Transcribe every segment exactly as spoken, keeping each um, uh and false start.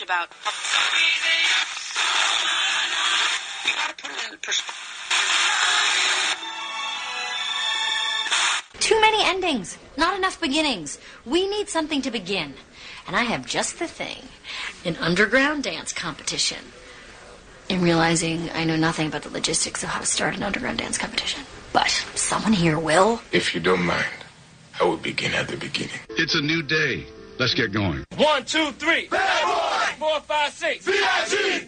about. You gotta put it in perspective. Too many endings, not enough beginnings. We need something to begin. And I have just the thing, an underground dance competition. And realizing I know nothing about the logistics of how to start an underground dance competition. But someone here will. If you don't mind, I will begin at the beginning. It's a new day. Let's get going. One, two, three. Bad boy. Four, five, six. V I G.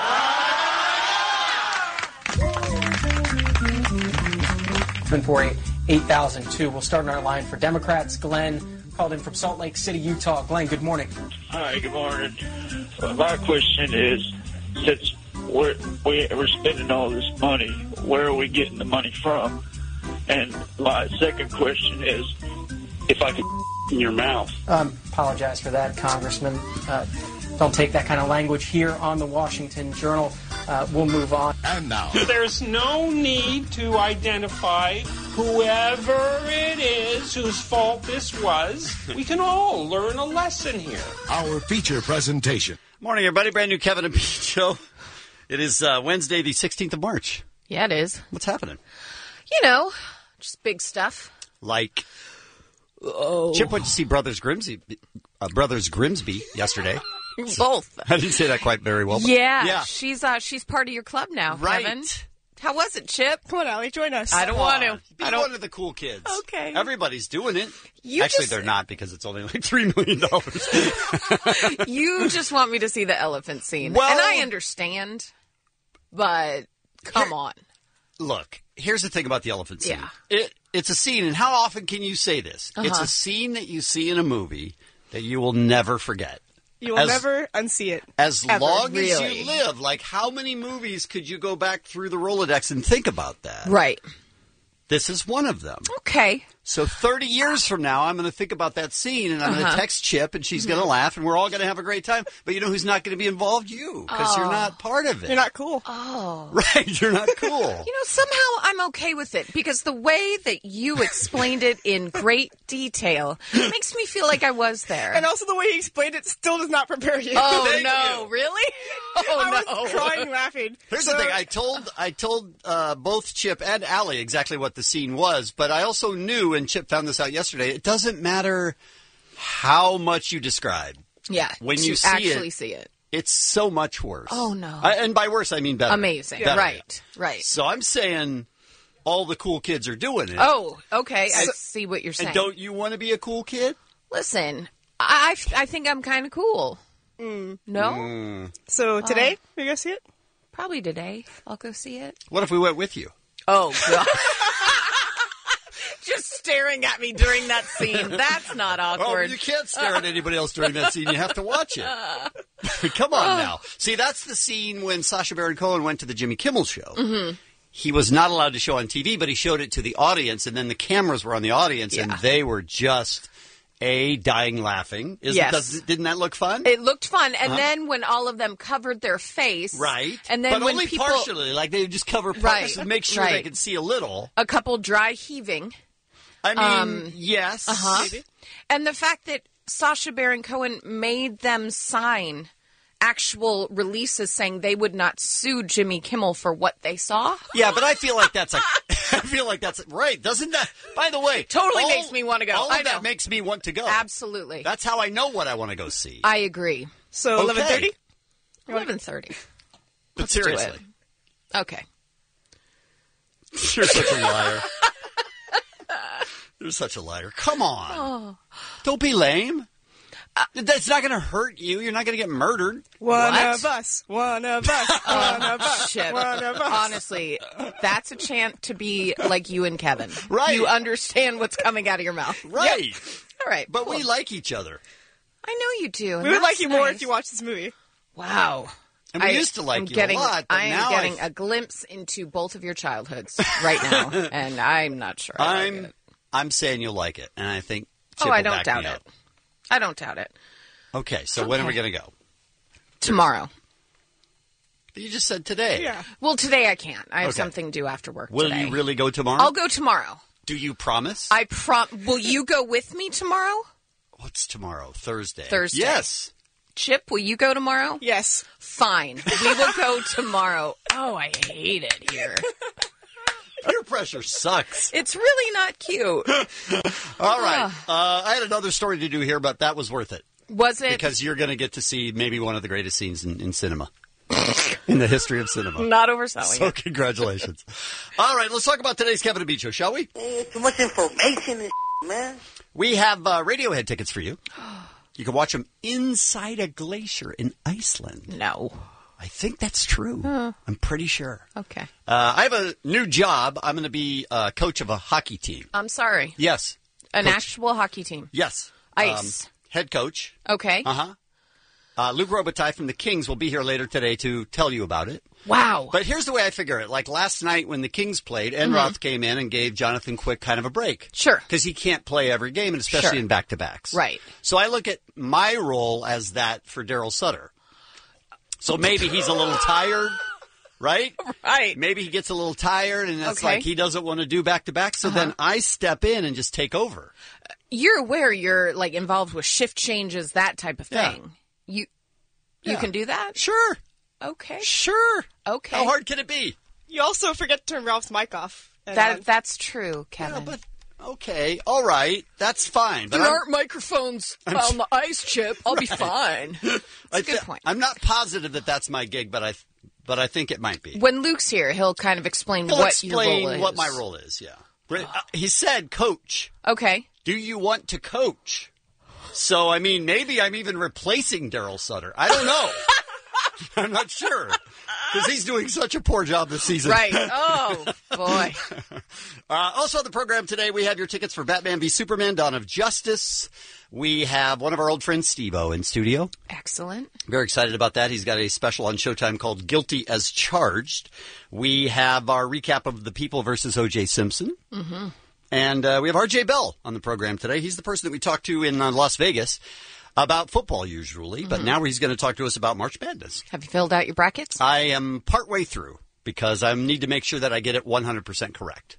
seven four eight, eight thousand two. We'll start on our line for Democrats. Glenn called in from Salt Lake City, Utah. Glenn, good morning. Hi, good morning. Uh, my question is, since we're, we're spending all this money, where are we getting the money from? And my second question is, if I could in your mouth. Um, apologize for that, Congressman. Uh, don't take that kind of language here on the Washington Journal. Uh, we'll move on. And now. There's no need to identify whoever it is whose fault this was. We can all learn a lesson here. Our feature presentation. Morning, everybody. Brand new Kevin and Pete show. It is uh, Wednesday, the sixteenth of March. Yeah, it is. What's happening? You know, just big stuff. Like, oh. Chip went to see Brothers Grimsby, uh, Brothers Grimsby yesterday. Both. I didn't say that quite very well. But yeah, yeah, she's uh, she's part of your club now, right. Kevin. How was it, Chip? Come on, Allie, join us. I don't Come want on. to. Be I don't... one of the cool kids. Okay. Everybody's doing it. You Actually, just... they're not because it's only like three million dollars. You just want me to see the elephant scene. Well, and I understand, but come here, on. Look, here's the thing about the elephant scene. Yeah. It, it's a scene, and how often can you say this? Uh-huh. It's a scene that you see in a movie that you will never forget. You will as, never unsee it. As ever. long Really? as you live. Like, how many movies could you go back through the Rolodex and think about that? Right. This is one of them. Okay. So thirty years from now, I'm going to think about that scene, and I'm Uh-huh. going to text Chip, and she's Mm-hmm. going to laugh, and we're all going to have a great time. But you know who's not going to be involved? You, because Oh. you're not part of it. You're not cool. Oh. Right, you're not cool. You know, somehow I'm okay with it because the way that you explained it in great detail makes me feel like I was there. And also the way he explained it still does not prepare you. Oh, Thank no. you. Really? Oh, I no. was crying laughing. Here's So- the thing. I told I told uh, both Chip and Allie exactly what the scene was, but I also knew, and Chip found this out yesterday, it doesn't matter how much you describe. Yeah. When to you see actually it, see it. It's so much worse. Oh, no. I, and by worse, I mean better. Amazing. Better. Right. Right. So I'm saying all the cool kids are doing it. Oh, okay. I So- see what you're saying. And don't you want to be a cool kid? Listen, I, I think I'm kind of cool. Mm. No? Mm. So today, you go see it? Probably today. I'll go see it. What if we went with you? Oh, God. Just staring at me during that scene. That's not Oh, awkward. you can't stare at anybody else during that scene. You have to watch it. Come on now. See, that's the scene when Sacha Baron Cohen went to the Jimmy Kimmel show. Mm-hmm. He was not allowed to show on T V, but he showed it to the audience, and then the cameras were on the audience, Yeah. and they were just, A, dying laughing. Isn't, Yes. does, didn't that look fun? It looked fun. And Uh-huh. then when all of them covered their face. Right. And then but when only people. partially. Like, they would just cover parts Right, to make sure they right. could see a little. A couple dry heaving. I mean, Um, yes. Uh-huh. Maybe. And the fact that Sacha Baron Cohen made them sign actual releases saying they would not sue Jimmy Kimmel for what they saw. Yeah, but I feel like that's a, I feel like that's right. Doesn't that? By the way, Totally all, makes me want to go. All of I know. that makes me want to go. Absolutely. That's how I know what I want to go see. I agree. So Okay. eleven thirty? eleven thirty. But Let's do seriously, it. Okay. you're such a liar. You're such a liar. Come on. Oh. Don't be lame. Uh, That's not going to hurt you. You're not going to get murdered. One What? of us. One of us. One of us. Chip. One of us. Honestly, that's a chance to be like you and Kevin. Right. You understand what's coming out of your mouth. Right. Yep. All right. But cool. we like each other. I know you do. and We would that's like you more nice. if you watched this movie. Wow. And we I used to like am you getting, a lot, but I am now getting I, a glimpse into both of your childhoods right now, and I'm not sure. I like I'm it. I'm saying you'll like it, and I think Chip Oh, I will don't back doubt me it. up. I don't doubt it. Okay, so when are we Okay. going to go? Tomorrow. You just said today. Yeah. Well, today I can't. I have Okay. something due after work Will today. you really go tomorrow? I'll go tomorrow. Do you promise? I prom. Will you go with me tomorrow? What's tomorrow? Thursday. Thursday. Yes. Chip, will you go tomorrow? Yes. Fine. We will go tomorrow. Oh, I hate it here. Peer pressure sucks. It's really not cute. All right. Uh, I had another story to do here, but that was worth it. Was it? Because you're going to get to see maybe one of the greatest scenes in, in cinema. In the history of cinema. Not overselling so it. congratulations. All right, let's talk about today's Kevin and Bean Show, shall we? Too much information and man. We have uh, Radiohead tickets for you. You can watch them inside a glacier in Iceland. No. I think that's true. Huh. I'm pretty sure. Okay. Uh, I have a new job. I'm going to be uh, coach of a hockey team. I'm sorry. Yes. An coach. actual hockey team. Yes. Ice. Um, head coach. Okay. Uh-huh. Uh, Luke Robitaille from the Kings will be here later today to tell you about it. Wow. But here's the way I figure it. Like last night when the Kings played, Enroth Mm-hmm. came in and gave Jonathan Quick kind of a break. Sure. Because he can't play every game, and especially Sure. in back-to-backs. Right. So I look at my role as that for Daryl Sutter. So maybe he's a little tired, right? Right. Maybe he gets a little tired, and it's Okay. like he doesn't want to do back-to-back, so Uh-huh. then I step in and just take over. You're aware you're like involved with shift changes, that type of Yeah. thing. You you Yeah. can do that? Sure. Okay. Sure. Okay. How hard can it be? You also forget to turn Ralph's mic off. and That on. that's true, Kevin. Yeah, but okay, all right, that's fine. But there I'm- aren't microphones I'm on the ice, Chip. I'll be Right. fine. That's I a good thi- point. I'm not positive that that's my gig, but I, but I think it might be. When Luke's here, he'll kind of explain He'll what explain your role is. what my role is. Yeah, Re- uh, he said, "Coach, Okay. do you want to coach?" So I mean, maybe I'm even replacing Daryl Sutter. I don't know. I'm not sure because he's doing such a poor job this season. Right. Oh, boy. Uh, also on the program today, we have your tickets for Batman v Superman: Dawn of Justice. We have one of our old friends, Steve-O, in studio. Excellent. Very excited about that. He's got a special on Showtime called Guilty as Charged. We have our recap of The People versus O J Simpson. Mm-hmm. And uh, we have R J Bell on the program today. He's the person that we talked to in uh, Las Vegas about football usually, but Mhm. now he's going to talk to us about March Madness. Have you filled out your brackets? I am partway through because I need to make sure that I get it one hundred percent correct.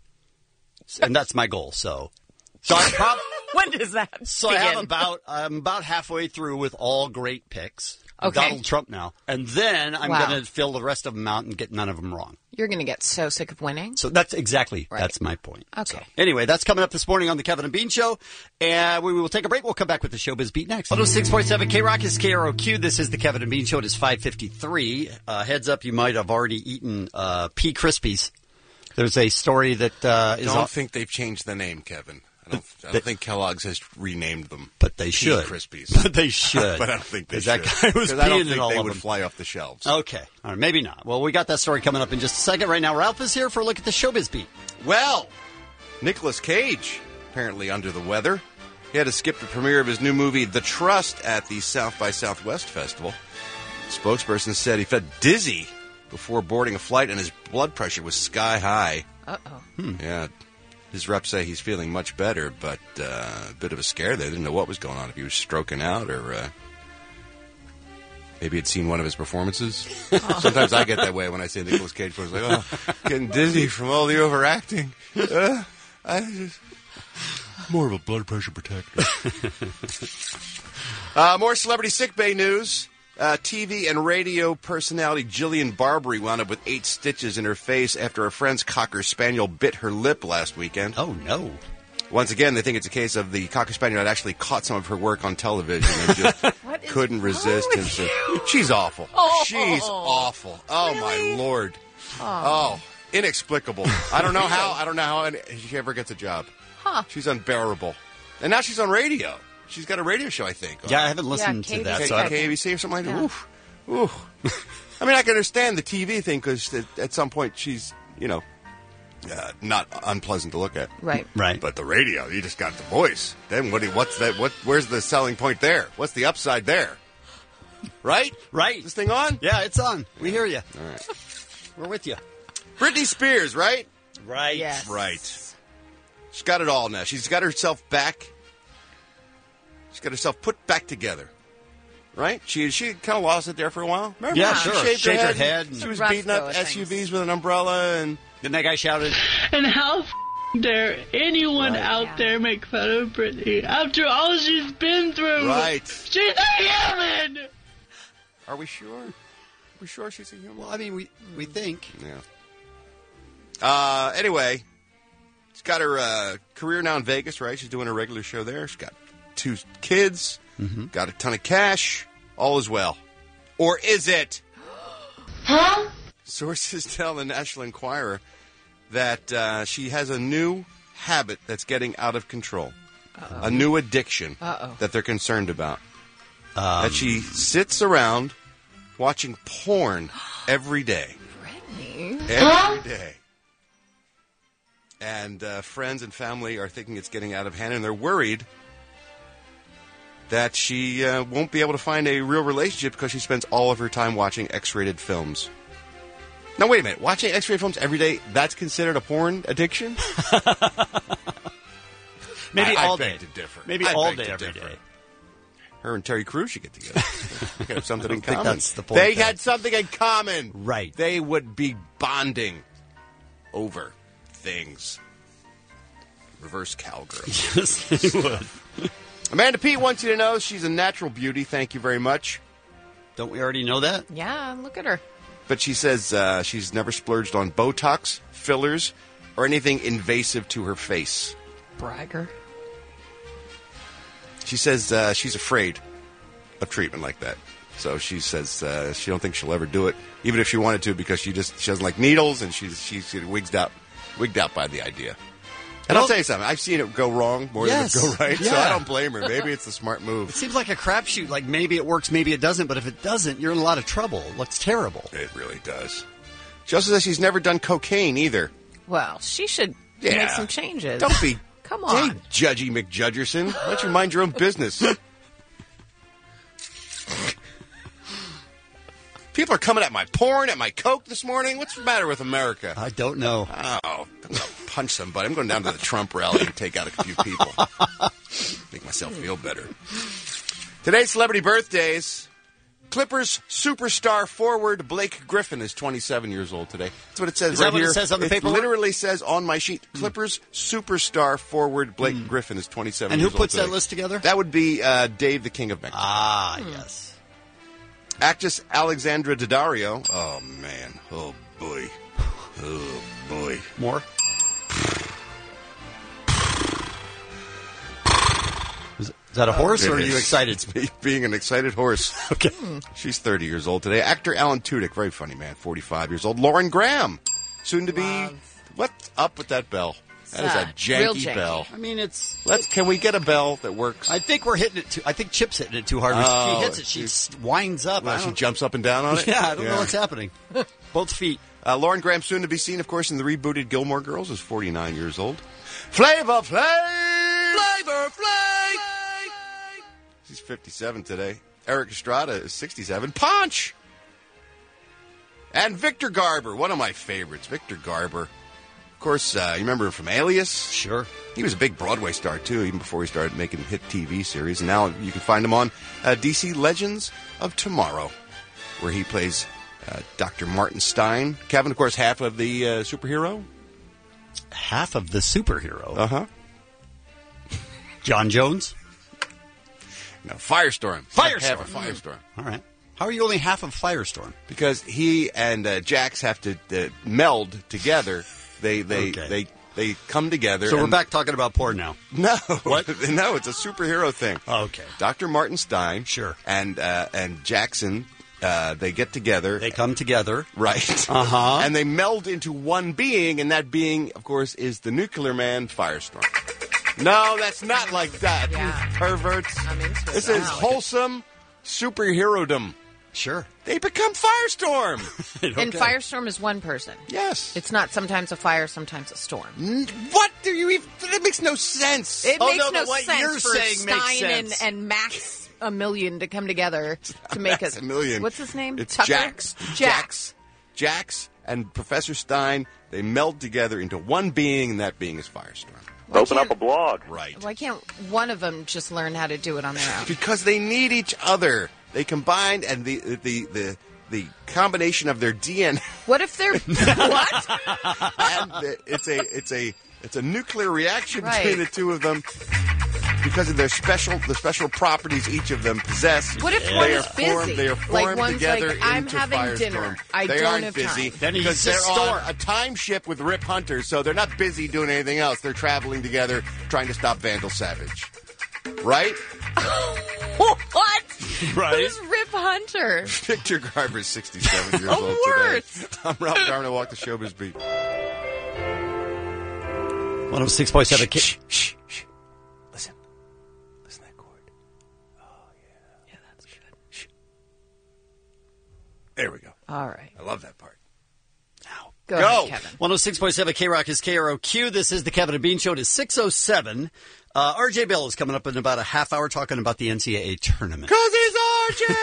And that's my goal, so... So I prob- When does that So begin? I have about I'm about halfway through with all great picks. Okay. Donald Trump now, and then I'm Wow. going to fill the rest of them out and get none of them wrong. You're going to get so sick of winning. So that's exactly Right. that's my point. Okay. So, anyway, that's coming up this morning on the Kevin and Bean Show, and we will take a break. We'll come back with the Showbiz Beat next. one oh six point seven K Rock is K R O Q. This is the Kevin and Bean Show. It is five fifty-three. Uh, heads up, you might have already eaten uh, Pea Krispies. There's a story that uh, I is don't on- think they've changed the name, Kevin. I don't, I don't think Kellogg's has renamed them. But they Pea should. Krispies. But they should. But I don't think they 'Cause should. that guy was 'Cause I don't peeing in think all they of would them. fly off the shelves. Okay. All right. Maybe not. Well, we got that story coming up in just a second. Right now, Ralph is here for a look at the Showbiz Beat. Well, Nicolas Cage, apparently under the weather. He had to skip the premiere of his new movie, The Trust, at the South by Southwest Festival. The spokesperson said he felt dizzy before boarding a flight and his blood pressure was sky high. Uh-oh. Hmm. Yeah. His reps say he's feeling much better, but uh, a bit of a scare there. They didn't know what was going on, if he was stroking out or uh, maybe he'd seen one of his performances. Sometimes I get that way when I see Nicolas Cage. I was like, oh, getting dizzy from all the overacting. Uh, I just... More of a blood pressure protector. uh, more celebrity sickbay news. Uh, T V and radio personality Jillian Barberie wound up with eight stitches in her face after a friend's Cocker Spaniel bit her lip last weekend. Oh, no. Once again, they think it's a case of the Cocker Spaniel had actually caught some of her work on television and just couldn't resist. And so, she's awful. Oh. She's awful. Oh, my Lord. Oh. Oh, inexplicable. I don't know how. I don't know how she ever gets a job. Huh. She's unbearable. And now she's on radio. She's got a radio show, I think. Yeah, I haven't listened Yeah, to that. K- So I don't- K B C or something like that. Yeah. Oof. Oof. I mean, I can understand the T V thing because at some point she's, you know, uh, not unpleasant to look at. Right. Right. But the radio, you just got the voice. Then what? do- What's that? What? Where's the selling point there? What's the upside there? Right? Right. Is this thing on? Yeah, it's on. We hear you. All right. We're with you. Britney Spears, right? Right. Yes. Right. She's got it all now. She's got herself back. She's got herself put back together. Right? She she kind of lost it there for a while. Remember? Yeah, She sure. shaved, Shaved her her head. head and and- She was Rough beating up go of S U Vs things. with an umbrella and... Then that guy shouted, And how f- dare anyone Right. out Yeah. there make fun of Britney after all she's been through? Right. She's a human! Are we sure? Are we sure she's a human? Well, I mean, we we think. Yeah. Uh, anyway, she's got her uh, career now in Vegas, right? She's doing a regular show there. She's got two kids, mm-hmm. got a ton of cash. All is well. Or is it? Huh? Sources tell the National Enquirer that uh, she has a new habit that's getting out of control. Uh-oh. A new addiction Uh-oh. that they're concerned about. Um, that she sits around watching porn every day. Brittany? Every Huh? day. And uh, friends and family are thinking it's getting out of hand, and they're worried that she uh, won't be able to find a real relationship because she spends all of her time watching X-rated films. Now, wait a minute. Watching X-rated films every day, that's considered a porn addiction? Maybe I, all I beg day. to differ. Maybe I all beg day, to every differ. day. Her and Terry Crews should get together. They could have something I in don't think common. that's the point, They though. had something in common. Right. They would be bonding over things. Reverse cowgirl. Yes, they would. Amanda P. wants you to know she's a natural beauty. Thank you very much. Don't we already know that? Yeah, look at her. But she says uh, she's never splurged on Botox, fillers, or anything invasive to her face. Bragger. She says uh, she's afraid of treatment like that. So she says uh, she don't think she'll ever do it, even if she wanted to, because she just she doesn't like needles, and she's she's wigged out, wigged out by the idea. And Well- I'll tell you something. I've seen it go wrong more Yes. than it go right, so Yeah. I don't blame her. Maybe it's the smart It move. seems like a crapshoot. Like maybe it works, maybe it doesn't. But if it doesn't, you're in a lot of trouble. It looks terrible. It really does. She also says she's never done cocaine either. Well, she should Yeah. make some changes. Don't be Come Hey, on. Judgy McJudgerson. Why don't you mind your own business? People are coming at my porn, at my coke this morning. What's the matter with America? I don't know. Oh, I'm going to punch somebody. I'm going down to the Trump rally and take out a few people. Make myself feel better. Today's celebrity birthdays. Clippers superstar forward Blake Griffin is twenty-seven years old today. That's what it says Is right that what it here. says on the it paperwork? literally says on my sheet, Clippers superstar forward Blake Griffin is twenty-seven And who years old puts that today. list together? That would be uh, Dave, the King of Mexico. Ah, yes. Actress Alexandra Daddario. Oh, man. Oh, boy. Oh, boy. More? Is, is that a horse, or are you excited? It's me being an excited horse. Okay. She's thirty years old today. Actor Alan Tudyk, very funny man, forty-five years old. Lauren Graham, soon to be. What's up with that bell? That is Uh, a real janky janky. bell. I mean, it's. Let's. Can we get a bell that works? I think we're hitting it too. I think Chip's hitting it too hard. When Oh, she hits it, she s- winds up. Well, I she don't- jumps up and down on it. Yeah, I don't know what's happening. Both feet. Uh, Lauren Graham, soon to be seen, of course, in the rebooted Gilmore Girls, is forty-nine years old. Flavor Flav! Flavor Flav! She's fifty-seven today. Eric Estrada is sixty-seven. Punch! And Victor Garber, one of my favorites. Victor Garber. Of course, uh, you remember him from Alias? Sure. He was a big Broadway star, too, even before he started making hit T V series. And now you can find him on uh, D C Legends of Tomorrow, where he plays uh, Doctor Martin Stein. Kevin, of course, half of the uh, superhero. Half of the superhero. Uh-huh. John Jones. No, Firestorm. Firestorm. Half of Firestorm. All right. How are you only half of Firestorm? Because he and uh, Jax have to uh, meld together. They they, Okay. they they come together. So we're and- back talking about porn now. No, What? No, it's a superhero thing. Okay. Doctor Martin Stein, Sure. and uh, and Jackson. Uh, they get together. They come together. Right. Uh-huh. And they meld into one being, and that being, of course, is the nuclear man, Firestorm. No, that's not like that, Yeah. you perverts. I'm into it This now. is wholesome superherodom. Sure. They become Firestorm. And Firestorm is one person. Yes. It's not sometimes a fire, sometimes a storm. N- What do you even... That makes no sense. It Oh, makes no, no, but what sense you're for saying makes Stein and, sense. and Max a Million to come together to make That's a, a million. What's his name? It's Tucker? Jax. Jax. Jax and Professor Stein, they meld together into one being, and that being is Firestorm. Open up a blog. Right. Why can't one of them just learn how to do it on their own? Because they need each other. They combined, and the the the the combination of their D N A. What if they're what? and the, it's a it's a it's a nuclear reaction Right. between the two of them. because of their special, the special properties each of them possess. What if they one are is busy? Formed, they are Like formed one's together like, I'm into having Firestorm. dinner. I they don't aren't have busy time. Then he's because they're a store. on a time ship with Rip Hunter, so they're not busy doing anything else. They're traveling together, trying to stop Vandal Savage. Right? What? Right. Who's Rip Hunter? Victor Garber is sixty-seven years Oh, old worse. today. I'm Ralph Garman. Walk the Showbiz Beat. one oh six point seven K. Shh, shh, shh. Listen. Listen to that chord. Oh, yeah. Yeah, that's good. Shh. There we go. All right. I love that part. Now, Go, Go. ahead, Kevin. one oh six point seven K Rock is K R O Q. This is the Kevin and Bean Show. It is six oh seven. Uh, R J Bell is coming up in about a half hour talking about the N C double A tournament. Because he's R J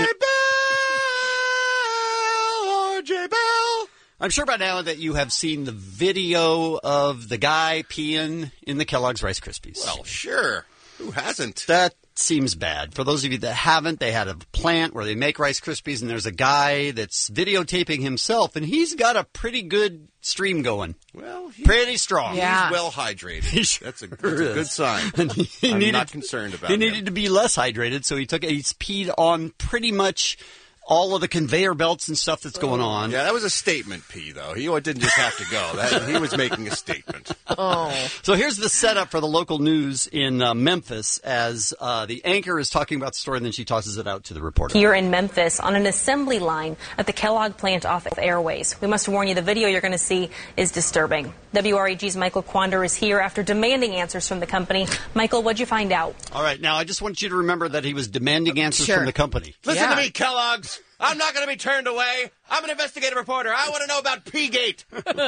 Bell! R J Bell! I'm sure by now that you have seen the video of the guy peeing in the Kellogg's Rice Krispies. Well, sure. Who hasn't? That seems bad. For those of you that haven't, they had a plant where they make Rice Krispies, and there's a guy that's videotaping himself, and he's got a pretty good stream going. Well, he, Pretty strong. Yeah. he's well hydrated. He sure that's a, that's a is. good sign. And he, he I'm needed, not concerned about He him. needed to be less hydrated, so he took he's peed on pretty much all of the conveyor belts and stuff that's going on. Yeah, that was a statement pee, though. He didn't just have to go. That, he was making a statement. Oh. So here's the setup for the local news in uh, Memphis as uh, the anchor is talking about the story, and then she tosses it out to the reporter. Here in Memphis on an assembly line at the Kellogg plant off Airways. We must warn you, the video you're going to see is disturbing. W R A G's Michael Quander is here after demanding answers from the company. Michael, what'd you find out? All right, now I just want you to remember that he was demanding answers Sure. from the company. Listen Yeah. to me, Kellogg's. I'm not going to be turned away. I'm an investigative reporter. I want to know about P-Gate.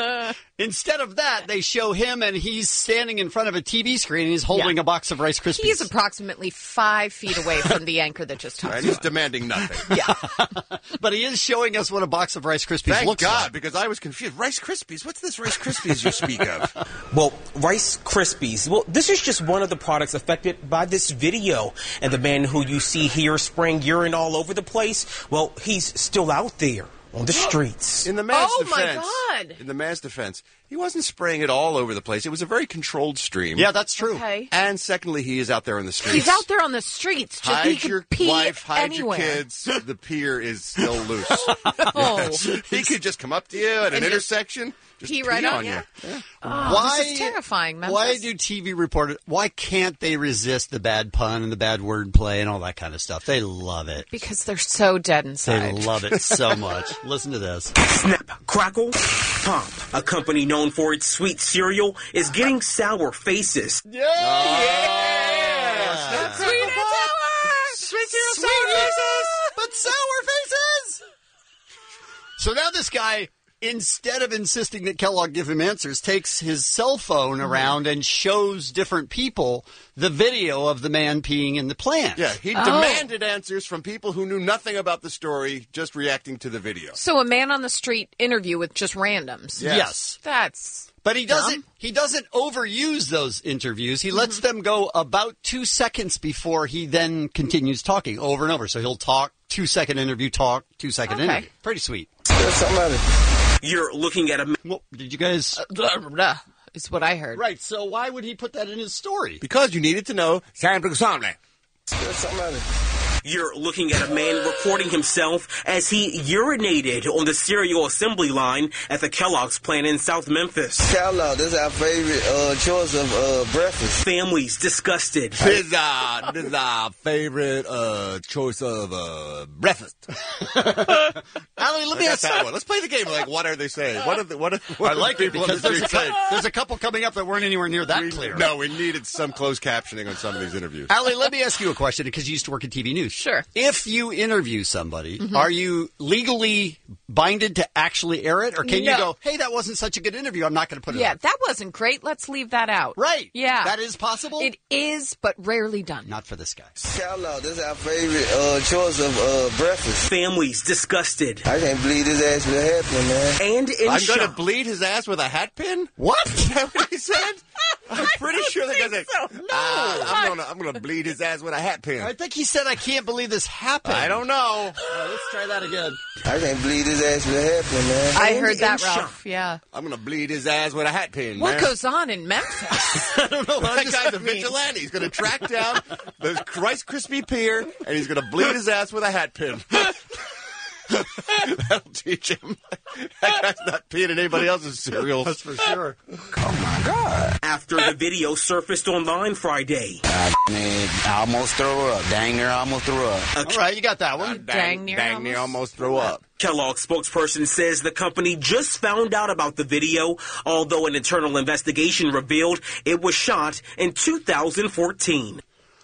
Instead of that, they show him, and he's standing in front of a T V screen, and he's holding Yeah. a box of Rice Krispies. He's approximately five feet away from the anchor that just talked And to he's him. demanding nothing. Yeah. But he is showing us what a box of Rice Krispies Thank looks God, like. because I was confused. Rice Krispies? What's this Rice Krispies you speak of? Well, Rice Krispies. Well, this is just one of the products affected by this video. And the man who you see here spraying urine all over the place, well, he's still out there on the streets. In the man's Oh, my defense, God. in the man's defense, he wasn't spraying it all over the place. It was a very controlled stream. Yeah, that's true. Okay. And secondly, he is out there on the streets. He's out there on the streets. Just he Hide could your pee wife, hide anywhere. your kids. The pier is still loose. No. He could just come up to you at an And just intersection, just pee right on you. you. Yeah. Oh, Why- this is terrifying, Memphis. Why do T V reporters, why can't they resist the bad pun and the bad wordplay and all that kind of stuff? They love it. Because they're so dead They inside. love it so much. Listen to this. Snap, Crackle, Pop, a company known for its sweet cereal, is getting sour faces. Yeah! Snap, Sweet and sour! Sweet cereal, sour faces! But sour faces! So now this guy, instead of insisting that Kellogg give him answers, takes his cell phone around and shows different people the video of the man peeing in the plant. Yeah, he Oh. demanded answers from people who knew nothing about the story, just reacting to the video. So a man on the street interview with just randoms. Yes. Yes. That's But he doesn't. Dumb. He doesn't overuse those interviews. He lets them go about two seconds before he then continues talking over and over. So he'll talk, two second interview, talk, two second Okay. interview. Pretty sweet. You're looking at a Well, did you guys? blah, blah, blah, is what I heard. Right. So why would he put that in his story? Because you needed to know. You're looking at a man recording himself as he urinated on the cereal assembly line at the Kellogg's plant in South Memphis. Kellogg, this is our favorite uh, choice of uh, breakfast. Families disgusted. This is our, this is our favorite uh, choice of uh, breakfast. Allie, let me That's ask. that one. Let's play the game. Like, what are they saying? What are the, what are, what I are the like it people on because the there's a, street saying? cou- there's a couple coming up that weren't anywhere near that We- clear. No, we needed some closed captioning on some of these interviews. Allie, let me ask you a question because you used to work in T V news. Sure. If you interview somebody, are you legally binded to actually air it, or can you No. go, "Hey, that wasn't such a good interview. I'm not going to put it Yeah, on." that wasn't great. Let's leave that out. Right. Yeah. That is possible. It is, but rarely done. Not for this guy. Kellogg, this is our favorite uh, choice of uh, breakfast. Families disgusted. I can't believe this actually happening, man. And in I'm shock. going to bleed his ass with a hat pin? What? Is that what he said? I'm pretty sure that doesn't. So. No, uh, I'm gonna I'm gonna bleed his ass with a hat pin. I think he said, "I can't believe this happened." I don't know. Uh, let's try that again. I can't bleed his ass with a hat pin, man. I heard that, in Ralph. shock. Yeah. I'm gonna bleed his ass with a hat pin. What man. goes on in Memphis? I don't know. That guy's a vigilante. He's gonna track down the Rice Krispie peer, and he's gonna bleed his ass with a hat pin. That'll teach him. That guy's not peeing in anybody else's cereal. That's for sure. Oh, my God. After the video surfaced online Friday. I, man, I almost threw up. Dang near almost threw up. All right, you got that one. Uh, dang, Dang near dang near almost threw up. Kellogg spokesperson says the company just found out about the video, although an internal investigation revealed it was shot in two thousand fourteen.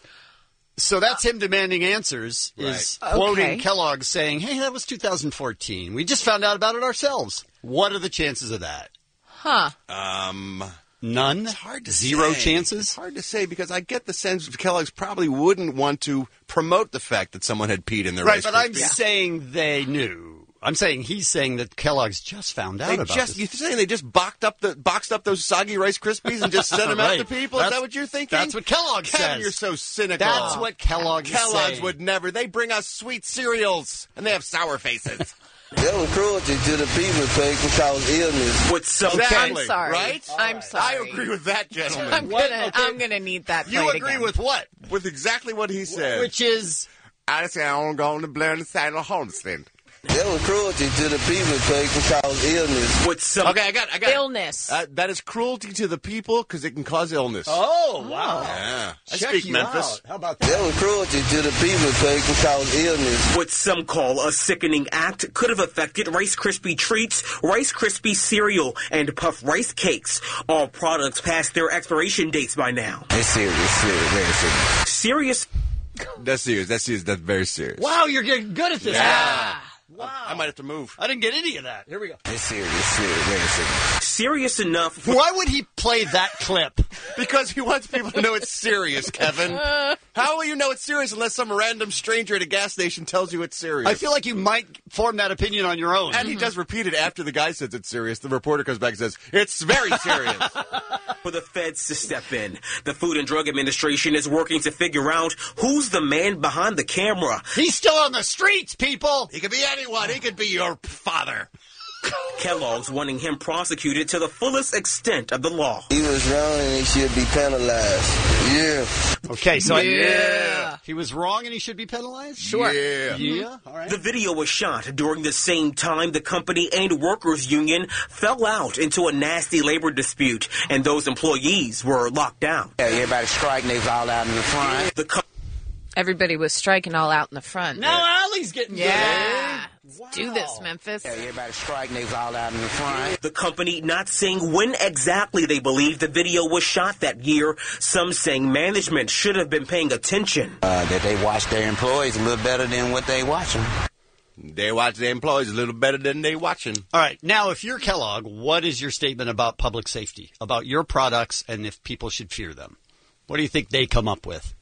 So that's him demanding answers, is Right. quoting Okay. Kellogg saying, hey, that was two thousand fourteen. We just found out about it ourselves. What are the chances of that? Huh. Um, None? it's hard to Zero say. chances? It's hard to say because I get the sense that Kellogg's probably wouldn't want to promote the fact that someone had peed in their Right, Rice but I'm Krispies. saying they knew. I'm saying he's saying that Kellogg's just found out They about just, this. you're saying they just boxed up the boxed up those soggy Rice Krispies and just sent them Right. out to people? Is That's- that what you're thinking? That's what Kellogg Kevin, says. you're so cynical. That's what Kellogg is Kellogg's saying. would never. They bring us sweet cereals and they have sour faces. That was cruelty to the people so it can cause illness. With some Exactly, I'm sorry. right? I'm sorry. I agree with that, gentleman. I'm What? gonna, Okay. I'm gonna need that. You played agree again. with what? With exactly what he said. Which is... I say I don't go on the blend inside of Homestead. That was cruelty to the people so it can cause illness. With some Okay, I got, I got illness. Uh, that is cruelty to the people because it can cause illness. Oh, wow. Yeah, I Check speak you Memphis. out. How about That that? was cruelty to the people so it can cause illness. What some call a sickening act could have affected Rice Krispie treats, Rice Krispie cereal, and Puff Rice cakes. All products past their expiration dates by now. It's serious, serious, very serious. Serious. That's serious. That's serious. That's very serious. Wow, you're getting good at this. Yeah. Wow. I might have to move. I didn't get any of that. Here we go. It's serious, serious, very serious. Serious enough. For Why would he play that clip? Because he wants people to know it's serious, Kevin. How will you know it's serious unless some random stranger at a gas station tells you it's serious? I feel like you might form that opinion on your own. And he does repeat it after the guy says it's serious. The reporter comes back and says, it's very serious. for the feds to step in. The Food and Drug Administration is working to figure out who's the man behind the camera. He's still on the streets, people. He could be anyone. He could be your father. Kellogg's wanting him prosecuted to the fullest extent of the law. He was wrong and he should be penalized. Yeah. Okay, so Yeah. I, he was wrong and he should be penalized? Sure. Yeah. Yeah, all right. The video was shot during the same time the company and workers union fell out into a nasty labor dispute, and those employees were locked down. Yeah, everybody striking, they was all out in the front. The co- Everybody was striking all out in the front. Now Allie's getting Yeah. good. Let's do this, Memphis. Yeah, everybody striking, they was all out in the front. The company not saying when exactly they believe the video was shot that year. Some saying management should have been paying attention. Uh, that they watch their employees a little better than what they watching. They watch their employees a little better than they watching. All right, now if you're Kellogg, what is your statement about public safety, about your products, and if people should fear them? What do you think they come up with?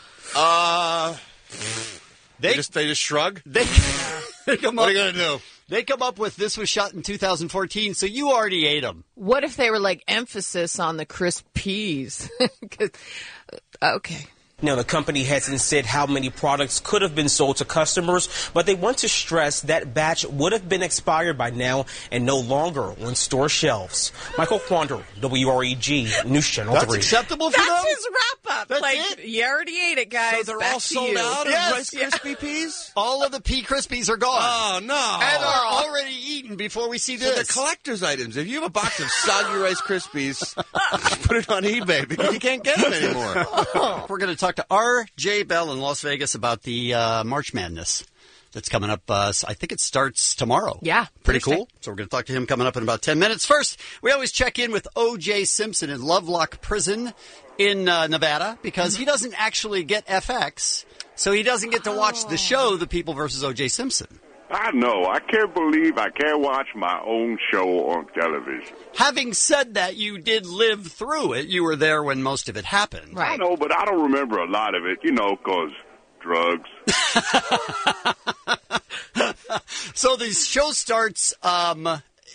Uh, They, they just they just shrug. they, they come What up, are you gonna do? They come up with this was shot in two thousand fourteen, so you already ate them. What if they were like emphasis on the crisp peas? 'Cause- okay. Now, the company hasn't said how many products could have been sold to customers, but they want to stress that batch would have been expired by now and no longer on store shelves. Michael Quander, W R E G, News Channel That's three. acceptable for That's them? his wrap up. That's like, it? you already ate it, guys. So they're Back all to sold you. out of Yes. Rice Krispie peas? All of the Pea Krispies are gone. Oh, no. And are already eaten before we see So they're this. collector's items. If you have a box of soggy Rice Krispies, put it on eBay because you can't get them anymore. We're going to talk to R J Bell in Las Vegas about the uh, March Madness that's coming up. Uh, I think it starts tomorrow. Yeah. Pretty Thursday. cool. So we're going to talk to him coming up in about ten minutes. First, we always check in with O J Simpson in Lovelock Prison in uh, Nevada because he doesn't actually get F X, so he doesn't get to watch the show The People versus O J Simpson. I know. I can't believe I can't watch my own show on television. Having said that, you did live through it. You were there when most of it happened. I know, but I don't remember a lot of it, you know, because drugs. So the show starts, um,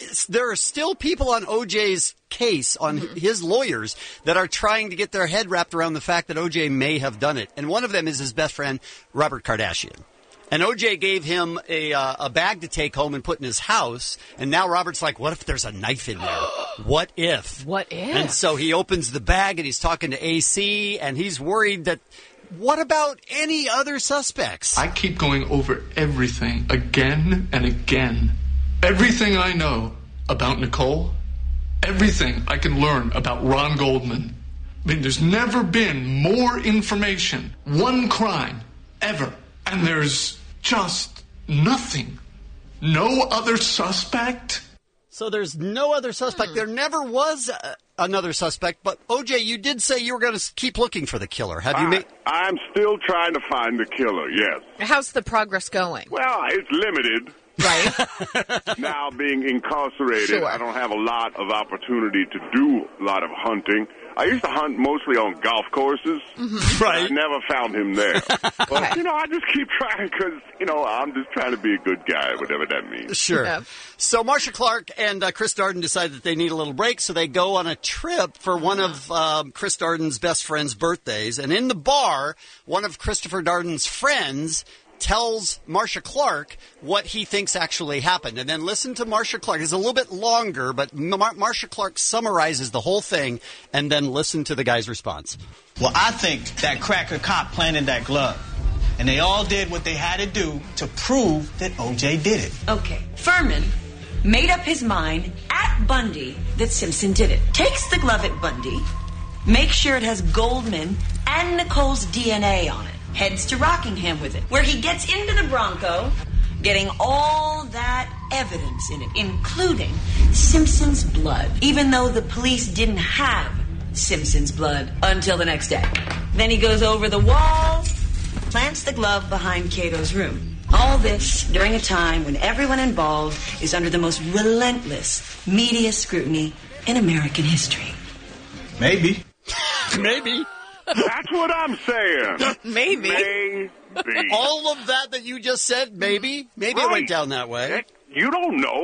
there are still people on O J's case, on mm-hmm. his lawyers, that are trying to get their head wrapped around the fact that O J may have done it. And one of them is his best friend, Robert Kardashian. And O J gave him a uh, a bag to take home and put in his house. And now Robert's like, what if there's a knife in there? What if? What if? And so he opens the bag and he's talking to A C, and he's worried that, what about any other suspects? I keep going over everything again and again. Everything I know about Nicole, everything I can learn about Ron Goldman. I mean, there's never been more information, one crime, ever. And there's just nothing. No other suspect. So there's no other suspect. Hmm. There never was a, another suspect. But, O J, you did say you were going to keep looking for the killer. Have you I, made... I'm still trying to find the killer, yes. How's the progress going? Well, it's limited. Right. Now, being incarcerated, Sure. I don't have a lot of opportunity to do a lot of hunting. I used to hunt mostly on golf courses. Mm-hmm. Right. I never found him there. But, you know, I just keep trying because, you know, I'm just trying to be a good guy, whatever that means. Sure. Yeah. So Marsha Clark and uh, Chris Darden decide that they need a little break, so they go on a trip for one of um, Chris Darden's best friend's birthdays. And in the bar, one of Christopher Darden's friends tells Marsha Clark what he thinks actually happened. And then listen to Marsha Clark. It's a little bit longer, but Mar- Marsha Clark summarizes the whole thing, and then listen to the guy's response. Well, I think that cracker cop planted that glove. And they all did what they had to do to prove that O J did it. Okay. Furman made up his mind at Bundy that Simpson did it. Takes the glove at Bundy, makes sure it has Goldman and Nicole's D N A on it. Heads to Rockingham with it, where he gets into the Bronco, getting all that evidence in it, including Simpson's blood, even though the police didn't have Simpson's blood until the next day. Then he goes over the wall, plants the glove behind Cato's room. All this during a time when everyone involved is under the most relentless media scrutiny in American history. Maybe. Maybe. That's what I'm saying. Maybe. Maybe. All of that that you just said, maybe? Maybe Right. it went down that way. You don't know.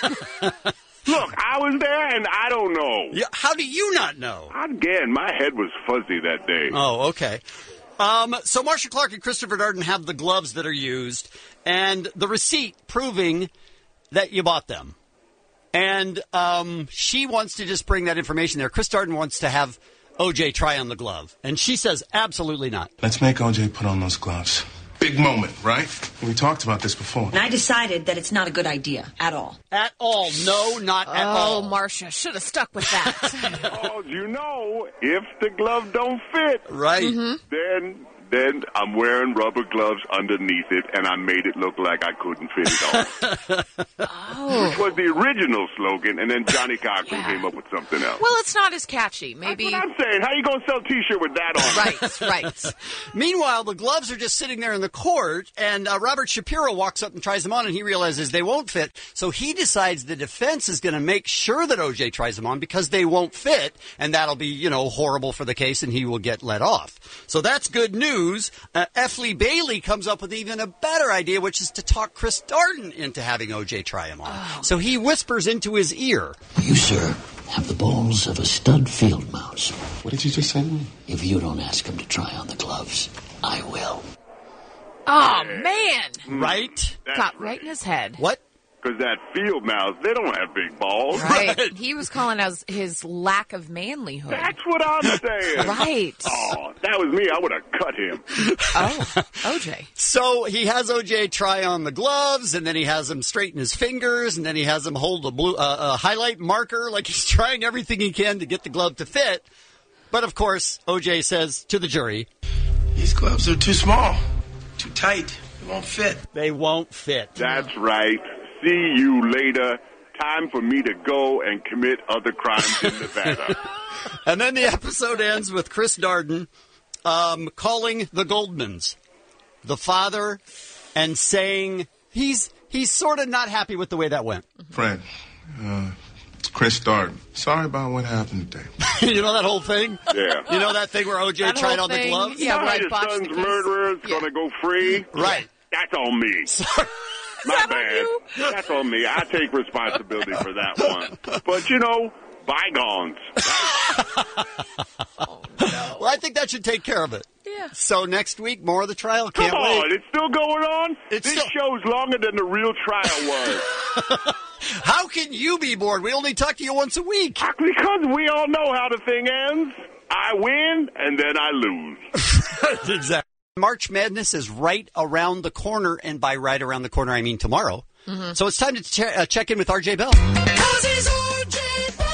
Look, I was there and I don't know. Yeah, how do you not know? Again, my head was fuzzy that day. Oh, okay. Um, so Marsha Clark and Christopher Darden have the gloves that are used and the receipt proving that you bought them. And um, she wants to just bring that information there. Chris Darden wants to have O J try on the glove. And she says, absolutely not. Let's make O J put on those gloves. Big moment, right? We talked about this before. And I decided that it's not a good idea at all. At all. No, not at all. Oh, Marsha, should have stuck with that. Oh, you know, if the glove don't fit, right, mm-hmm. then then I'm wearing rubber gloves underneath it, and I made it look like I couldn't fit it on. Oh. Which was the original slogan, and then Johnny Cochran Yeah. came up with something else. Well, it's not as catchy. Maybe. That's what I'm saying. How you going to sell a T-shirt with that on? Right, right. Meanwhile, the gloves are just sitting there in the court, and uh, Robert Shapiro walks up and tries them on, and he realizes they won't fit. So he decides the defense is going to make sure that O J tries them on because they won't fit, and that'll be, you know, horrible for the case, and he will get let off. So that's good news. Uh, F. Lee Bailey comes up with even a better idea, which is to talk Chris Darden into having O J try him on. Oh. So he whispers into his ear. You, sir, have the balls of a stud field mouse. What did you just say to me? If you don't ask him to try on the gloves, I will. Oh, man. Right? That's Got right in his head. What? Because that field mouse, they don't have big balls. Right. He was calling us his lack of manlyhood. That's what I'm saying. Right. Oh, that was me. I would have cut him. Oh, O J. So he has O J try on the gloves, and then he has him straighten his fingers, and then he has him hold a blue uh, a highlight marker, like he's trying everything he can to get the glove to fit. But of course, O J says to the jury, These gloves are too small, too tight. They won't fit. They won't fit. That's right. See you later. Time for me to go and commit other crimes in Nevada. And then the episode ends with Chris Darden um, calling the Goldmans, the father, and saying he's he's sort of not happy with the way that went. Fred, uh, it's Chris Darden. Sorry about what happened today. You know that whole thing? Yeah. You know that thing where O J That tried whole on thing, the gloves? Yeah, you know where I your botched son's the case. murderer is Yeah. going to go free? Right. That's on me. My bad. That's on me. I take responsibility for that one. But, you know, bygones. oh, no. Well, I think that should take care of it. Yeah. So next week, more of the trial. Can't Come wait. on, it's still going on? It's this still... show's longer than the real trial was. How can you be bored? We only talk to you once a week. Because we all know how the thing ends. I win, and then I lose. Exactly. March Madness is right around the corner, and by right around the corner, I mean tomorrow. Mm-hmm. So it's time to che- uh, check in with R J Bell. Cause he's R J Bell.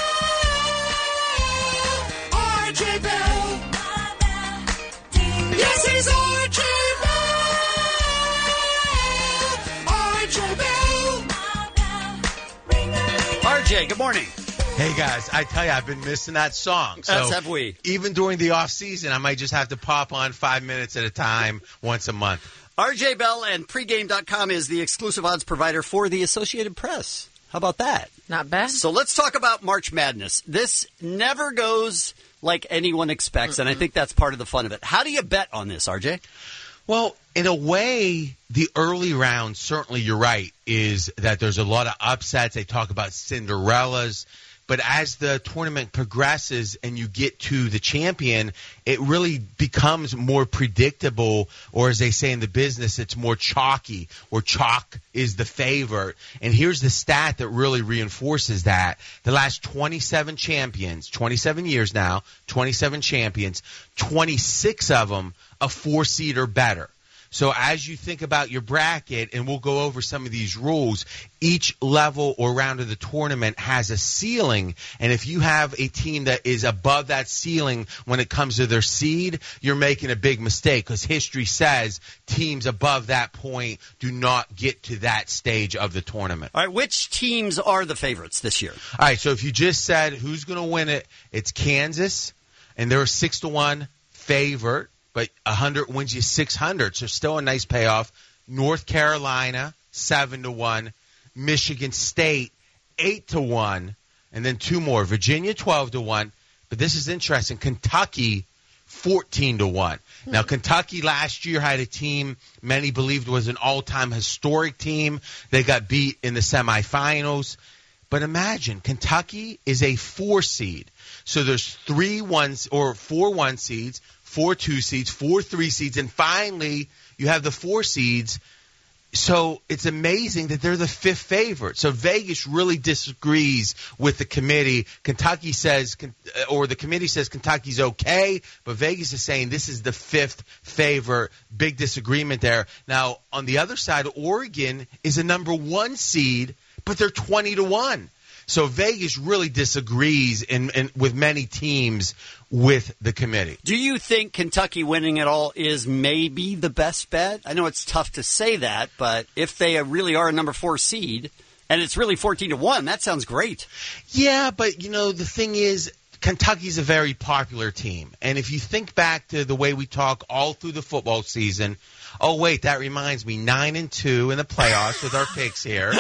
R J Bell. Yes, he's R J Bell. R J Bell. R J, good morning. Hey, guys, I tell you, I've been missing that song. So As have we. Even during the off season, I might just have to pop on five minutes at a time once a month. R J Bell and pregame dot com is the exclusive odds provider for the Associated Press. How about that? Not bad. So let's talk about March Madness. This never goes like anyone expects, mm-hmm. and I think that's part of the fun of it. How do you bet on this, R J? Well, in a way, the early round, certainly you're right, is that there's a lot of upsets. They talk about Cinderellas. But as the tournament progresses and you get to the champion, it really becomes more predictable, or as they say in the business, it's more chalky, or chalk is the favorite. And here's the stat that really reinforces that. The last twenty-seven champions, twenty-seven years now, twenty-seven champions, twenty-six of them a four-seed or better. So as you think about your bracket, and we'll go over some of these rules, each level or round of the tournament has a ceiling. And if you have a team that is above that ceiling when it comes to their seed, you're making a big mistake, because history says teams above that point do not get to that stage of the tournament. All right, which teams are the favorites this year? All right, so if you just said who's going to win it, it's Kansas, and they're a six to one favorite. But one hundred wins you six hundred, so still a nice payoff. North Carolina, seven to one. Michigan State, eight to one. And then two more. Virginia, twelve to one. But this is interesting. Kentucky, fourteen to one. Hmm. Now, Kentucky last year had a team many believed was an all-time historic team. They got beat in the semifinals. But imagine, Kentucky is a four seed. So there's three ones or four one seeds, four two seeds, four three seeds, and finally you have the four seeds. So it's amazing that they're the fifth favorite. So Vegas really disagrees with the committee. Kentucky says, or the committee says Kentucky's okay, but Vegas is saying this is the fifth favorite. Big disagreement there. Now, on the other side, Oregon is a number one seed, but they're twenty to one. So Vegas really disagrees in, in, with many teams with the committee. Do you think Kentucky winning it all is maybe the best bet? I know it's tough to say that, but if they really are a number four seed and it's really fourteen to one, that sounds great. Yeah, but, you know, the thing is, Kentucky's a very popular team. And if you think back to the way we talk all through the football season, oh, wait, that reminds me, nine and two in the playoffs with our picks here.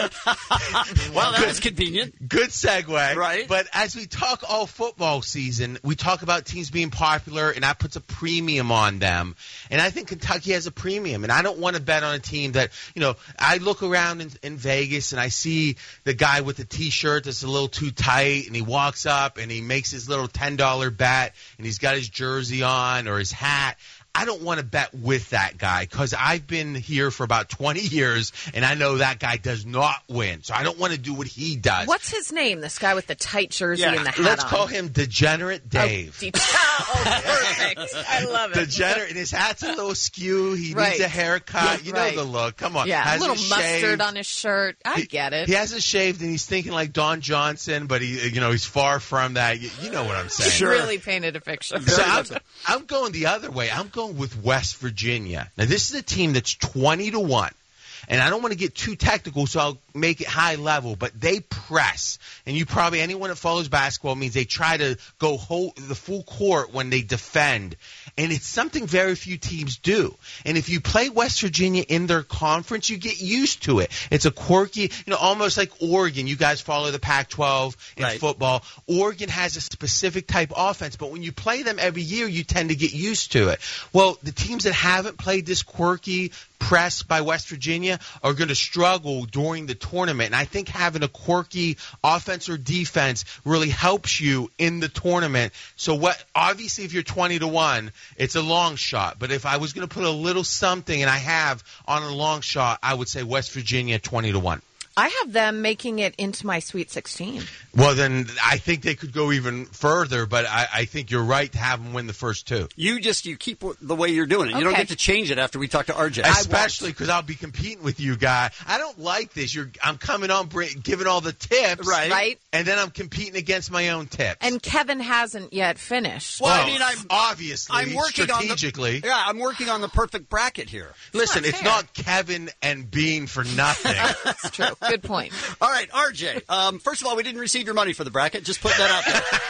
Well, that was convenient. Good segue. Right. But as we talk all football season, we talk about teams being popular, and that puts a premium on them. And I think Kentucky has a premium. And I don't want to bet on a team that, you know, I look around in, in Vegas and I see the guy with the T-shirt that's a little too tight, and he walks up and he makes his little ten dollar bet, and he's got his jersey on or his hat. I don't want to bet with that guy, because I've been here for about twenty years, and I know that guy does not win. So I don't want to do what he does. What's his name, this guy with the tight jersey Yeah, and the hat let's on? call him Degenerate Dave. Oh, de- oh, perfect. I love it. Degenerate, and his hat's a little skew. He Right. needs a haircut. You Right. know the look. Come on. Yeah, a Hasn't little mustard shaved. on his shirt. I He- get it. He hasn't shaved, and he's thinking like Don Johnson, but he, you know, he's far from that. You, you know what I'm saying? He really painted a picture. So I'm, I'm going the other way. I'm going with West Virginia. Now, this is a team that's twenty to one. And I don't want to get too technical, so I'll make it high level, but they press. And you probably, anyone that follows basketball, means they try to go whole, the full court when they defend. And it's something very few teams do. And if you play West Virginia in their conference, you get used to it. It's a quirky, you know, almost like Oregon. You guys follow the Pac twelve in Right. football. Oregon has a specific type offense, but when you play them every year, you tend to get used to it. Well, the teams that haven't played this quirky pressed by West Virginia are going to struggle during the tournament. And I think having a quirky offense or defense really helps you in the tournament. So what? Obviously, if you're twenty to one, it's a long shot. But if I was going to put a little something, and I have on a long shot, I would say West Virginia twenty to one. I have them making it into my Sweet sixteen. Well, then I think they could go even further, but I, I think you're right to have them win the first two. You just you keep the way you're doing it. You don't Okay. get to change it after we talk to R J. Especially because I'll be competing with you, guy. I don't like this. You're I'm coming on, bring, giving all the tips, Right. Right. And then I'm competing against my own tips. And Kevin hasn't yet finished. Well, I Well, mean, I'm obviously, I'm working strategically. on the yeah. I'm working on the perfect bracket here. Listen, not it's fair. not Kevin and Bean for nothing. That's true. Good point. All right, R J. Um, first of all, we didn't receive your money for the bracket. Just put that out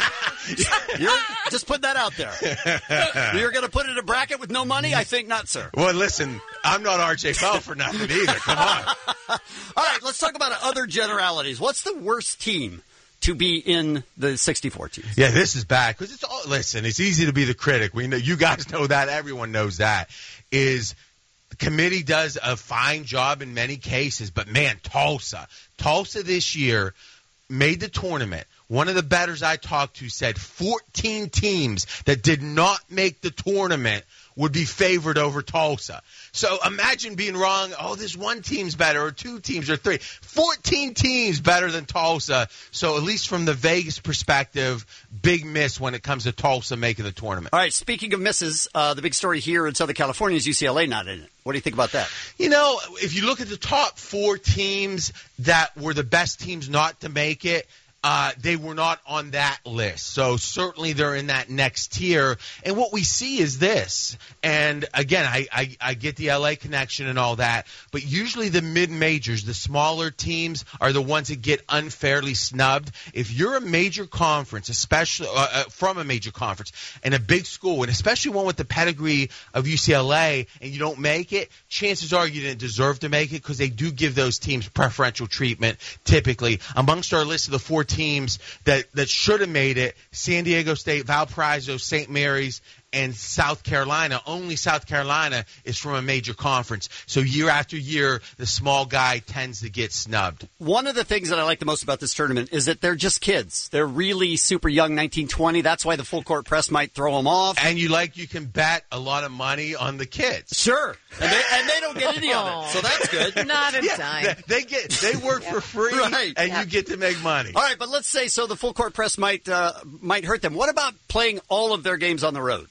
there. You're, just put that out there. You're going to put in a bracket with no money? I think not, sir. Well, listen, I'm not R J Fell for nothing either. Come on. All right, let's talk about other generalities. What's the worst team to be in the sixty-four teams? Yeah, this is bad because it's all. Listen, it's easy to be the critic. We know you guys know that. Everyone knows that. Is the committee does a fine job in many cases, but man, Tulsa, Tulsa this year made the tournament. One of the bettors I talked to said fourteen teams that did not make the tournament would be favored over Tulsa. So imagine being wrong, oh, this one team's better, or two teams, or three. fourteen teams better than Tulsa. So at least from the Vegas perspective, big miss when it comes to Tulsa making the tournament. All right, speaking of misses, uh, the big story here in Southern California is U C L A not in it. What do you think about that? You know, if you look at the top four teams that were the best teams not to make it, Uh, they were not on that list. So certainly they're in that next tier. And what we see is this. And again, I, I, I get the L A connection and all that, but usually the mid-majors, the smaller teams, are the ones that get unfairly snubbed. If you're a major conference, especially uh, uh, from a major conference, and a big school, and especially one with the pedigree of U C L A, and you don't make it, chances are you didn't deserve to make it because they do give those teams preferential treatment typically. Amongst our list of the four teams that, that should have made it, San Diego State, Valparaiso, Saint Mary's, and South Carolina. Only South Carolina is from a major conference. So year after year, the small guy tends to get snubbed. One of the things that I like the most about this tournament is that they're just kids. They're really super young, nineteen, twenty. That's why the full court press might throw them off. And you like you can bet a lot of money on the kids. Sure. And they, and they don't get any of it. So that's good. Not a Yeah, dime. they, they get they work for free, Right. and Yeah. you get to make money. All right, but let's say so the full court press might uh, might hurt them. What about playing all of their games on the road?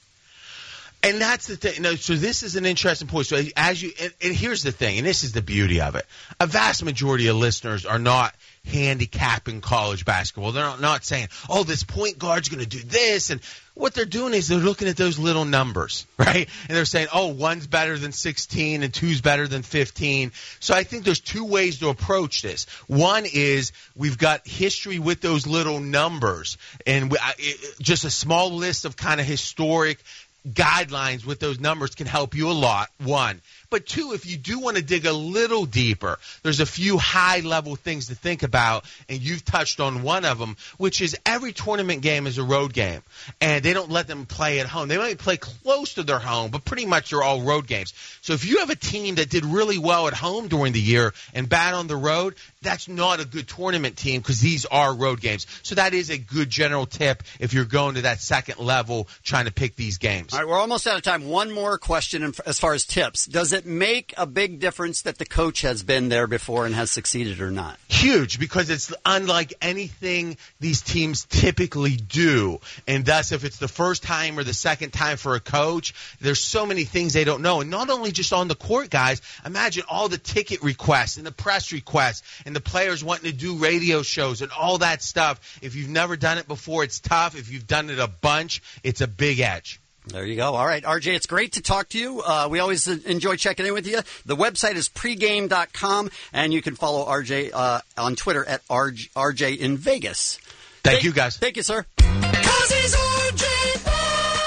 And that's the thing. No, so this is an interesting point. So as you, and, and here's the thing, and this is the beauty of it. A vast majority of listeners are not handicapping college basketball. They're not, not saying, oh, this point guard's going to do this. And what they're doing is they're looking at those little numbers, right? And they're saying, oh, one's better than sixteen and two's better than fifteen. So I think there's two ways to approach this. One is we've got history with those little numbers, and we, I, it, just a small list of kind of historic guidelines with those numbers can help you a lot, one. But two, if you do want to dig a little deeper, there's a few high-level things to think about, and you've touched on one of them, which is every tournament game is a road game, and they don't let them play at home. They might play close to their home, but pretty much they're all road games. So if you have a team that did really well at home during the year and bad on the road, that's not a good tournament team because these are road games. So that is a good general tip if you're going to that second level trying to pick these games. All right, we're almost out of time. One more question in- as far as tips. Does it make a big difference that the coach has been there before and has succeeded or not? Huge, because it's unlike anything these teams typically do. And thus, if it's the first time or the second time for a coach, there's so many things they don't know. And not only just on the court, guys, imagine all the ticket requests and the press requests and the players wanting to do radio shows and all that stuff. If you've never done it before, it's tough. If you've done it a bunch, it's a big edge. There you go. All right, R J, it's great to talk to you. Uh, we always enjoy checking in with you. The website is pregame dot com, and you can follow R J uh, on Twitter at R J in Vegas. Thank Thank you, guys. Thank you, sir. Cause he's R J Bell.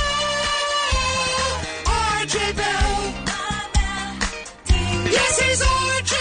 R J Bell. Yes, he's R J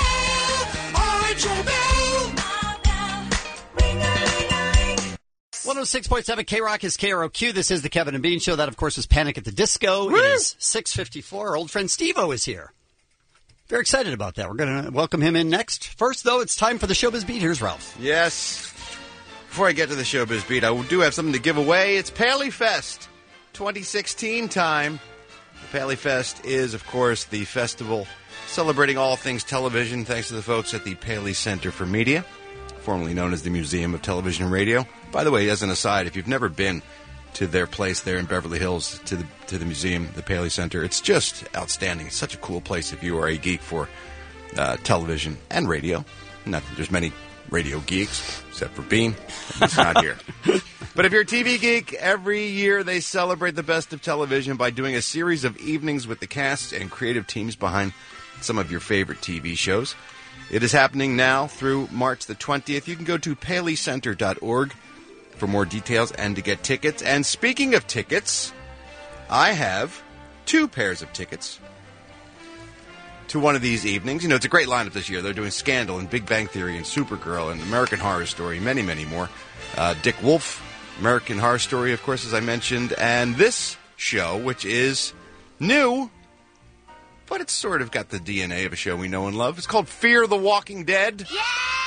Bell. R J Bell. one one oh six point seven K-Rock is K R O Q. This is the Kevin and Bean Show. That, of course, is Panic at the Disco. Woo! It is six fifty-four. Our old friend Steve-O is here. Very excited about that. We're going to welcome him in next. First, though, it's time for the Showbiz Beat. Here's Ralph. Yes. Before I get to the Showbiz Beat, I do have something to give away. It's Paley Fest twenty sixteen time. Paley Fest is, of course, the festival celebrating all things television, thanks to the folks at the Paley Center for Media, formerly known as the Museum of Television and Radio. By the way, as an aside, if you've never been to their place there in Beverly Hills, to the to the museum, the Paley Center, it's just outstanding. It's such a cool place if you are a geek for uh, television and radio. Not that there's many radio geeks, except for Bean. He's not here. But if you're a T V geek, every year they celebrate the best of television by doing a series of evenings with the casts and creative teams behind some of your favorite T V shows. It is happening now through March the twentieth. You can go to paley center dot org for more details and to get tickets. And speaking of tickets, I have two pairs of tickets to one of these evenings. You know, it's a great lineup this year. They're doing Scandal and Big Bang Theory and Supergirl and American Horror Story, many, many more. Uh, Dick Wolf, American Horror Story, of course, as I mentioned. And this show, which is new, but it's sort of got the D N A of a show we know and love. It's called Fear the Walking Dead. Yay!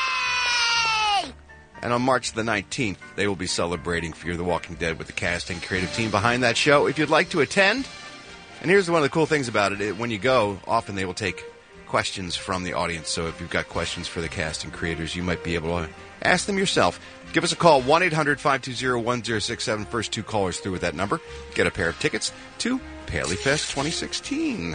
And on March the nineteenth, they will be celebrating Fear the Walking Dead with the cast and creative team behind that show. If you'd like to attend, and here's one of the cool things about it, when you go, often they will take questions from the audience. So if you've got questions for the cast and creators, you might be able to ask them yourself. Give us a call, one eight hundred five two zero one zero six seven. First two callers through with that number. Get a pair of tickets to Paley Fest twenty sixteen.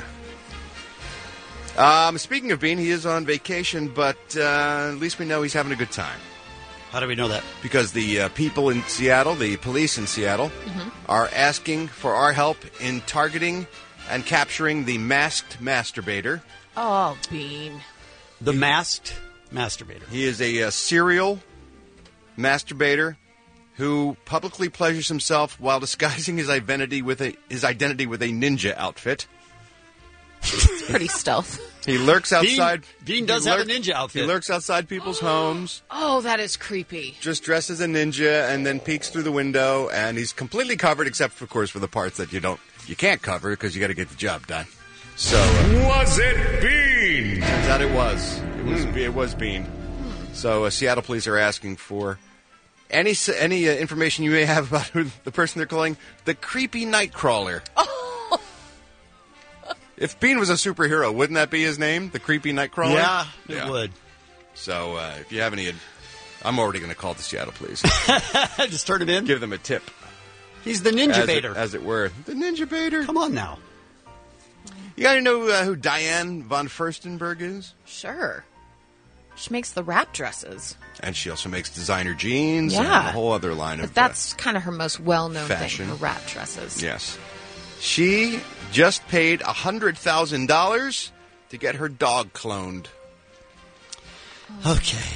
Um, speaking of Bean, he is on vacation, but uh, at least we know he's having a good time. How do we know that? Because the uh, people in Seattle, the police in Seattle, mm-hmm. are asking for our help in targeting and capturing the masked masturbator. Oh, Bean. The masked masturbator. He is a, a serial masturbator who publicly pleasures himself while disguising his identity with a his identity with a ninja outfit. It's pretty stealth. He lurks outside. Bean, Bean does lurk, have a ninja outfit. He lurks outside people's homes. Oh, that is creepy. Just dressed as a ninja and then peeks through the window, and he's completely covered except, of course, for the parts that you don't, you can't cover because you got to get the job done. So uh, was it Bean? Turns out it was. It was. Mm. It was Bean. So uh, Seattle police are asking for any any uh, information you may have about who, the person they're calling the creepy Nightcrawler. Oh. If Bean was a superhero, wouldn't that be his name? The creepy Nightcrawler? Yeah, it yeah. would. So uh, if you have any... I'm already going to call the Seattle police. Just turn him in? Give them a tip. He's the ninja as baiter. It, as it were. The ninja baiter. Come on now. You got to know uh, who Diane von Furstenberg is? Sure. She makes the wrap dresses. And she also makes designer jeans yeah. and a whole other line but of that's uh, kind of her most well-known fashion. thing, her wrap dresses. Yes. She just paid one hundred thousand dollars to get her dog cloned. Okay.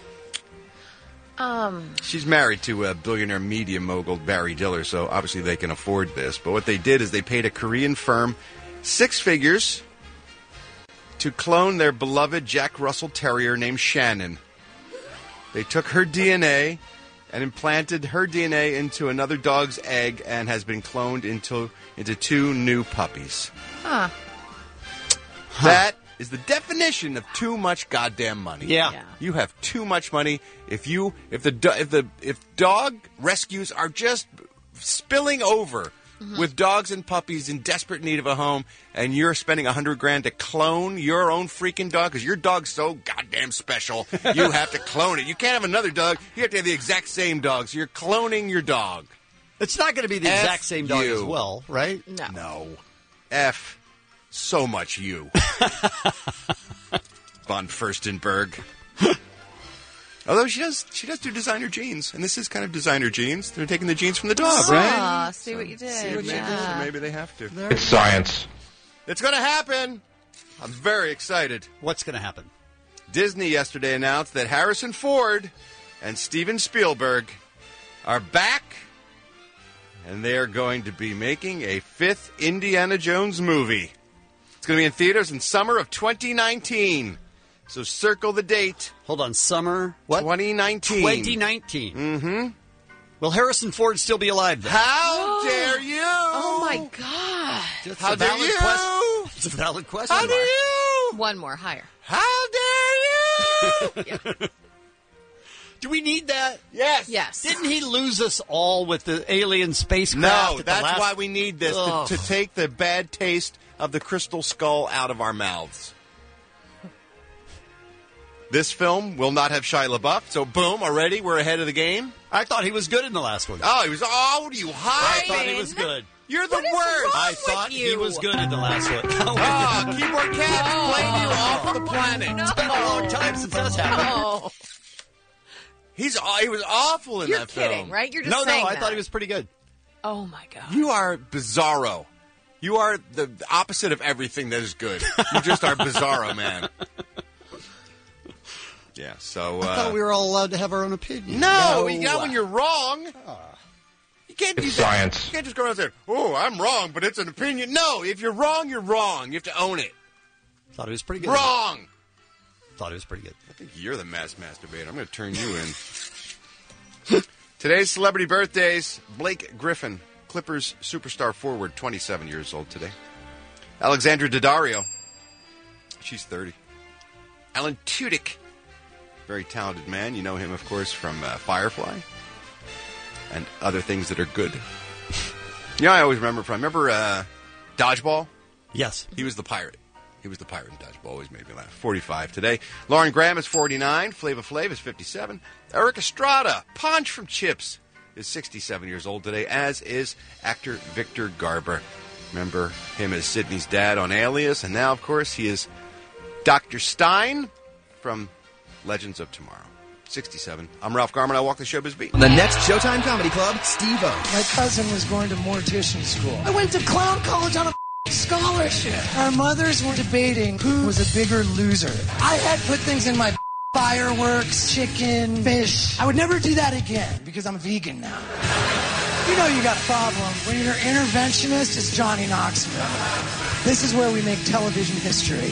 Um. She's married to a billionaire media mogul, Barry Diller, so obviously they can afford this. But what they did is they paid a Korean firm six figures to clone their beloved Jack Russell Terrier named Shannon. They took her D N A and implanted her D N A into another dog's egg and has been cloned into into two new puppies. Huh. That is the definition of too much goddamn money. Yeah. yeah. You have too much money. If you if the do- if the if dog rescues are just spilling over mm-hmm. with dogs and puppies in desperate need of a home, and you're spending a hundred grand to clone your own freaking dog because your dog's so goddamn special, you have to clone it. You can't have another dog. You have to have the exact same dog. So you're cloning your dog. It's not going to be the F exact same dog you. as well, right? No. No. F so much you. Von Furstenberg. Although she does she does do designer jeans, and this is kind of designer jeans. They're taking the jeans from the dog, ah, right? Ah, see what you did. See what yeah. you did. So maybe they have to. It's science. It's going to happen. I'm very excited. What's going to happen? Disney yesterday announced that Harrison Ford and Steven Spielberg are back, and they are going to be making a fifth Indiana Jones movie. It's going to be in theaters in summer of twenty nineteen. So circle the date. Hold on, summer what? twenty nineteen. twenty nineteen. Mm-hmm. Will Harrison Ford still be alive then? How dare you? Oh, my God. Just How a dare valid you? question. It's a valid question. How dare you? One more, higher. How dare you? Do we need that? Yes. Yes. Didn't he lose us all with the alien spacecraft? No, at that's the last... why we need this, to, to take the bad taste of the crystal skull out of our mouths. This film will not have Shia LaBeouf, so boom, already we're ahead of the game. I thought he was good in the last one. Oh, he was, oh, you high. I thought he was good. You're the What is worst. wrong I with thought you? he was good in the last one. Oh, keyboard cats playing you off the planet. No. It's been a long time since that's happened. Oh. He's he was awful in You're that kidding, film. right? You're just No, saying no, I that. thought he was pretty good. Oh, my God. You are bizarro. You are the opposite of everything that is good. You just are bizarro, man. Yeah, so... Uh, I thought we were all allowed to have our own opinion. No, you got when you're wrong. You can't do It's that. science. You can't just go around saying, oh, I'm wrong, but it's an opinion. No, if you're wrong, you're wrong. You have to own it. Thought he was pretty good. Wrong. Thought he was pretty good. I think you're the mass masturbator. I'm going to turn you in. Today's celebrity birthdays. Blake Griffin, Clippers superstar forward, twenty-seven years old today. Alexandra Daddario, she's thirty. Alan Tudyk, very talented man. You know him, of course, from uh, Firefly and other things that are good. You know, I always remember from, remember uh, Dodgeball? Yes. He was the pirate. He was the pirate in Dodgeball. Always made me laugh. forty-five today. Lauren Graham is forty-nine. Flava Flav is fifty-seven. Eric Estrada, Punch from Chips, is sixty-seven years old today, as is actor Victor Garber. Remember him as Sidney's dad on Alias, and now, of course, he is Doctor Stein from Legends of Tomorrow. sixty-seven. I'm Ralph Garman. I walk the showbiz beat. On the next Showtime Comedy Club, Steve-O. My cousin was going to mortician school. I went to clown college on a scholarship. Our mothers were debating who was a bigger loser. I had put things in my fireworks, chicken, fish. I would never do that again because I'm vegan now. You know you got problems. When your interventionist is Johnny Knoxville. This is where we make television history.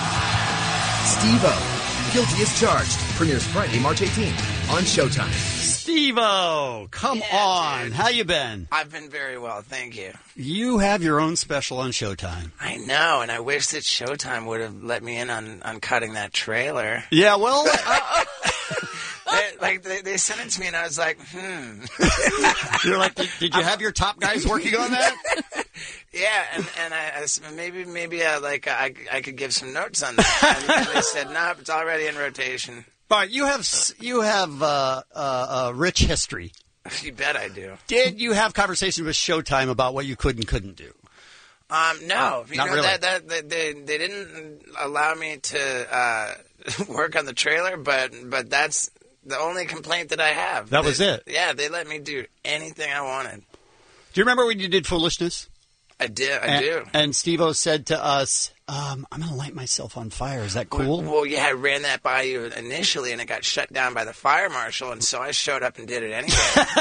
Steve-O, Guilty as Charged, premieres Friday, March eighteenth on Showtime. Steve-O, come Yeah, on. dude. How you been? I've been very well, thank you. You have your own special on Showtime. I know, and I wish that Showtime would have let me in on, on cutting that trailer. Yeah, well... They, like, they, they sent it to me, and I was like, hmm. You're like, did, did you have your top guys working on that? Yeah, and, and I, I s- maybe maybe uh, like I, I could give some notes on that. And, and they said, no, nope, it's already in rotation. All right, you have s- you have uh, uh, a rich history. You bet I do. Did you have conversations with Showtime about what you could and couldn't do? Um, no, you Not know really. that, that, that they they didn't allow me to uh, work on the trailer, but but that's the only complaint that I have. That was They- it? Yeah, they let me do anything I wanted. Do you remember when you did Foolishness? I did. I and, do. And Steve-O said to us, um, I'm going to light myself on fire. Is that cool? Well, yeah, I ran that by you initially, and it got shut down by the fire marshal, and so I showed up and did it anyway.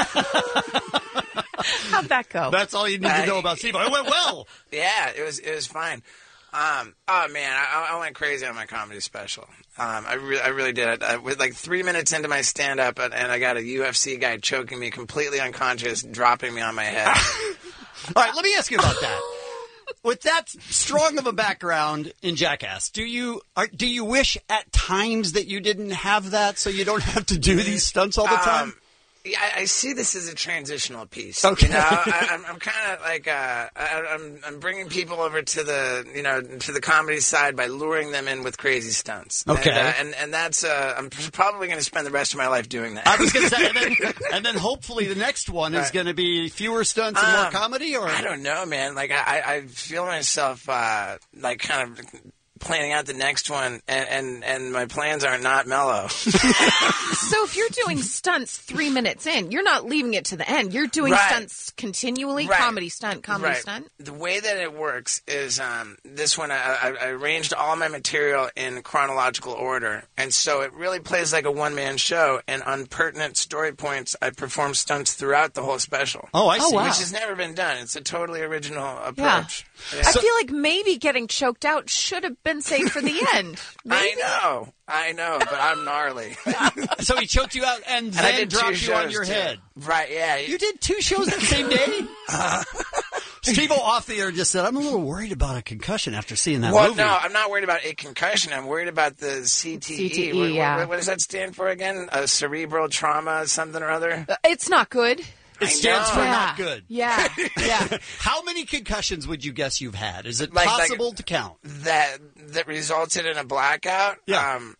How'd that go? That's all you need to know about Steve-O. It went well. Yeah, it was it was fine. Um, oh man, I, I went crazy on my comedy special. Um, I really, I really did. I, I, with like three minutes into my stand-up, and, and I got a U F C guy choking me, completely unconscious, dropping me on my head. All right, let me ask you about that. With that strong of a background in Jackass, do you are, do you wish at times that you didn't have that so you don't have to do these stunts all the time? Um, yeah, I, I see this as a transitional piece. Okay. You know, I, I'm, I'm kind of like uh, I, I'm, I'm bringing people over to the, you know, to the comedy side by luring them in with crazy stunts. Okay. And uh, and, and that's uh, I'm probably going to spend the rest of my life doing that. I was going to say, and then, and then hopefully the next one is Right. going to be fewer stunts and more Um, comedy, or I don't know, man. Like I, I feel myself uh, like kind of planning out the next one, and, and, and my plans are not mellow. So if you're doing stunts three minutes in, you're not leaving it to the end. You're doing Right. stunts continually, Right. comedy stunt, comedy Right. stunt. The way that it works is um, this one, I, I, I arranged all my material in chronological order, and so it really plays like a one-man show, and on pertinent story points, I perform stunts throughout the whole special. Oh, I see. Oh, wow. Which has never been done. It's a totally original Yeah. approach. I feel like maybe getting choked out should have been then save for the end. I know, I know, but I'm gnarly. So he choked you out and, And I then did two dropped you on shows, your too. head. Right? Yeah. You did two shows that same day? Uh, Steve-O off the air just said, I'm a little worried about a concussion after seeing that well, movie. no, I'm not worried about a concussion. I'm worried about the C T E. C T E, what, yeah. what, what does that stand for again? A cerebral trauma, something or other? It's not good. It stands for Yeah. not good. Yeah, yeah. How many concussions would you guess you've had? Is it Like- like- possible to count? That that resulted in a blackout? Yeah. Um,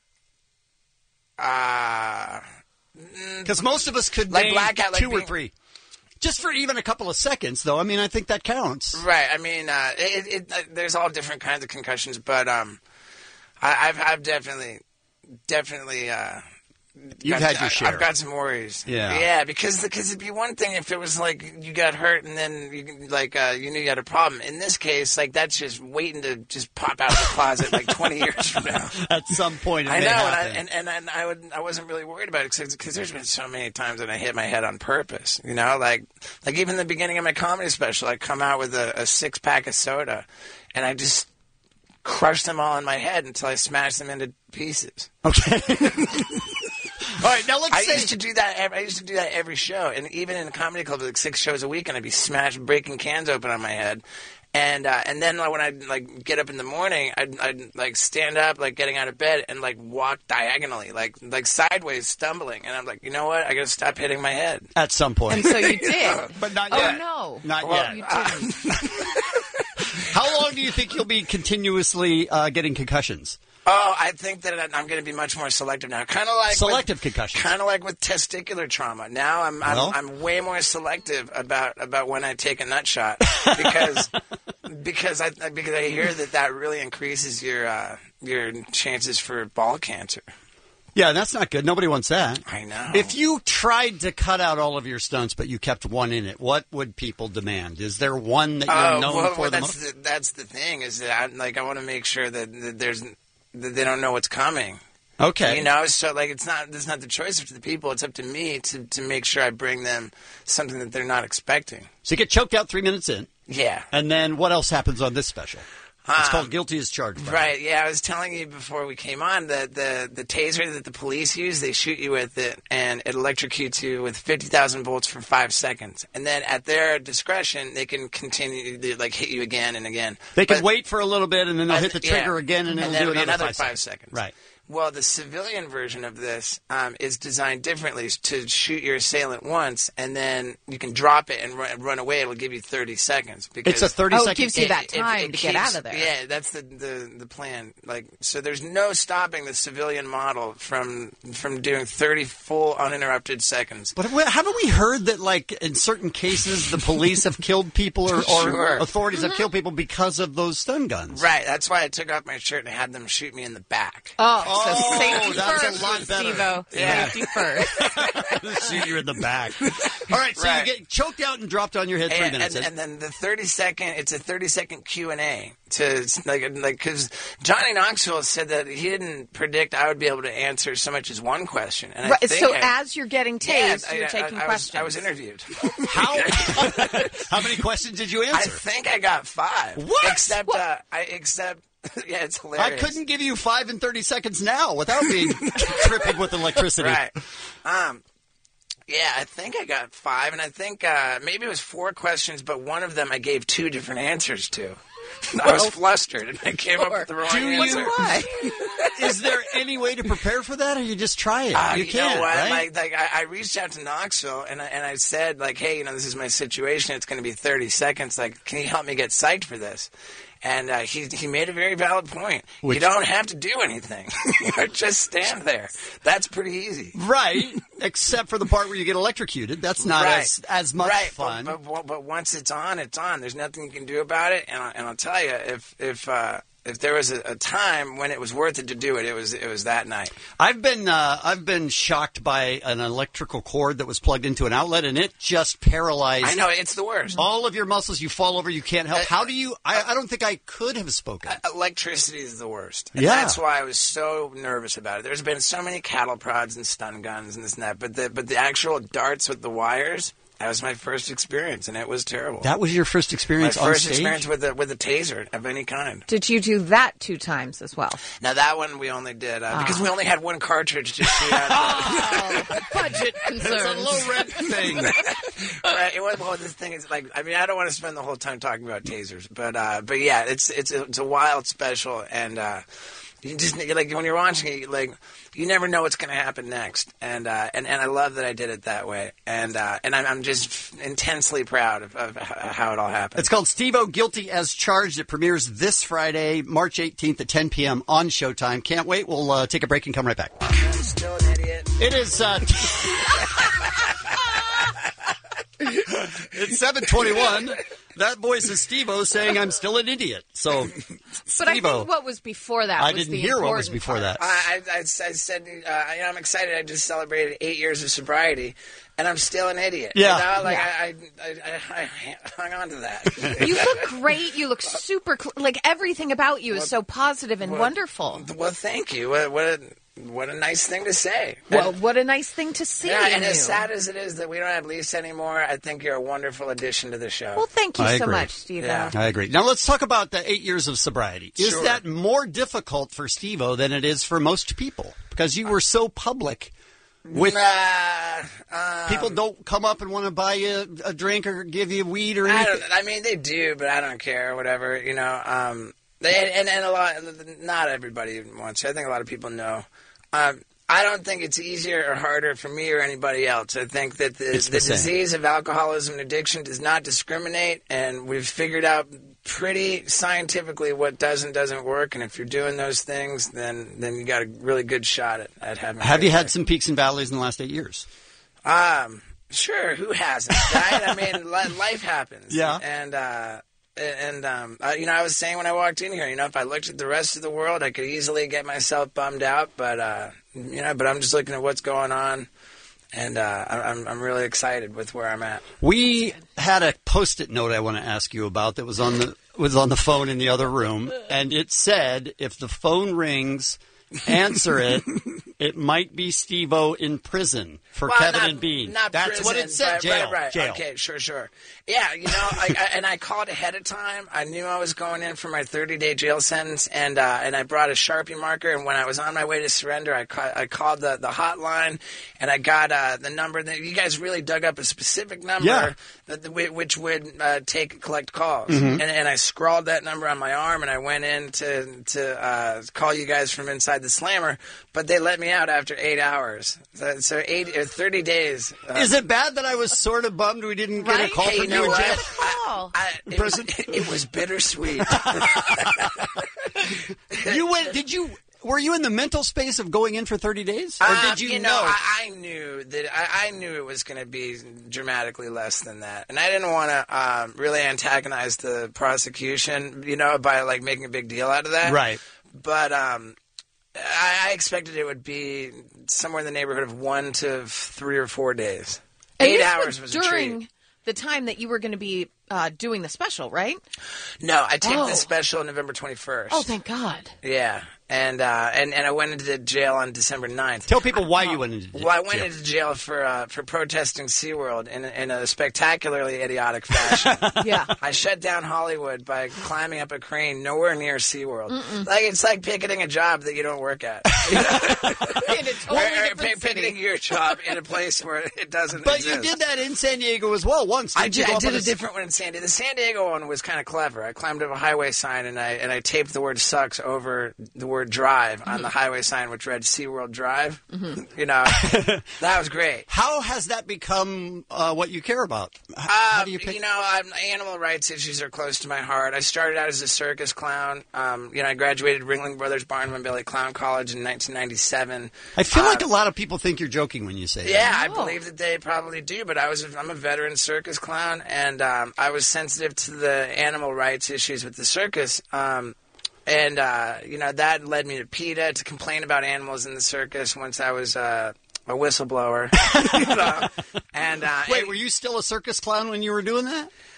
uh, Because most of us could Like name blackout, like two or being- three. Just for even a couple of seconds, though. I mean, I think that counts. Right. I mean, uh, it, it, uh, there's all different kinds of concussions, but um, I, I've I've definitely definitely uh, You've got- had your I- share. I've got some worries. Yeah. Yeah, because because it'd be one thing if it was like you got hurt and then you like uh, you knew you had a problem. In this case, like that's just waiting to just pop out of the closet like twenty years from now. At some point, it I may know, and I, happen. and, and and I would I wasn't really worried about it because there's been so many times that I hit my head on purpose. You know, like like even the beginning of my comedy special, I come out with a, a six pack of soda, and I just crushed them all in my head until I smashed them into pieces. Okay. All right, now let's I say used to do that. Every, I used to do that every show, and even in a comedy club, like six shows a week, and I'd be smashed, breaking cans open on my head. And uh, and then like, when I'd like get up in the morning, I'd, I'd like stand up, like getting out of bed, and like walk diagonally, like like sideways, stumbling. And I'm like, you know what? I gotta stop hitting my head. at some point. And so you did. But not Oh, yet. no. Not Well, yet. You uh, didn't. How long do you think you'll be continuously uh, getting concussions? Oh, I think that I'm going to be much more selective now. Kind of like Selective concussions. Kind of like with testicular trauma. Now I'm I'm, Well? I'm way more selective about, about when I take a nut shot because because I because I hear that that really increases your uh, your chances for ball cancer. Yeah, that's not good. Nobody wants that. I know. If you tried to cut out all of your stunts, but you kept one in it, what would people demand? Is there one that you're Oh, known well, for well, the that's most? the, that's the thing is that I, like I want to make sure that, that there's that they don't know what's coming. Okay. You know, so like it's not it's not the choice of the people. It's up to me to, to make sure I bring them something that they're not expecting. So you get choked out three minutes in. Yeah. And then what else happens on this special? It's Um, called Guilty as Charged. Right, yeah, I was telling you before we came on that the, the taser that the police use, they shoot you with it, and it electrocutes you with fifty thousand volts for five seconds. And then at their discretion, they can continue to, like, hit you again and again. They can But- wait for a little bit, and then they'll Uh, hit the trigger yeah. again, and it'll then do it'll be another, another five, five seconds. seconds. Right. Well, the civilian version of this um, is designed differently to shoot your assailant once, and then you can drop it and run, run away. It'll give you thirty seconds. Because It's a thirty Oh, it second gives you that time to get keeps- out of there. Yeah, that's the, the, the plan. Like, so there's no stopping the civilian model from from doing thirty full uninterrupted seconds. But wh- haven't we heard that, like, in certain cases, the police have killed people or, or Sure. authorities have killed people because of those stun guns? Right, that's why I took off my shirt and I had them shoot me in the back. Oh, Oh, so safety that's a first, lot better. Steve-O. Yeah. Safety first. Shoot you in the back. All right, so Right. you get choked out and dropped on your head three And, minutes. and, and then the thirty second, it's a thirty second Q and A to like like because Johnny Knoxville said that he didn't predict I would be able to answer so much as one question. And I Right, think so I- as you're getting Yeah, tased, I- you're I- taking I, questions. Was, I was interviewed. How how many questions did you I answer? think I got five. What? Except uh, I except yeah, it's I hilarious. couldn't give you five in thirty seconds now without being tripping with electricity. Right. Um, yeah, I think I got five, and I think uh, maybe it was four questions, but one of them I gave two different answers to. I was flustered, and I came up with the wrong Do answer. you? Is there any way to prepare for that, or you just try it? Uh, you you can't, know what? right? Like, like I, I reached out to Knoxville and I, and I said, like, hey, you know, this is my situation. It's going to be thirty seconds. Like, can you help me get psyched for this? And uh, he he made a very valid point. Which- you don't have to do anything. You know, just stand there. That's pretty easy. Right, except for the part where you get electrocuted. That's not Right. as as much right. fun. But, but, but once it's on, it's on. There's nothing you can do about it. And, I, and I'll tell you, if if uh, if there was a, a time when it was worth it to do it, it was it was that night. I've been uh, I've been shocked by an electrical cord that was plugged into an outlet, and it just paralyzed. I know, it's the worst. All of your muscles, you fall over, you can't help. Uh, How do you? I, I don't think I could have spoken. Electricity is the worst. And Yeah. that's why I was so nervous about it. There's been so many cattle prods and stun guns and this and that, but the but the actual darts with the wires, That was my first experience, and it was terrible. That was your first experience my on first stage? experience with a, with a taser of any kind. Did you do that two times as well? Now, that one we only did, uh, Ah. because we only had one cartridge to shoot out. Budget concerns. It's a low rent thing. Right. It was, well, the thing is, like, I mean, I don't want to spend the whole time talking about tasers, but uh, but yeah, it's it's a, it's a wild special, and uh, you just like when you're watching it, like you never know what's going to happen next, and uh, and and I love that I did it that way, and uh, and I'm, I'm just intensely proud of, of how it all happened. It's called Steve-O Guilty as Charged. It premieres this Friday, March eighteenth at ten p.m. on Showtime. Can't wait. We'll uh, take a break and come right back. I'm still an idiot. It is. Uh, it's seven twenty-one. That voice is Steve-O saying I'm still an idiot. So, But I Steve-O. think what was before that I was didn't the hear what was important before part. that. I, I, I said, uh, you know, I'm excited. I just celebrated eight years of sobriety, and I'm still an idiot. Yeah. You know, like Yeah. I, I, I, I hung on to that. You look great. You look super, cl- like everything about you is so positive and Well, wonderful. Well, thank you. What, what a what a nice thing to say. Well, what a nice thing to see Yeah, in and you. as sad as it is that we don't have Lisa anymore, I think you're a wonderful addition to the show. Well, thank you I so agree. much, Steve. Yeah. I agree. Now let's talk about the eight years of sobriety. Is Sure. that more difficult for Steve-O than it is for most people? Because you were so public with Nah, um, people don't come up and want to buy you a drink or give you weed or I anything. don't. I mean, they do, but I don't care. Whatever, you know. Um, they, and and a lot. Not everybody wants to. I think a lot of people know. Um, I don't think it's easier or harder for me or anybody else. I think that the, It's the the same. disease of alcoholism and addiction does not discriminate, and we've figured out pretty scientifically what does and doesn't work. And if you're doing those things, then then you got a really good shot at, at having. a Have great you had life. some peaks and valleys in the last eight years? Um, sure. Who hasn't? Right? I mean, li- life happens. Yeah. And uh, and um, uh, you know, I was saying when I walked in here, you know, if I looked at the rest of the world, I could easily get myself bummed out. But uh, you know, but I'm just looking at what's going on, and uh, I- I'm I'm really excited with where I'm at. We had a Post-it note I want to ask you about that was on the was on the phone in the other room, and it said, "If the phone rings, answer it. It might be Steve-O in prison for Well, Kevin not- and Bean." Not That's prison, what it said. Right, Jail. Right, right. Jail. Okay, sure, sure. Yeah, you know, I, I, and I called ahead of time. I knew I was going in for my thirty-day jail sentence, and uh, and I brought a Sharpie marker. And when I was on my way to surrender, I, ca- I called the, the hotline, and I got uh, the number. That you guys really dug up a specific number, Yeah. that, that, whi- which would uh, take collect calls. Mhm. And, and I scrawled that number on my arm, and I went in to to uh, call you guys from inside the Slammer. But they let me out after eight hours. So, so eight or thirty days. Uh, Is it bad that I was sort of bummed we didn't get a call Hey, from you know you in what? jail? I, I, it, was, it was bittersweet. You went? Did you? Were you in the mental space of going in for thirty days, or Um, did you, know? I, I knew that I, I knew it was going to be dramatically less than that, and I didn't want to um, really antagonize the prosecution, you know, by like making a big deal out of that. Right. But um, I, I expected it would be somewhere in the neighborhood of one to three or four days. And Eight this hours was a treat. during the time that you were going to be uh, doing the special, right? No, I taped Oh. the special November twenty-first. Oh, thank God. Yeah, and uh, and and I went into jail on December ninth. Tell people why you went into jail. Well, I went into jail for uh, for protesting SeaWorld in, in a spectacularly idiotic fashion. Yeah. I shut down Hollywood by climbing up a crane nowhere near SeaWorld. Like it's like picketing a job that you don't work at. In a totally Or- or different pick- city. picketing your job in a place where it doesn't But exist. you did that in San Diego as well once. I didn't you did, go I up did on a s- different one in San Diego. The San Diego one was kind of clever. I climbed up a highway sign and I and I taped the word "sucks" over the word "drive" on the highway sign, which read SeaWorld Drive. You know, that was great. How has that become uh, what you care about? H- Uh, How do you pick? you know, um, animal rights issues are close to my heart. I started out as a circus clown. Um, you know, I graduated Ringling Brothers Barnum and Bailey Clown College in nineteen ninety-seven. I feel Uh, like a lot of people think you're joking when you say Yeah, that. I believe that they probably do, but I was I'm a veteran circus clown, and um, I was sensitive to the animal rights issues with the circus. Um, and uh, you know that led me to PETA to complain about animals in the circus once I was uh, a whistleblower. You know? And uh, Wait, and- were you still a circus clown when you were doing that?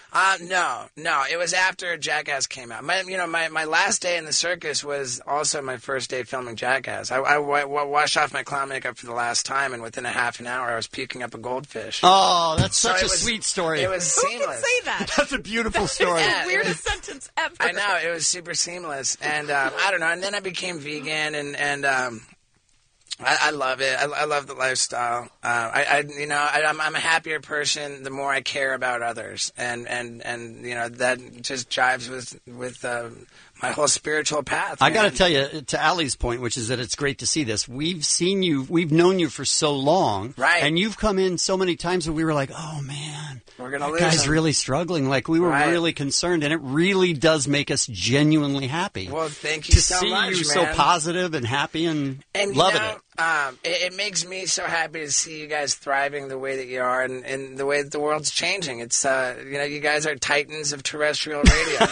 Uh, no, no. It was after Jackass came out. My, you know, my, my last day in the circus was also my first day filming Jackass. I, I, I washed off my clown makeup for the last time, and within a half an hour, I was puking up a goldfish. Oh, that's So such it a was- sweet story. It was Who seamless. can say that? That's a beautiful story. Yeah, it Weirdest was- sentence ever. I know, it was super seamless, and um, I don't know. And then I became vegan, and and um, I, I love it. I, I love the lifestyle. Uh, I, I, you know, I, I'm I'm a happier person the more I care about others, and and, and you know that just jives with with uh, my whole spiritual path. I got man. to tell you, to Ali's point, which is that it's great to see this. We've seen you, we've known you for so long, Right. And you've come in so many times that we were like, oh man, We're gonna that lose guy's him. really struggling. Like we were Right. really concerned, and it really does make us genuinely happy. Well, thank you to so see much, you man. so positive and happy and, And you loving know, it. Um, it. It makes me so happy to see you guys thriving the way that you are, and, and the way that the world's changing. It's uh, you know, you guys are titans of terrestrial radio.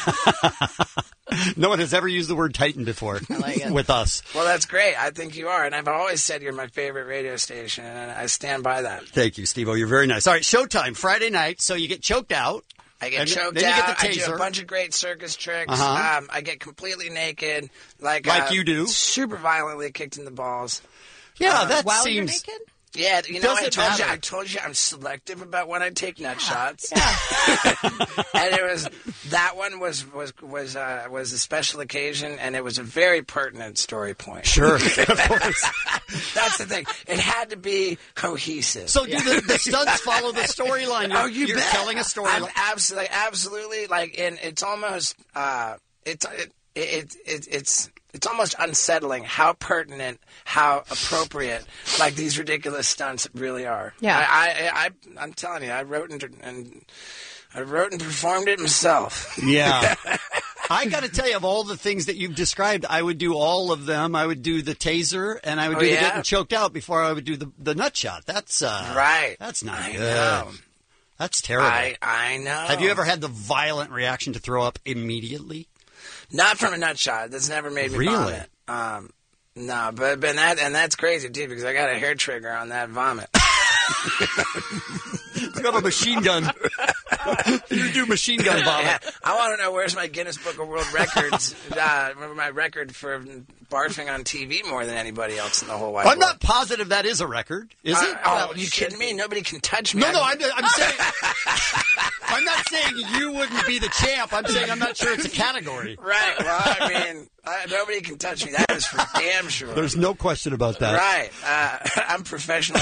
No one has ever used the word Titan before with us. Well, that's great. I think you are, and I've always said you're my favorite radio station, and I stand by that. Thank you, Steve-O. You're very nice. All right, showtime, Friday night. So you get choked out. I get and choked then you out. get the I do taser. a bunch of great circus tricks. Uh-huh. Um, I get completely naked, like Like uh, you do. super violently kicked in the balls. Yeah, Uh, that While you're seems. naked? Yeah, you know, I Doesn't told you, matter. I told you, I'm selective about when I take nut shots. And it was that one was was was uh, was a special occasion, and it was a very pertinent story point. Sure, of course. That's the thing. It had to be cohesive. So do the, the stunts follow the storyline? You're, Oh, you you're bet. telling a storyline. I'm absolutely, absolutely like, and it's almost, uh, it's it, it, it, it's. It's almost unsettling how pertinent, how appropriate, like these ridiculous stunts really are. Yeah. I, I, I I'm telling you, I wrote and, and I wrote and performed it myself. Yeah. I got to tell you, of all the things that you've described, I would do all of them. I would do the taser, and I would Oh, do the yeah? getting choked out before I would do the, the nut shot. That's uh, Right. That's not I good. know. That's terrible. I I know. Have you ever had the violent reaction to throw up immediately? Not from a nut shot. That's never made me Really? vomit. Um, no, but but that and that's crazy too because I got a hair trigger on that vomit. You have a machine gun. You do machine gun vomit. Yeah. I want to know where's my Guinness Book of World Records, uh, my record for barfing on T V more than anybody else in the whole wide I'm world. not positive that is a record. Is Uh, it? oh, you kidding me? Nobody can touch me. No, no, I'm- I'm, I'm saying. I'm not saying you wouldn't be the champ. I'm saying I'm not sure it's a category. Right. Well, I mean, uh, nobody can touch me. That is for damn sure. There's no question about that. Right. Uh, I'm professionally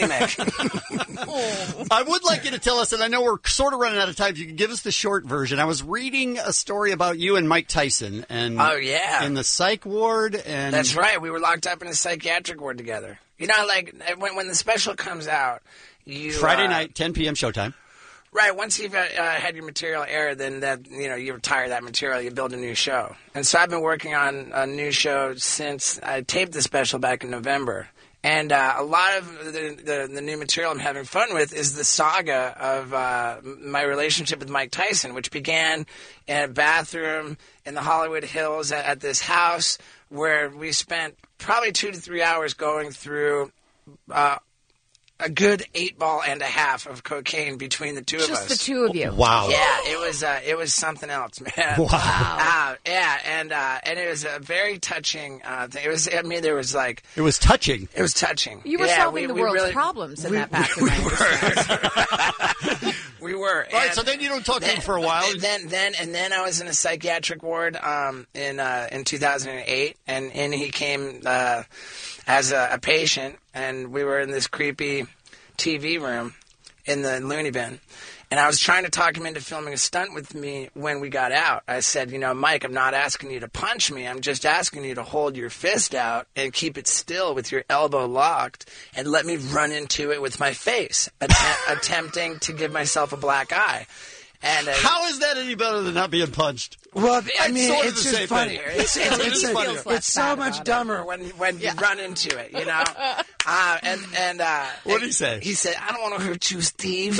bulimic. I would like you to tell us, and I know we're sort of running out of time. You can give us the short version. I was reading a story about you and Mike Tyson, and Oh, yeah. in the psych ward, and That's right. We were locked up in a psychiatric ward together. You know, like when when the special comes out, you Friday uh, night, ten p.m. showtime. Right. Once you've uh, had your material aired, then that you know you retire that material, you build a new show. And so I've been working on a new show since I taped the special back in November. And uh, a lot of the, the the new material I'm having fun with is the saga of uh, my relationship with Mike Tyson, which began in a bathroom in the Hollywood Hills at, at this house where we spent probably two to three hours going through Uh, a good eight ball and a half of cocaine between the two of us. Just the two of you. Wow. Yeah, it was uh, it was something else, man. Wow. Uh, yeah, and uh, and it was a very touching uh, thing. It was. I mean, there was like It was touching. it was touching. You were yeah, solving we, the we world's really, problems in we- that bathroom. I understand. We were. All right, And so then you don't talk to then, him for a while. Then, then, and then I was in a psychiatric ward um, in uh, in two thousand eight, and in he came uh, as a, a patient, and we were in this creepy T V room in the loony bin. And I was trying to talk him into filming a stunt with me when we got out. I said, you know, Mike, I'm not asking you to punch me. I'm just asking you to hold your fist out and keep it still with your elbow locked and let me run into it with my face, att- attempting to give myself a black eye. And uh, How is that any better than not being punched? well, I It's mean, sort of it's the just same funnier. thing. It's, it's, It it's, is a- funnier. it's so much dumber when when you run into it, you know. Uh, and and uh, What did and he say? He said, "I don't want to hurt you, Steve."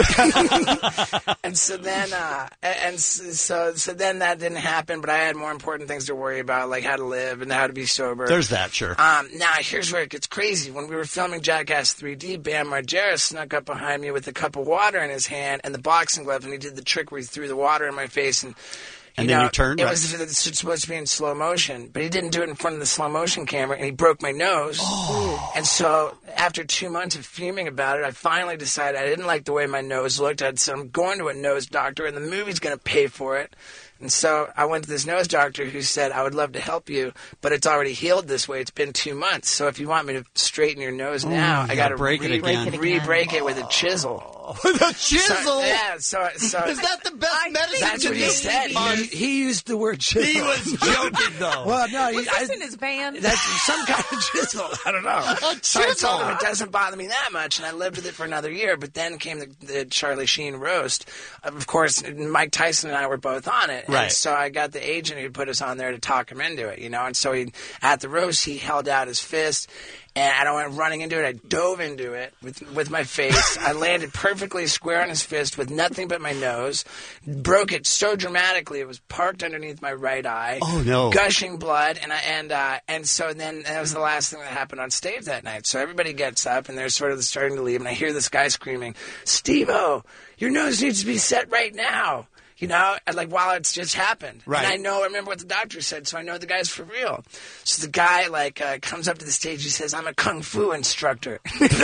And so then, uh, and and so so then that didn't happen. But I had more important things to worry about, like how to live and how to be sober. There's that, sure. Um, now, here's where it gets crazy. When we were filming Jackass three D, Bam Margera snuck up behind me with a cup of water in his hand and the boxing glove, and he did the trick where he threw the water in my face and. And you then know, you turned, It right? was it's supposed to be in slow motion, but he didn't do it in front of the slow motion camera, and he broke my nose. Oh. And so, after two months of fuming about it, I finally decided I didn't like the way my nose looked. I said, I'm going to a nose doctor, and the movie's going to pay for it. And so I went to this nose doctor who said, I would love to help you, but it's already healed this way. It's been two months. So if you want me to straighten your nose Oh, now, you I got to gotta break it re- again. re-break it with a chisel. With a chisel? So, yeah, so, so Is that the best medicine? That's to what he do? said. He, he used the word chisel. He was joking, though. Well, no, he, Was I, this in his van? that's some kind of chisel. I don't know. A So I told chisel. him it doesn't bother me that much, and I lived with it for another year. But then came the, the Charlie Sheen roast. Of course, Mike Tyson and I were both on it. Right. And so I got the agent who put us on there to talk him into it, you know. And so he, at the roast, he held out his fist, and I went running into it. I dove into it with with my face. I landed perfectly square on his fist with nothing but my nose. Broke it so dramatically it was parked underneath my right eye. Oh, no. Gushing blood, and I and uh, and so then that was the last thing that happened on stage that night. So everybody gets up and they're sort of starting to leave, and I hear this guy screaming, "Steve-O, your nose needs to be set right now." You know, and like while it's just happened. Right. And I know, I remember what the doctor said, so I know the guy's for real. So the guy, like, uh, comes up to the stage, he says, I'm a Kung Fu instructor.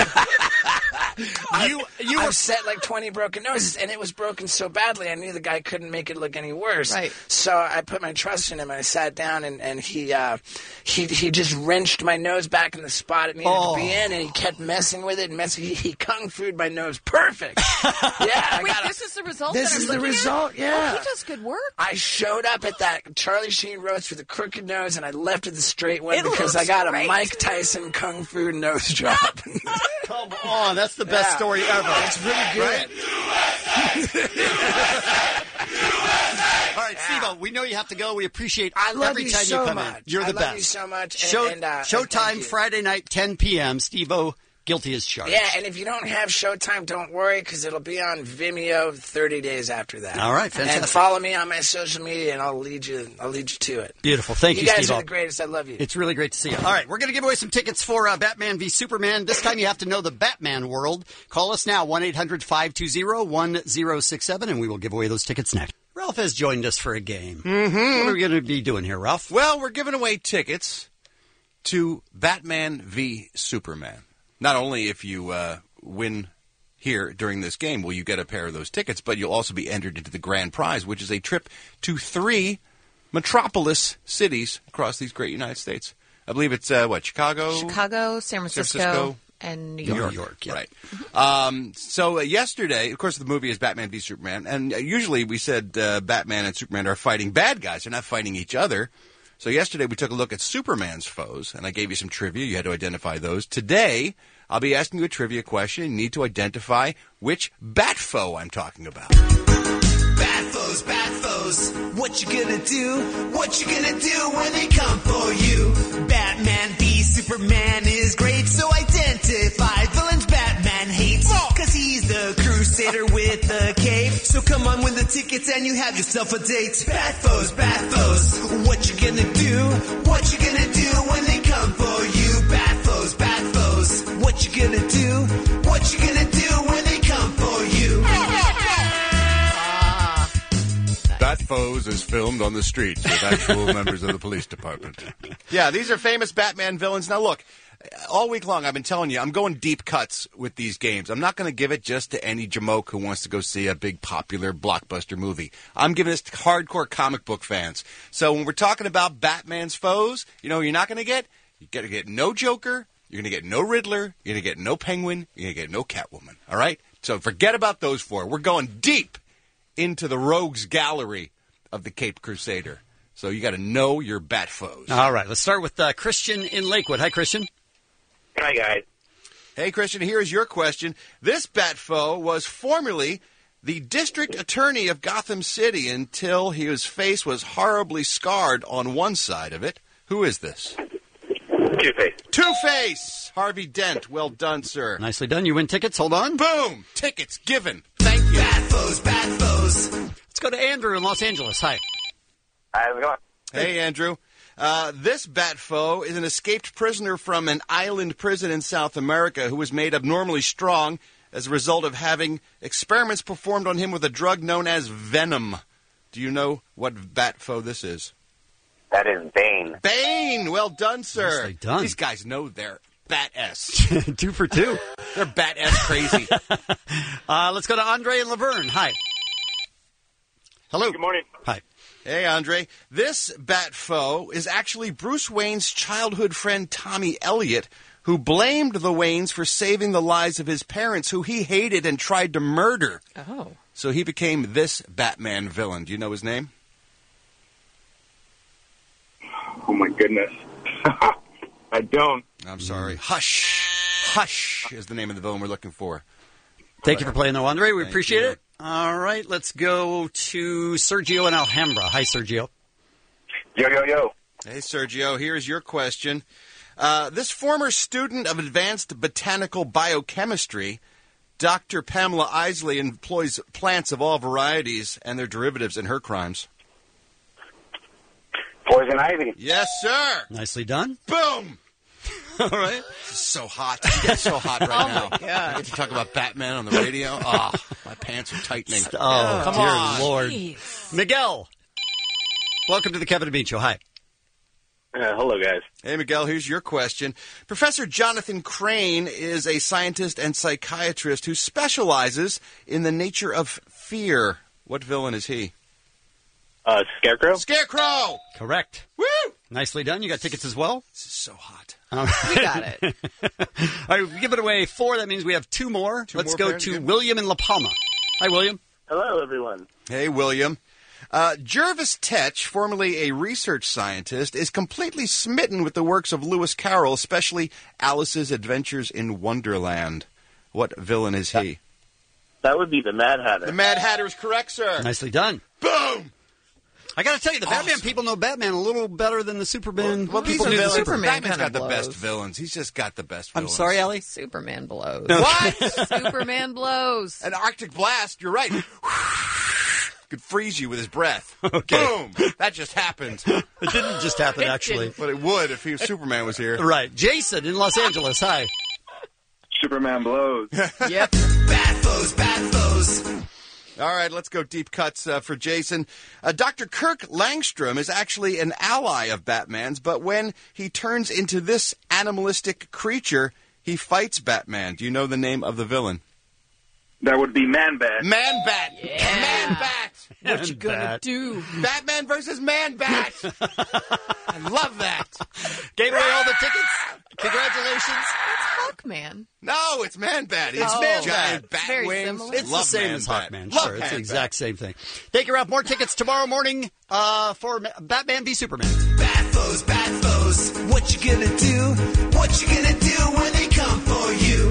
You, you I've were set like twenty broken noses, and it was broken so badly, I knew the guy couldn't make it look any worse. Right. So I put my trust in him. I sat down, and, and he, uh, he he just wrenched my nose back in the spot it needed Oh. to be in, and he kept messing with it and messing. He, he Kung Fu'd my nose perfect. Yeah, I Wait, got this is the result. This that I'm is the looking at? result, yeah. Oh, he does good work. I showed up at that Charlie Sheen roast with a crooked nose, and I left with a straight one It because looks I got a great. Mike Tyson Kung Fu nose job. Come on, that's the best Yeah. story ever. It's really good. All right, Steve-O, we know you have to go. We appreciate I love every you time so you come much. in. You're I the love best. you so much. And, Show, and, uh, and Showtime thank you. Friday night, ten p.m. Steve-O, guilty as charged. Yeah, and if you don't have Showtime, don't worry, because it'll be on Vimeo thirty days after that. All right, fantastic. And follow me on my social media, and I'll lead you. I'll lead you to it. Beautiful. Thank you, You guys Steve-O. are the greatest. I love you. It's really great to see you. All right, we're going to give away some tickets for uh, Batman v Superman. This time you have to know the Batman world. Call us now, one eight hundred five two zero one zero six seven, and we will give away those tickets next. Ralph has joined us for a game. Mm-hmm. What are we going to be doing here, Ralph? Well, we're giving away tickets to Batman v Superman. Not only if you uh, win here during this game will you get a pair of those tickets, but you'll also be entered into the grand prize, which is a trip to three metropolis cities across these great United States. I believe it's, uh, what, Chicago? Chicago, San Francisco, Francisco, and New New York. York, yeah. Right. Um, so uh, yesterday, of course, the movie is Batman v Superman, and uh, usually we said uh, Batman and Superman are fighting bad guys. They're not fighting each other. So yesterday we took a look at Superman's foes, and I gave you some trivia. You had to identify those. Today, I'll be asking you a trivia question. You need to identify which Bat foe I'm talking about. Bad foes, bad foes. What you gonna do? What you gonna do when they come for you? Batman v Superman is great, so identify villains Batman hates. Cause he's the crusader with the cape. So come on, win the tickets and you have yourself a date. Bad foes, bad foes. What you gonna do? What you gonna do when they come for you? Bad foes, bad foes. What you gonna do? What you gonna do when they come for you? Bat Foes is filmed on the streets with actual members of the police department. Yeah, these are famous Batman villains. Now, look, all week long I've been telling you, I'm going deep cuts with these games. I'm not going to give it just to any jamoke who wants to go see a big popular blockbuster movie. I'm giving this to hardcore comic book fans. So when we're talking about Batman's foes, you know what you're not going to get? You're going to get no Joker. You're going to get no Riddler. You're going to get no Penguin. You're going to get no Catwoman. All right? So forget about those four. We're going deep into the rogues gallery of the Caped Crusader. So you got to know your bat foes. All right, let's start with uh, Christian in Lakewood. Hi, Christian. Hi, guys. Hey, Christian, here's your question. This bat foe was formerly the district attorney of Gotham City until his face was horribly scarred on one side of it. Who is this? Two-Face. Two-Face! Harvey Dent. Well done, sir. Nicely done. You win tickets. Hold on. Boom! Tickets given. Thank you. Bad foes, bad foes. Let's go to Andrew in Los Angeles. Hi. How's it going? Hey, Andrew. Uh, this bat foe is an escaped prisoner from an island prison in South America who was made abnormally strong as a result of having experiments performed on him with a drug known as venom. Do you know what bat foe this is? That is Bane. Bane! Well done, sir. Nicely done. These guys know their bat-S. Two for two. They're bat-S crazy. uh, let's go to Andre and Laverne. Hi. Hello. Good morning. Hi. Hey, Andre. This bat foe is actually Bruce Wayne's childhood friend Tommy Elliott, who blamed the Waynes for saving the lives of his parents, who he hated and tried to murder. Oh. So he became this Batman villain. Do you know his name? Oh, my goodness. I don't. I'm sorry. Hush. Hush is the name of the villain we're looking for. Thank you for playing, though, Andre. We Thank appreciate you. it. All right, let's go to Sergio in Alhambra. Hi, Sergio. Yo, yo, yo. Hey, Sergio, here's your question. Uh, this former student of advanced botanical biochemistry, Doctor Pamela Isley, employs plants of all varieties and their derivatives in her crimes. Poison ivy. Yes, sir. Nicely done. Boom. All right. This is so hot. It's so hot right Oh, now. my God. I get to talk about Batman on the radio. Oh, my pants are tightening. Oh, Come dear on. Lord. Jeez. Miguel. Welcome to the Kevin and Bean Show. Hi. Uh, hello, guys. Hey, Miguel, here's your question. Professor Jonathan Crane is a scientist and psychiatrist who specializes in the nature of fear. What villain is he? Uh, Scarecrow? Scarecrow! Correct. Woo! Nicely done. You got tickets as well? This is so hot. All We got it. right, we give it away four. That means we have two more. Two Let's more go pairs, to good. William in La Palma. Hi, William. Hello, everyone. Hey, William. Uh, Jervis Tetch, formerly a research scientist, is completely smitten with the works of Lewis Carroll, especially Alice's Adventures in Wonderland. What villain is he? That would be the Mad Hatter. The Mad Hatter is correct, sir. Nicely done. Boom! I got to tell you, the Batman Awesome. people know Batman a little better than the Superman Well, people he's a knew the villain. Superman. Superman Batman's kinda got the best blows. villains. He's just got the best I'm villains. sorry, Allie. Superman blows. What? Superman blows. An Arctic blast, you're right. Could freeze you with his breath. Okay. Boom! That just happened. It didn't just happen, actually. But it would if he, Superman was here. Right. Jason in Los Angeles. Hi. Superman blows. Yep. Bad foes, bad foes. All right, let's go deep cuts uh, for Jason. Uh, Doctor Kirk Langstrom is actually an ally of Batman's, but when he turns into this animalistic creature, he fights Batman. Do you know the name of the villain? That would be Man-Bat. Man-Bat! Yeah. Man-Bat! What you gonna Bat. do? Batman versus Man-Bat! I love that. Gave away all the tickets. Congratulations. It's Hawkman. No, it's Man-Bat. He's Oh. giant It's bat very wings. similar. It's Love the same as Man-Bat. Hawkman. Love Sure, it's the Man-Bat. exact same thing. Thank you, Ralph. More tickets tomorrow morning uh, for Ma- Batman v Superman. Bad foes, bad foes. What you gonna do? What you gonna do when they come for you?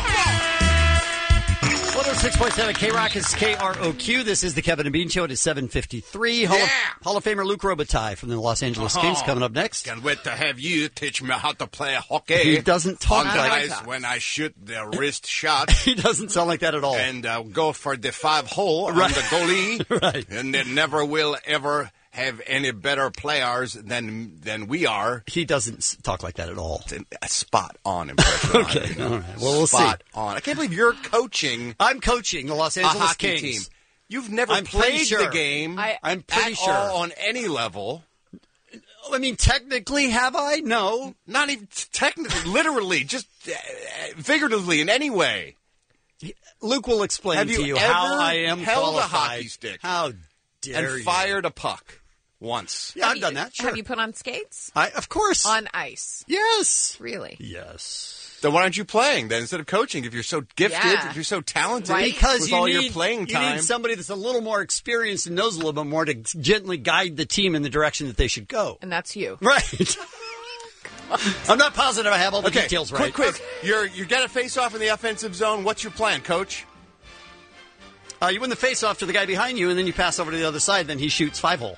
one oh six point seven K-Rock is K R O Q. This is the Kevin and Bean Show. It is seven fifty-three. Hall, Yeah. of, Hall of Famer Luke Robitaille from the Los Angeles Oh. Kings coming up next. Can't wait to have you teach me how to play hockey. He doesn't talk like Otherwise, that. when I shoot the wrist shot He doesn't sound like that at all. and uh, go for the five hole Right. on the goalie, Right. and they never will ever have any better players than than we are. He doesn't s- talk like that at all. It's a spot on impression. Okay, all right. Well, we'll spot see. on. I can't believe you're coaching I'm coaching the Los a Angeles hockey Kings. team. You've never I'm pretty played sure. the game I- I'm pretty at sure. all on any level. I mean, technically, have I? No. Not even t- technically, literally, just uh, figuratively in any way. Luke will explain Have to you you ever how I am held a qualified. hockey stick How dare and you. fired a puck once? Yeah, I've you- done that. Sure. Have you put on skates? I, of course. On ice. Yes. Really? Yes. Then why aren't you playing then instead of coaching? If you're so gifted, Yeah. if you're so talented, Right. Because with you all need, your playing you time, need somebody that's a little more experienced and knows a little bit more to gently guide the team in the direction that they should go. And that's you. Right. I'm not positive I have all the okay, details right. quick, quick. You're you get a face off in the offensive zone. What's your plan, Coach? Uh, you win the face-off to the guy behind you, and then you pass over to the other side. Then he shoots five-hole.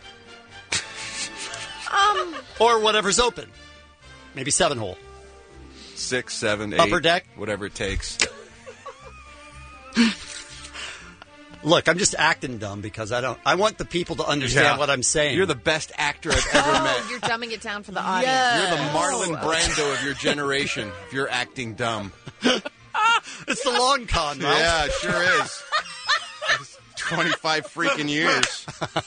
Um, Or whatever's open. Maybe seven-hole. Six, seven, eight, Upper deck? whatever it takes. Look, I'm just acting dumb because I don't. I want the people to understand Yeah. what I'm saying. You're the best actor I've ever met. oh, you're dumbing it down for the audience. Yes. You're the Marlon Oh, okay. Brando of your generation. If you're acting dumb. It's the long con, Ralph. Yeah, it sure is. twenty-five freaking years.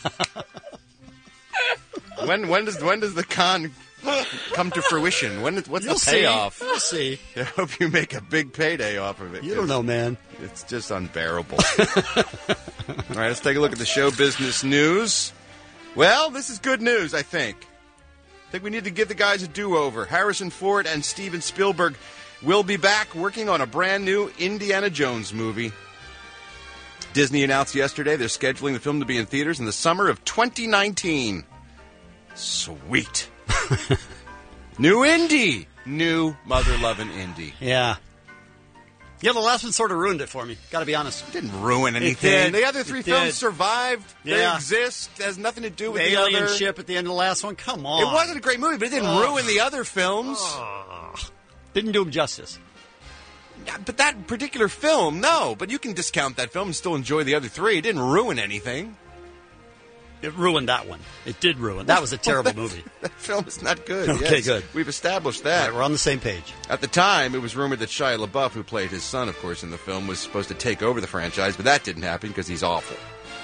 when when does when does the con come to fruition? When what's You'll the see. payoff? You'll see. I hope you make a big payday off of it. You don't know, man. It's just unbearable. All right, let's take a look at the show business news. Well, this is good news, I think. I think we need to give the guys a do-over. Harrison Ford and Steven Spielberg will be back working on a brand new Indiana Jones movie. Disney announced yesterday they're scheduling the film to be in theaters in the summer of twenty nineteen. Sweet. New Indy. New mother-loving Indy. Yeah. Yeah, the last one sort of ruined it for me. Got to be honest. It didn't ruin anything. It did. The other three It films did. survived. They Yeah. exist. It has nothing to do with The the, alien other. ship at the end of the last one. Come on. It wasn't a great movie, but it didn't Oh. ruin the other films. Didn't do him justice. Yeah, but that particular film, no. But you can discount that film and still enjoy the other three. It didn't ruin anything. It ruined that one. It did ruin. That was a terrible movie. That film is not good. Okay, Yes, good. We've established All that. right, we're on the same page. At the time, it was rumored that Shia LaBeouf, who played his son, of course, in the film, was supposed to take over the franchise, but that didn't happen because he's awful.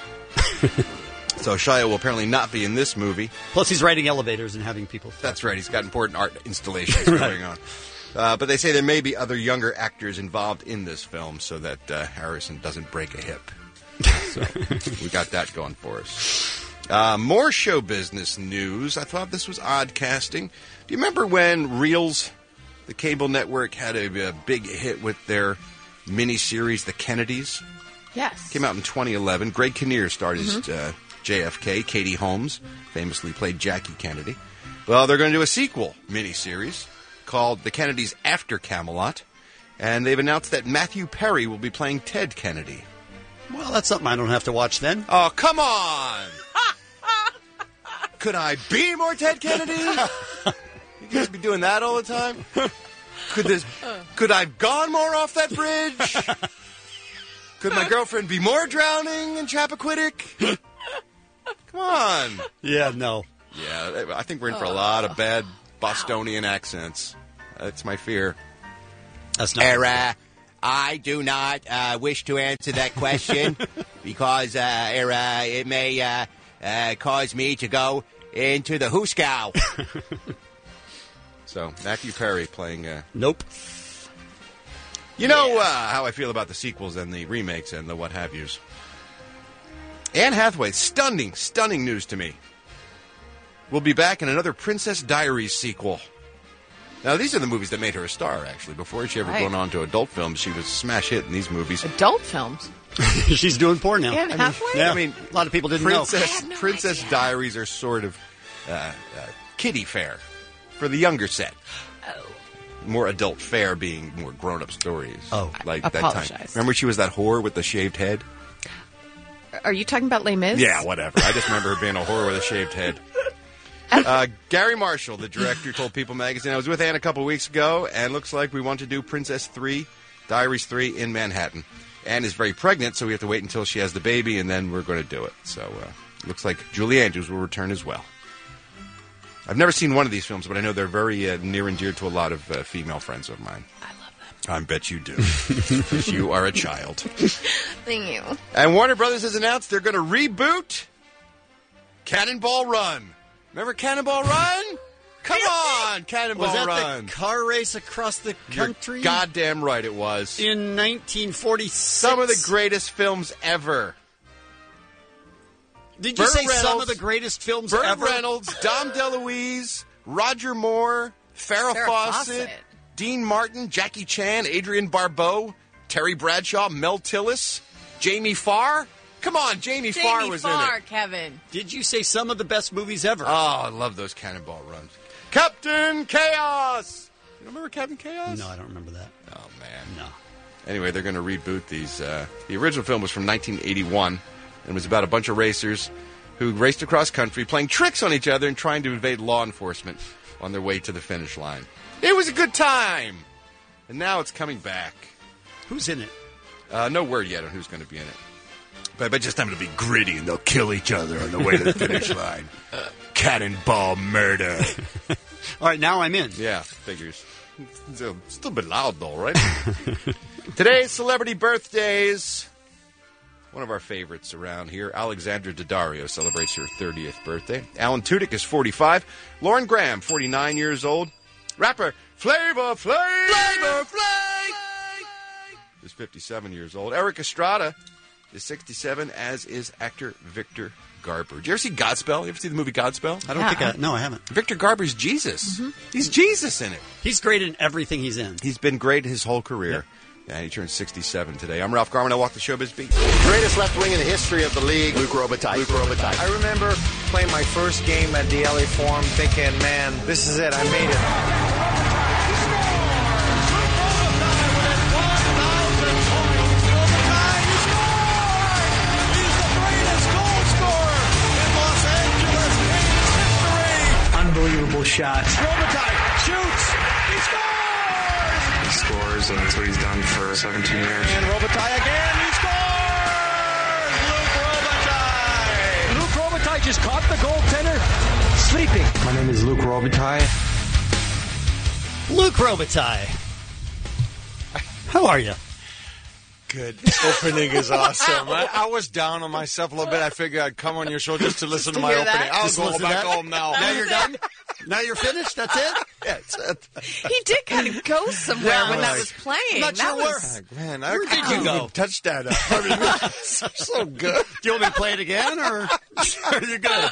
So Shia will apparently not be in this movie. Plus, he's riding elevators and having people. That's right. He's got important art installations going on. Uh, but they say there may be other younger actors involved in this film so that uh, Harrison doesn't break a hip. So we got that going for us. Uh, more show business news. I thought this was odd casting. Do you remember when Reels, the cable network, had a, a big hit with their miniseries, The Kennedys? Yes. Came out in twenty eleven. Greg Kinnear starred as Mhm. uh, J F K. Katie Holmes famously played Jackie Kennedy. Well, they're going to do a sequel miniseries called The Kennedys After Camelot, and they've announced that Matthew Perry will be playing Ted Kennedy. Well, that's something I don't have to watch then. Oh, come on! Could I be more Ted Kennedy? You guys be doing that all the time? Could this? Could I have gone more off that bridge? Could my girlfriend be more drowning in Chappaquiddick? Come on. Yeah, no. Yeah, I think we're in for a lot of bad Bostonian accents. That's my fear. That's not. Era, I do not uh, wish to answer that question because uh, era, it may uh, uh, cause me to go into the hooskow. So, Matthew Perry playing... Uh, nope. You know uh, how I feel about the sequels and the remakes and the what have yous. Anne Hathaway, stunning, stunning news to me. Will be back in another Princess Diaries sequel. Now, these are the movies that made her a star, actually. Before she ever Right. went on to adult films, she was a smash hit in these movies. Adult films. She's doing porn now. Anne I mean, Hathaway? yeah, I mean, a lot of people didn't Princess, know. no Princess idea. Diaries are sort of uh, uh, kiddie fare for the younger set. Oh. More adult fare being more grown-up stories. Oh. like I that time. apologize. Remember she was that whore with the shaved head? Are you talking about Les Mis? Yeah, whatever. I just remember her being a whore with a shaved head. Uh, Gary Marshall, the director, told People Magazine, I was with Anne a couple weeks ago, and looks like we want to do Princess three, Diaries three in Manhattan. Anne is very pregnant, so we have to wait until she has the baby, and then we're going to do it. So uh, looks like Julie Andrews will return as well. I've never seen one of these films, but I know they're very uh, near and dear to a lot of uh, female friends of mine. I love them. I bet you do, because you are a child. Thank you. And Warner Brothers has announced they're going to reboot Cannonball Run. Remember Cannonball Run? Come on, Cannonball Was that Run. the car race across the country? You're goddamn right it was. In nineteen forty-six. Some of the greatest films ever. Did you Burt say some Reynolds, of the greatest films Burt ever? Reynolds, Dom DeLuise, Roger Moore, Farrah, Farrah Fawcett, Fawcett. Dean Martin, Jackie Chan, Adrian Barbeau, Terry Bradshaw, Mel Tillis, Jamie Farr. Come on, Jamie, Farr Jamie was Farr, in it. Kevin. Did you say some of the best movies ever? Oh, I love those Cannonball Runs. Captain Chaos! You remember Captain Chaos? No, I don't remember that. Oh, man. No. Anyway, they're going to reboot these. Uh, the original film was from nineteen eighty-one and was about a bunch of racers who raced across country playing tricks on each other and trying to evade law enforcement on their way to the finish line. It was a good time! And now it's coming back. Who's in it? Uh, no word yet on who's going to be in it. But I bet just time to be gritty and they'll kill each other on the way to the finish line. Cannonball murder. All right, now I'm in. Yeah, figures. It's a, it's a little bit loud, though, right? Today's celebrity birthdays. One of our favorites around here, Alexandra Daddario, celebrates her thirtieth birthday. Alan Tudyk is forty-five. Lauren Graham, forty-nine years old. Rapper Flavor Flav, Flavor Flav is fifty-seven years old. Eric Estrada is sixty-seven, as is actor Victor Garber. Did you ever see Godspell? You ever see the movie Godspell? I don't think I... No, I haven't. Victor Garber's Jesus. Mm-hmm. He's Jesus in it. He's great in everything he's in. He's been great his whole career. Yep. And he turned sixty-seven today. I'm Ralph Garman. I walk the showbiz beat. Greatest left wing in the history of the league, Luc Robitaille. Luc Robitaille. I remember playing my first game at the L A Forum thinking, man, this is it. I made it. Unbelievable shot. Robitaille shoots. He scores. He scores, and that's what he's done for seventeen years. And Robitaille again. He scores. Luc Robitaille. Luc Robitaille just caught the goaltender sleeping. My name is Luc Robitaille. Luc Robitaille. How are you? Good. Opening is awesome. I, I was down on myself a little bit. I figured I'd come on your show just to listen to, to my opening. That? I'll just go back home now. Now you're done? Now you're finished? That's it? Yeah, that's it. He did kind of go somewhere yeah, when right. that was playing. I'm not that sure was... where. Man, I where did couldn't you go? even touch that up. I mean, it's so good. Do you want me to play it again, or are you good?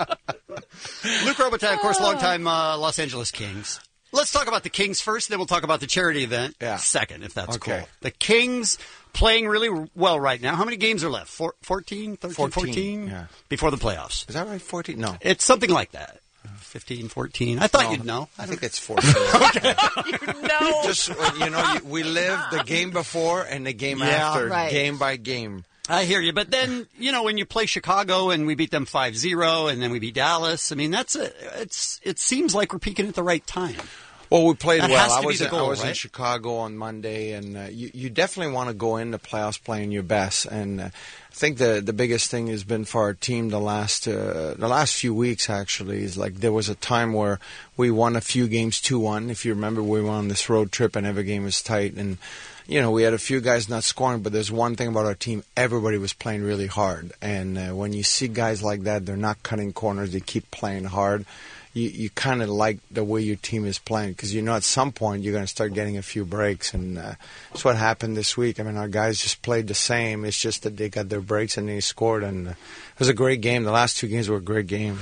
Luc Robitaille, of course, longtime uh, Los Angeles Kings. Let's talk about the Kings first, then we'll talk about the charity event yeah. second, if that's okay. cool. The Kings playing really well right now. How many games are left? Four, fourteen, thirteen, fourteen, fourteen? Yeah. Before the playoffs. Is that right? fourteen? No. It's something like that. fifteen, fourteen. I thought no, you'd know. I, I think it's fourteen. Okay. You know. Just, you know, you, we live the game before and the game Yeah, after, right. game by game. I hear you. But then, you know, when you play Chicago and we beat them five zero and then we beat Dallas, I mean, that's a, it's it seems like we're peaking at the right time. Well, we played that well. Has to I was, be the goal, I was right? in Chicago on Monday, and uh, you, you definitely want to go into playoffs playing your best. And uh, I think the the biggest thing has been for our team the last uh, the last few weeks. Actually, is like there was a time where we won a few games two one. If you remember, we went on this road trip, and every game was tight. And you know, we had a few guys not scoring, but there's one thing about our team: everybody was playing really hard. And uh, when you see guys like that, they're not cutting corners; they keep playing hard. You, you kind of like the way your team is playing because you know at some point you're going to start getting a few breaks, and uh, that's what happened this week. I mean, our guys just played the same. It's just that they got their breaks and they scored, and uh, it was a great game. The last two games were a great game.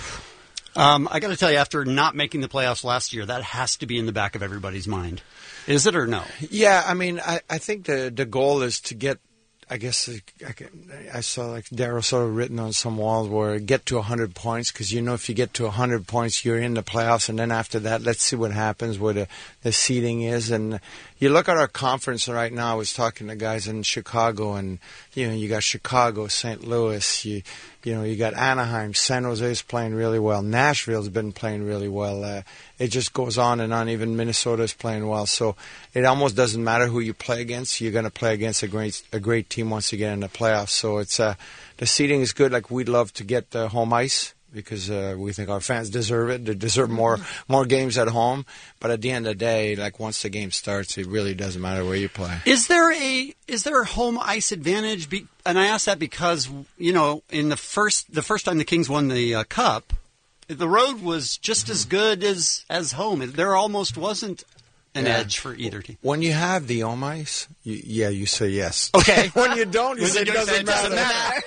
Um, I got to tell you, after not making the playoffs last year, that has to be in the back of everybody's mind. Is it or no? Yeah, I mean, I, I think the the goal is to get. I guess I, I saw like Darryl sort of written on some walls where get to one hundred points because you know if you get to one hundred points you're in the playoffs, and then after that let's see what happens where the, the seeding is. And you look at our conference right now. I was talking to guys in Chicago, and you know you got Chicago, Saint Louis, you you know you got Anaheim, San Jose is playing really well, Nashville's been playing really well. Uh, it just goes on and on. Even Minnesota is playing well, so it almost doesn't matter who you play against. You're going to play against a great a great team once you get in the playoffs. So it's uh, the seeding is good. Like we'd love to get the home ice because uh, we think our fans deserve it. They deserve more more games at home. But at the end of the day, like once the game starts, it really doesn't matter where you play. Is there a is there a home ice advantage? Be, and I ask that because you know in the first the first time the Kings won the uh, Cup, the road was just mm-hmm. as good as as home. There almost wasn't an yeah. edge for either team. When you have the home ice, you, yeah, you say yes. Okay. When you don't, you when say it doesn't, doesn't matter.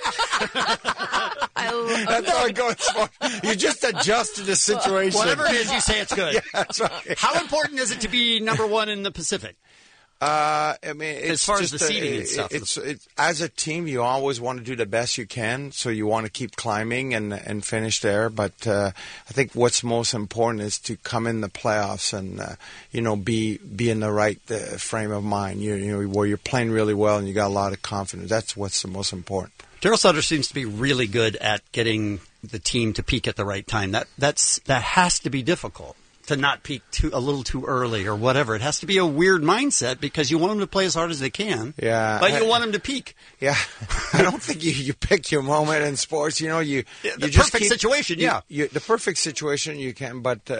I love That's how it goes. You just adjust to the situation. Whatever it is, you say it's good. Yeah, that's right. How important is it to be number one in the Pacific? Uh, I mean, it's as far just as the seeding a, and stuff, it's, it's as a team, you always want to do the best you can, so you want to keep climbing and and finish there. But uh, I think what's most important is to come in the playoffs and uh, you know be be in the right uh, frame of mind. You, you know where you're playing really well and you got a lot of confidence. That's what's the most important. Darryl Sutter seems to be really good at getting the team to peak at the right time. That that's that has to be difficult. To not peak too a little too early or whatever. It has to be a weird mindset because you want them to play as hard as they can. Yeah, but you I, want them to peak. Yeah, I don't think you, you pick your moment in sports. You know, you the you just perfect keep, situation. You, yeah, you, the perfect situation you can. But uh,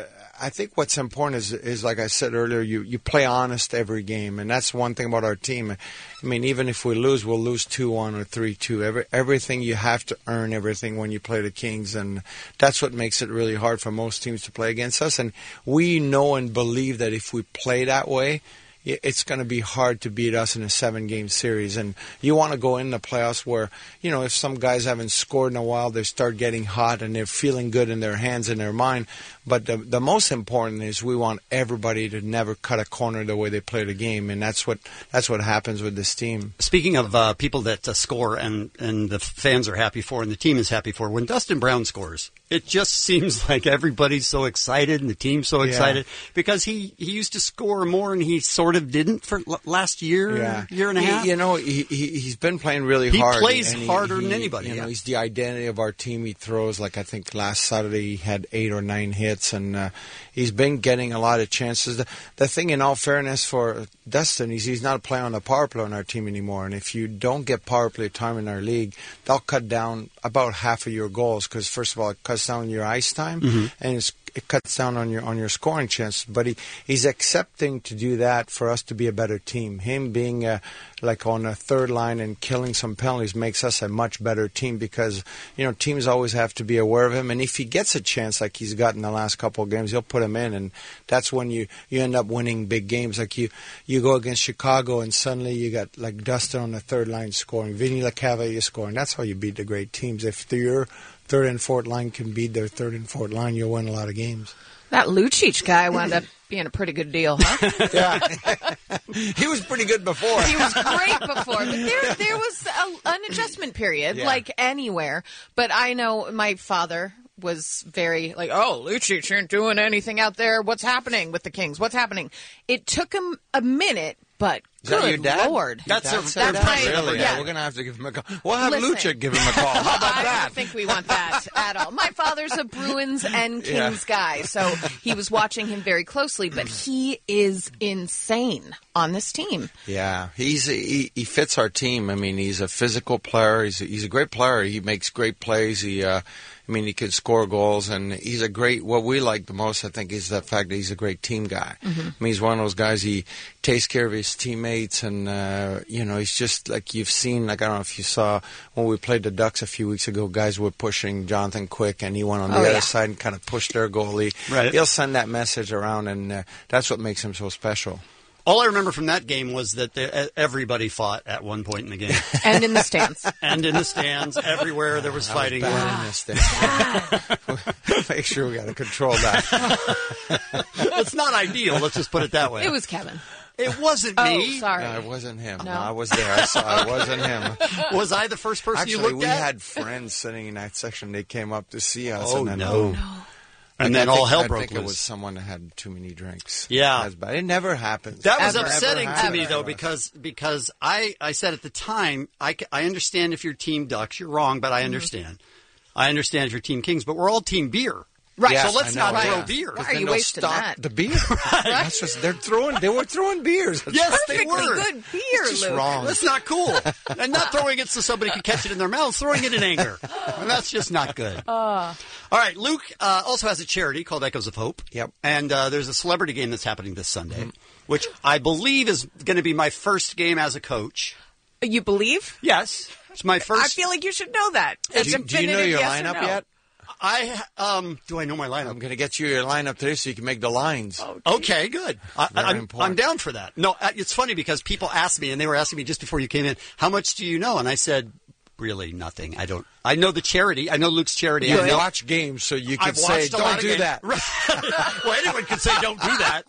I think what's important is, is like I said earlier, you, you play honest every game, and that's one thing about our team. I mean, even if we lose, we'll lose two one or three two. Every, everything, you have to earn everything when you play the Kings, and that's what makes it really hard for most teams to play against us. And we know and believe that if we play that way, it's going to be hard to beat us in a seven-game series. And you want to go in the playoffs where, you know, if some guys haven't scored in a while, they start getting hot and they're feeling good in their hands and their mind. But the, the most important is we want everybody to never cut a corner the way they play the game, and that's what that's what happens with this team. Speaking of uh, people that uh, score and, and the fans are happy for and the team is happy for, when Dustin Brown scores, it just seems like everybody's so excited and the team's so excited Yeah. because he, he used to score more and he sort of didn't for l- last year, Yeah. year and a He- half. You know, he, he, he's been playing really He hard. plays and he- harder than he- anybody, You know, yeah. he's the identity of our team. He throws, like I think last Saturday he had eight or nine hits, and uh, he's been getting a lot of chances. The, the thing, in all fairness, for Dustin is he's not playing on the power play on our team anymore. And if you don't get power play time in our league, they'll cut down about half of your goals because, first of all, it cuts down your ice time, Mhm. and it's it cuts down on your on your scoring chance. But he, he's accepting to do that for us to be a better team. Him being uh, like on a third line and killing some penalties makes us a much better team because, you know, teams always have to be aware of him. And if he gets a chance like he's gotten the last couple of games, he'll put him in. And that's when you, you end up winning big games. Like you, you go against Chicago and suddenly you got like Dustin on the third line scoring, Vinny LeCavalier scoring. That's how you beat the great teams. If your third and fourth line can beat their third and fourth line, you'll win a lot of games. That Lucic guy wound up being a pretty good deal, huh? Yeah. He was pretty good before. He was great before, but there there was a, an adjustment period, Yeah. like anywhere. But I know my father was very like, oh, Lucic isn't doing anything out there. What's happening with the Kings? What's happening? It took him a minute, but Is that good your dad? Lord. That's, Your a, dad's that's my- really. yeah. We're gonna have to give him a call. We'll have Listen. Lucha give him a call. How about I that? don't think we want that at all. My father's a Bruins and Yeah. Kings guy, so he was watching him very closely, but he is insane on this team. Yeah, he's he, he fits our team. I mean, he's a physical player. He's a, he's a great player. He makes great plays. He, uh, I mean, he can score goals, and he's a great. What we like the most, I think, is the fact that he's a great team guy. Mhm. I mean, he's one of those guys. He takes care of his teammates, and uh, you know, he's just like you've seen. Like I don't know if you saw when we played the Ducks a few weeks ago. Guys were pushing Jonathan Quick, and he went on the Oh, other yeah. side and kind of pushed their goalie. Right. He'll send that message around, and uh, that's what makes him so special. All I remember from that game was that the, everybody fought at one point in the game. And in the stands. And in the stands, everywhere there was That was fighting. bad in the stands. Make sure we got to control that. It's not ideal, let's just put it that way. It was Kevin. It wasn't Oh, me. sorry. No, it wasn't him. No. No, I was there. I saw it wasn't him. Was I the first person Actually, you looked we at? had friends sitting in that section. They came up to see us. Oh, and then, no. boom. No. Like, And then I all think- hell I broke think it loose. was someone that had too many drinks. Yeah. That's bad. It never happens. That was Ever. upsetting Ever to me, happens. though, because because I, I said at the time, I, c- I understand if you're Team Ducks, you're wrong, but I understand. I understand if you're Team Kings, but we're all Team Beer. Right. Yes, so let's I know, not throw yeah. beer. 'Cause Why are then you they'll wasting stop that? the beer. That's just, they're throwing. They were throwing beers. That's Yes, right. they Perfectly were. good beer, It's just Luke. wrong. That's not cool. And not throwing it so somebody could catch it in their mouth, throwing it in anger. And that's just not good. Uh, All right, Luke uh, also has a charity called Echoes of Hope. Yep. And uh, there's a celebrity game that's happening this Sunday, which I believe is going to be my first game as a coach. you believe? Yes. It's my first. I feel like you should know that. Do It's you, do you know definitive your yes or lineup no. yet? I um. Do I know my lineup? I'm going to get you your lineup today so you can make the lines. Okay, good. I, Very I'm, important. I'm down for that. No, uh, it's funny because people ask me, and they were asking me just before you came in, how much do you know? And I said, really nothing. I don't. I know the charity. I know Luke's charity. You I know, watch games so you can I've say, watched a lot don't of do games." that. Right. Well, anyone could say don't do that.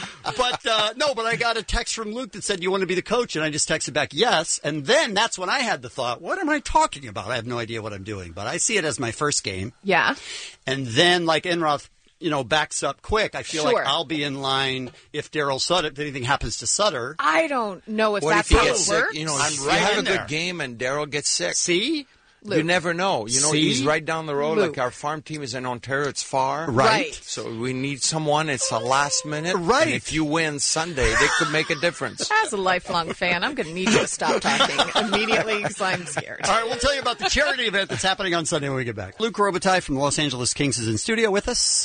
But uh, no, but I got a text from Luke that said, you want to be the coach? And I just texted back, yes. And then that's when I had the thought, what am I talking about? I have no idea what I'm doing. But I see it as my first game. Yeah. And then, like Enroth, you know, backs up quick, I feel Sure. like I'll be in line if Daryl Sutter, if anything happens to Sutter. I don't know if What that's if you how get it sick? works. You know, I'm if right you have in a good there. game and Daryl gets sick. See? You never know. You know, See? he's right down the road. Luke. Like our farm team is in Ontario. It's far. Right. So we need someone. It's a last minute. Right. And if you win Sunday, they could make a difference. As a lifelong fan, I'm going to need you to stop talking immediately because I'm scared. All right, we'll tell you about the charity event that's happening on Sunday when we get back. Luke Robitaille from the Los Angeles Kings is in studio with us.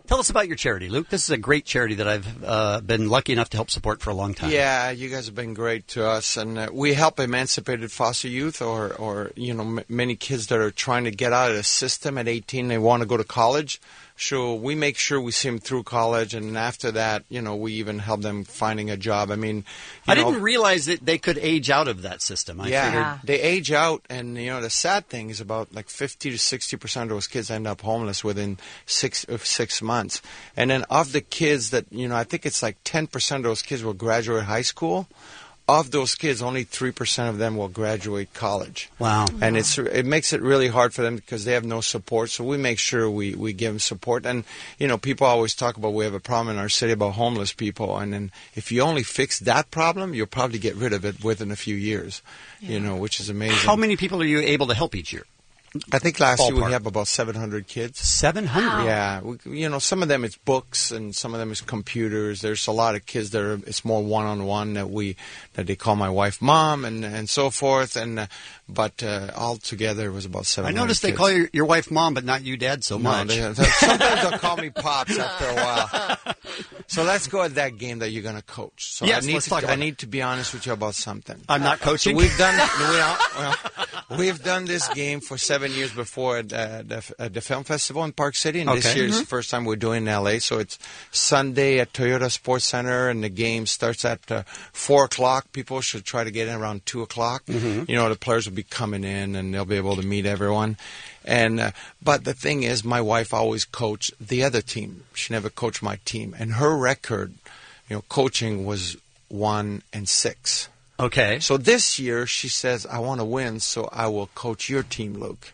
Tell us about your charity, Luke. This is a great charity that I've uh, been lucky enough to help support for a long time. Yeah, you guys have been great to us, and uh, we help emancipated foster youth, or, or you know, m- many kids that are trying to get out of the system at eighteen. They want to go to college. So we make sure we see them through college, and after that, you know, we even help them finding a job. I mean, you I know, didn't realize that they could age out of that system. I yeah, figured they age out, and you know, the sad thing is about like fifty to sixty percent of those kids end up homeless within six of six months. And then of the kids that, you know, I think it's like ten percent of those kids will graduate high school. Of those kids, only three percent of them will graduate college. Wow. And it's it makes it really hard for them because they have no support. So we make sure we, we give them support. And, you know, people always talk about we have a problem in our city about homeless people. And then if you only fix that problem, you'll probably get rid of it within a few years, yeah. you know, which is amazing. How many people are you able to help each year? I think last Ballpark. year we have about seven hundred kids. seven hundred? Yeah. We, you know, some of them it's books and some of them is computers. There's a lot of kids that are, it's more one-on-one that we, that they call my wife mom and, and so forth. And, uh, but uh, all together it was about seven I hundred noticed they kids. call your, your wife mom, but not you dad so No, much. they- sometimes they'll call me pops after a while. So let's go at that game that you're going to coach. So Yes, I need let's to, talk about I it. need to be honest with you about something. I'm not coaching? So we've done we are, well, we've done this game for seven years before at, uh, the, at the film festival in Park City, and this Okay. year is Mhm. the first time we're doing it in L A. So it's Sunday at Toyota Sports Center, and the game starts at uh, four o'clock. People should try to get in around two o'clock. Mhm. You know, the players will be coming in, and they'll be able to meet everyone. And uh, but the thing is, my wife always coached the other team. She never coached my team, and her record, you know, coaching was one and six. Okay. So this year she says, "I want to win, so I will coach your team, Luke."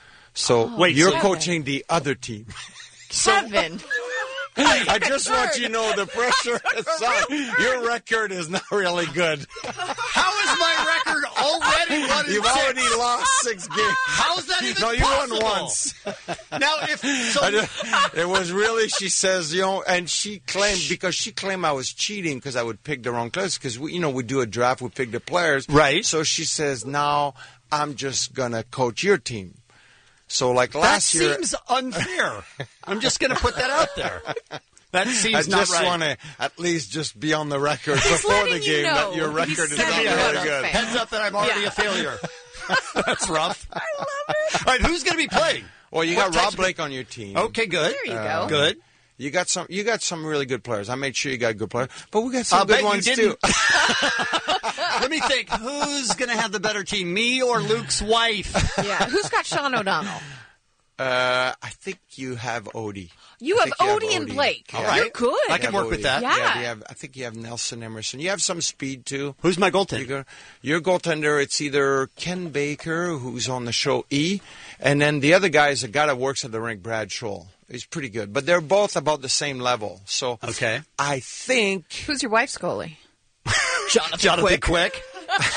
So Oh, wait, you're so- coaching the other team. Seven. I just want you to know the pressure is on. Your record is not really good. How is my record already one and You've six? already lost six games. How's that even No, you possible? won once. Now, if so, I just- it was really, she says, you know, and she claimed, because she claimed I was cheating because I would pick the wrong players, because, we, you know, we do a draft, we pick the players. Right. So she says, now I'm just going to coach your team. So, like last that year. seems unfair. I'm just going to put that out there. That seems I not just right. want to at least just be on the record He's before the letting you game know. that your He's record is not setting you very up. good. Heads up that I'm already Yeah. a failure. That's rough. I love it. All right, who's going to be playing? Well, you What got types Rob of- Blake on your team. Okay, good. There you Uh, go. Good. You got some. You got some really good players. I made sure you got good players, but we got some I'll good bet you ones didn't. too. Let me think. Who's going to have the better team, me or Luke's wife? Yeah. Who's got Sean O'Donnell? Uh, I think you have Odie. You I have think Odie and Blake. Yeah. You're good. I You can have work with Odie. that. Yeah. you have, I think you have Nelson Emerson. You have some speed too. Who's my goaltender? You go- Your goaltender, it's either Ken Baker, who's on the show E, and then the other guy is a guy that works at the rink, Brad Scholl. He's pretty good, but they're both about the same level. So Okay. I think. Who's your wife's goalie? Jonathan, Jonathan Quick. Quick.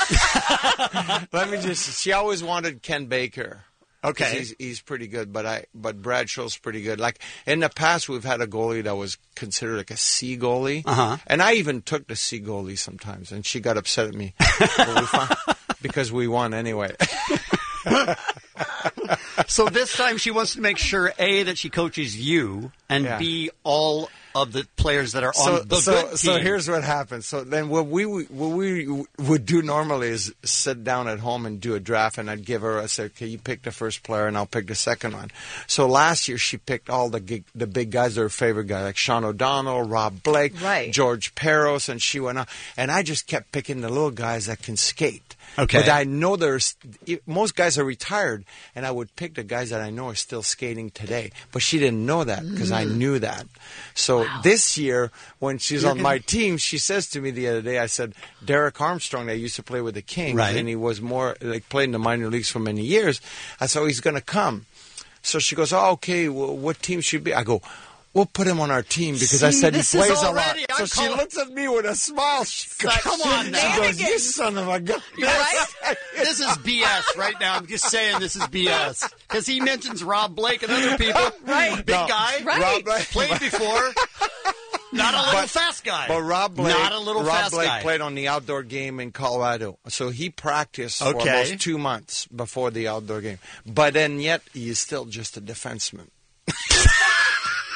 Let me just. She always wanted Ken Baker. 'Cause Okay. he's, he's pretty good, but I but Brad Scholl's pretty good. Like in the past, we've had a goalie that was considered like a C goalie, Uh-huh. and I even took the C goalie sometimes, and she got upset at me But we found- because we won anyway. So this time she wants to make sure, A, that she coaches you, and Yeah. B, all of the players that are So on the so good team. so here's what happens. So then what we what we would do normally is sit down at home and do a draft, and I'd give her. I said, "Okay, you pick the first player, and I'll pick the second one." So last year she picked all the gig, the big guys, her favorite guys, like Sean O'Donnell, Rob Blake, Right. George Peros, and she went on. And I just kept picking the little guys that can skate. Okay. But I know there's most guys are retired, and I would pick the guys that I know are still skating today. But she didn't know that because I knew that. So this year, when she's You're on gonna- my team, she says to me the other day, I said, Derek Armstrong, that used to play with the Kings, Right. and he was more like played in the minor leagues for many years. I said, oh, he's going to come. So she goes, oh, okay, well, what team should be? I go, we'll put him on our team because I See, said he this is plays a lot. already- So I'm she calling- looks at me with a smile. She goes, Come on now. She goes, you son of a gun. Right? This is B S right now. I'm just saying this is B S. Because he mentions Rob Blake and other people. Right. Big No, guy. Right. Rob Blake- Played before. Not a little But- fast guy. But Rob Blake, Not a little Rob fast Blake guy. played on the outdoor game in Colorado, so he practiced for Okay. almost two months before the outdoor game. But then, yet he is still just a defenseman.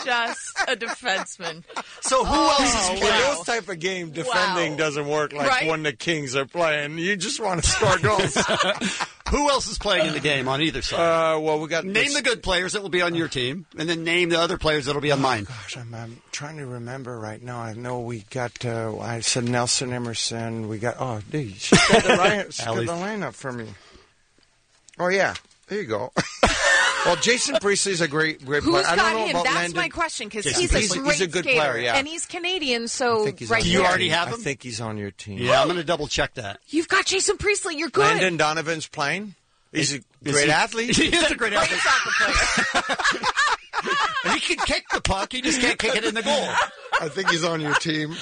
just a defenseman. So who Oh, else is In playing? those type of game, defending Wow. doesn't work like Right? when the Kings are playing. You just want to score goals. Who else is playing in the game on either side? Uh, well, we got Name this- the good players that will be on your team, and then name the other players that will be on mine. Gosh, I'm, I'm trying to remember right now. I know we got. Uh, I said Nelson Emerson. We got. Oh, dude, she got the, line, she got the lineup for me. Oh yeah, there you go. Well, Jason Priestley's a great, great Who's player. I don't got know him? about That's Landon. my question because Jason he's Priestley. a great He's a good skater, player, yeah. and he's Canadian. So I think he's right on Do you your there. already team. have I him? think he's on your team. Yeah, I'm going to double check that. You've got Jason Priestley. You're good. Landon Donovan's playing. He's a Is great he- athlete. He is a great Great athlete. soccer player. He can kick the puck. He just can't kick it in the goal. I think he's on your team.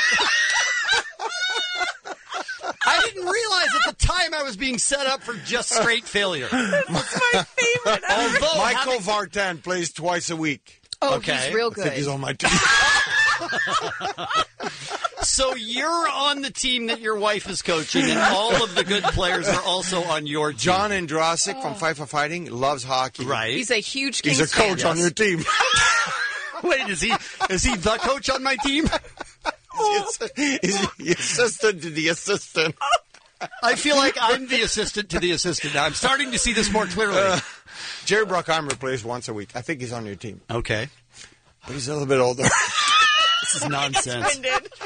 I didn't realize at the time I was being set up for just straight failure. That's my favorite. Although Michael having- Vartan plays twice a week. Oh, Okay. he's real I think he's good. on my team. So you're on the team that your wife is coaching, and all of the good players are also on your team. John Andrasik from FIFA Fighting loves hockey. Right. He's a huge Kings He's a coach fan. on your team. Wait, is he is he the coach on my team? He's the assistant to the assistant. I feel like I'm the assistant to the assistant now. I'm starting to see this more clearly. Uh, Jerry Bruckheimer plays once a week. I think he's on your team. Okay. But he's a little bit older. This is nonsense.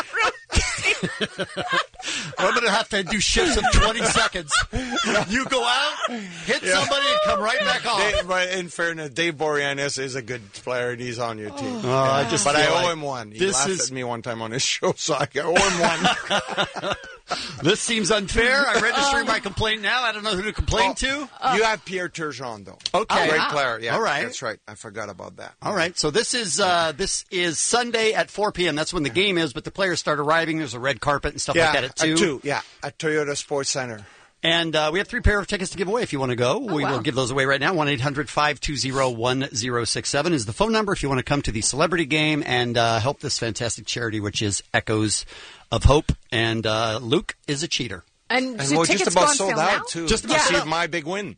I'm going to have to do shifts of twenty seconds. You go out, hit Yeah. somebody, and come right back off. Dave, but in fairness, Dave Boreanaz is a good player, and he's on your team. Oh, I just but I feel owe like him one. He this laughed is- at me one time on his show, so I owe him one. This seems unfair. I'm registering my complaint now. I don't know who to complain to. You have Pierre Turgeon, though. Okay. Great Ah. player. Yeah, All right. That's right. I forgot about that. All right, so this is uh, this is Sunday at four p.m. That's when the game is, but the players start arriving. There's a red carpet and stuff yeah, like that at two. two. Yeah, at Toyota Sports Center. And uh, we have three pair of tickets to give away if you want to go. we wow. will give those away right now. one eight hundred five two zero one zero six seven is the phone number if you want to come to the celebrity game and uh, help this fantastic charity, which is Echoes of Hope. And uh, Luke is a cheater. And, And so we're tickets just about gone sold sale out, now? too. Just to about see sold out. my big win.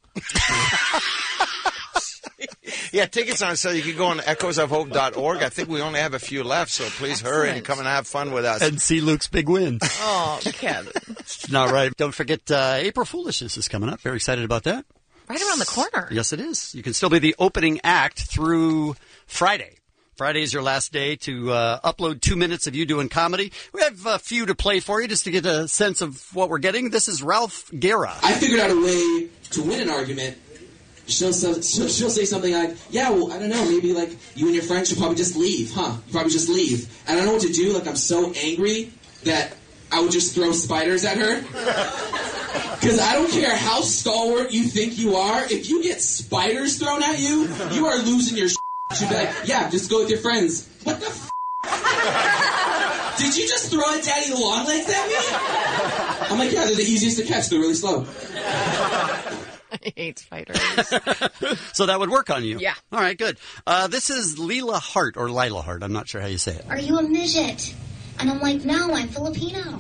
Yeah, tickets on sale. You can go on echoes of hope dot org. I think we only have a few left, so please hurry and Excellent. come and have fun with us. And see Luke's big win. Oh, Kevin. Not right. Don't forget uh, April Foolishness is coming up. Very excited about that. Right around the corner. Yes, it is. You can still be the opening act through Friday. Friday is your last day to uh, upload two minutes of you doing comedy. We have a few to play for you just to get a sense of what we're getting. This is Ralph Guerra. I figured out a way to win an argument. She'll, she'll, she'll say something like, yeah, well, I don't know, maybe like you and your friend should probably just leave, huh? You probably just leave. And I don't know what to do. Like, I'm so angry that I would just throw spiders at her. Because I don't care how stalwart you think you are, if you get spiders thrown at you, you are losing your shit. She'd be like, yeah, just go with your friends. What the f***? Did you just throw a daddy long legs at me? I'm like, yeah, they're the easiest to catch. They're really slow. I hate spiders. So that would work on you. Yeah. All right, good. Uh, this is Lila Hart, or Lila Hart. I'm not sure how you say it. Are you a midget? And I'm like, no, I'm Filipino.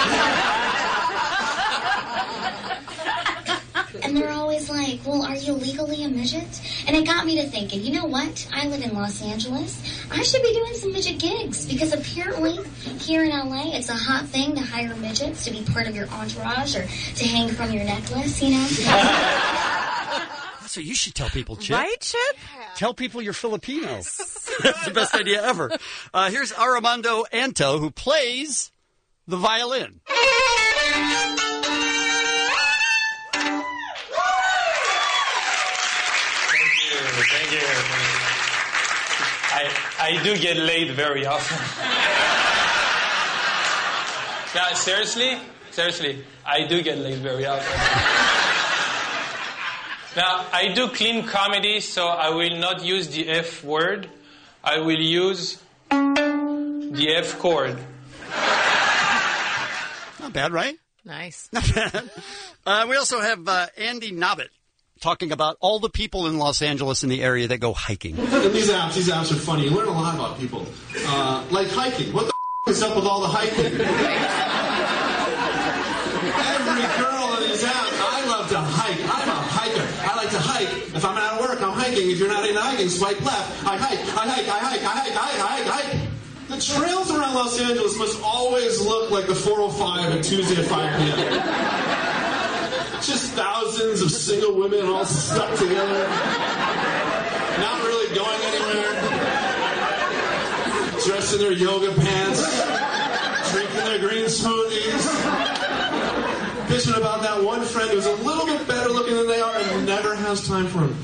And they're always like, well, are you legally a midget? And it got me to thinking, you know what? I live in Los Angeles. I should be doing some midget gigs because apparently here in L A, it's a hot thing to hire midgets to be part of your entourage or to hang from your necklace, you know? So you should tell people, Chip. Right, Chip? Tell people you're Filipino. That's the best idea ever. Uh, here's Armando Anto, who plays the violin. Thank you. I, I do get laid very often. Now, seriously? Seriously, I do get laid very often. Now, I do clean comedy, so I will not use the F word. I will use the F chord. Not bad, right? Nice. Not bad. Uh, we also have uh, Andy Nobbit talking about all the people in Los Angeles in the area that go hiking. And these apps, these apps are funny. You learn a lot about people. Uh, like hiking. What the f*** is up with all the hiking? Every girl in these apps, I love to hike. I'm a hiker. I like like to hike. If I'm out of work, I'm hiking. If you're not into hiking, swipe left. I hike, I hike, I hike, I hike, I hike, I hike, I hike. The trails around Los Angeles must always look like the four oh five at Tuesday at five p.m. Just thousands of single women all stuck together, not really going anywhere, dressed in their yoga pants, drinking their green smoothies, bitching about that one friend who's a little bit better looking than they are and never has time for him.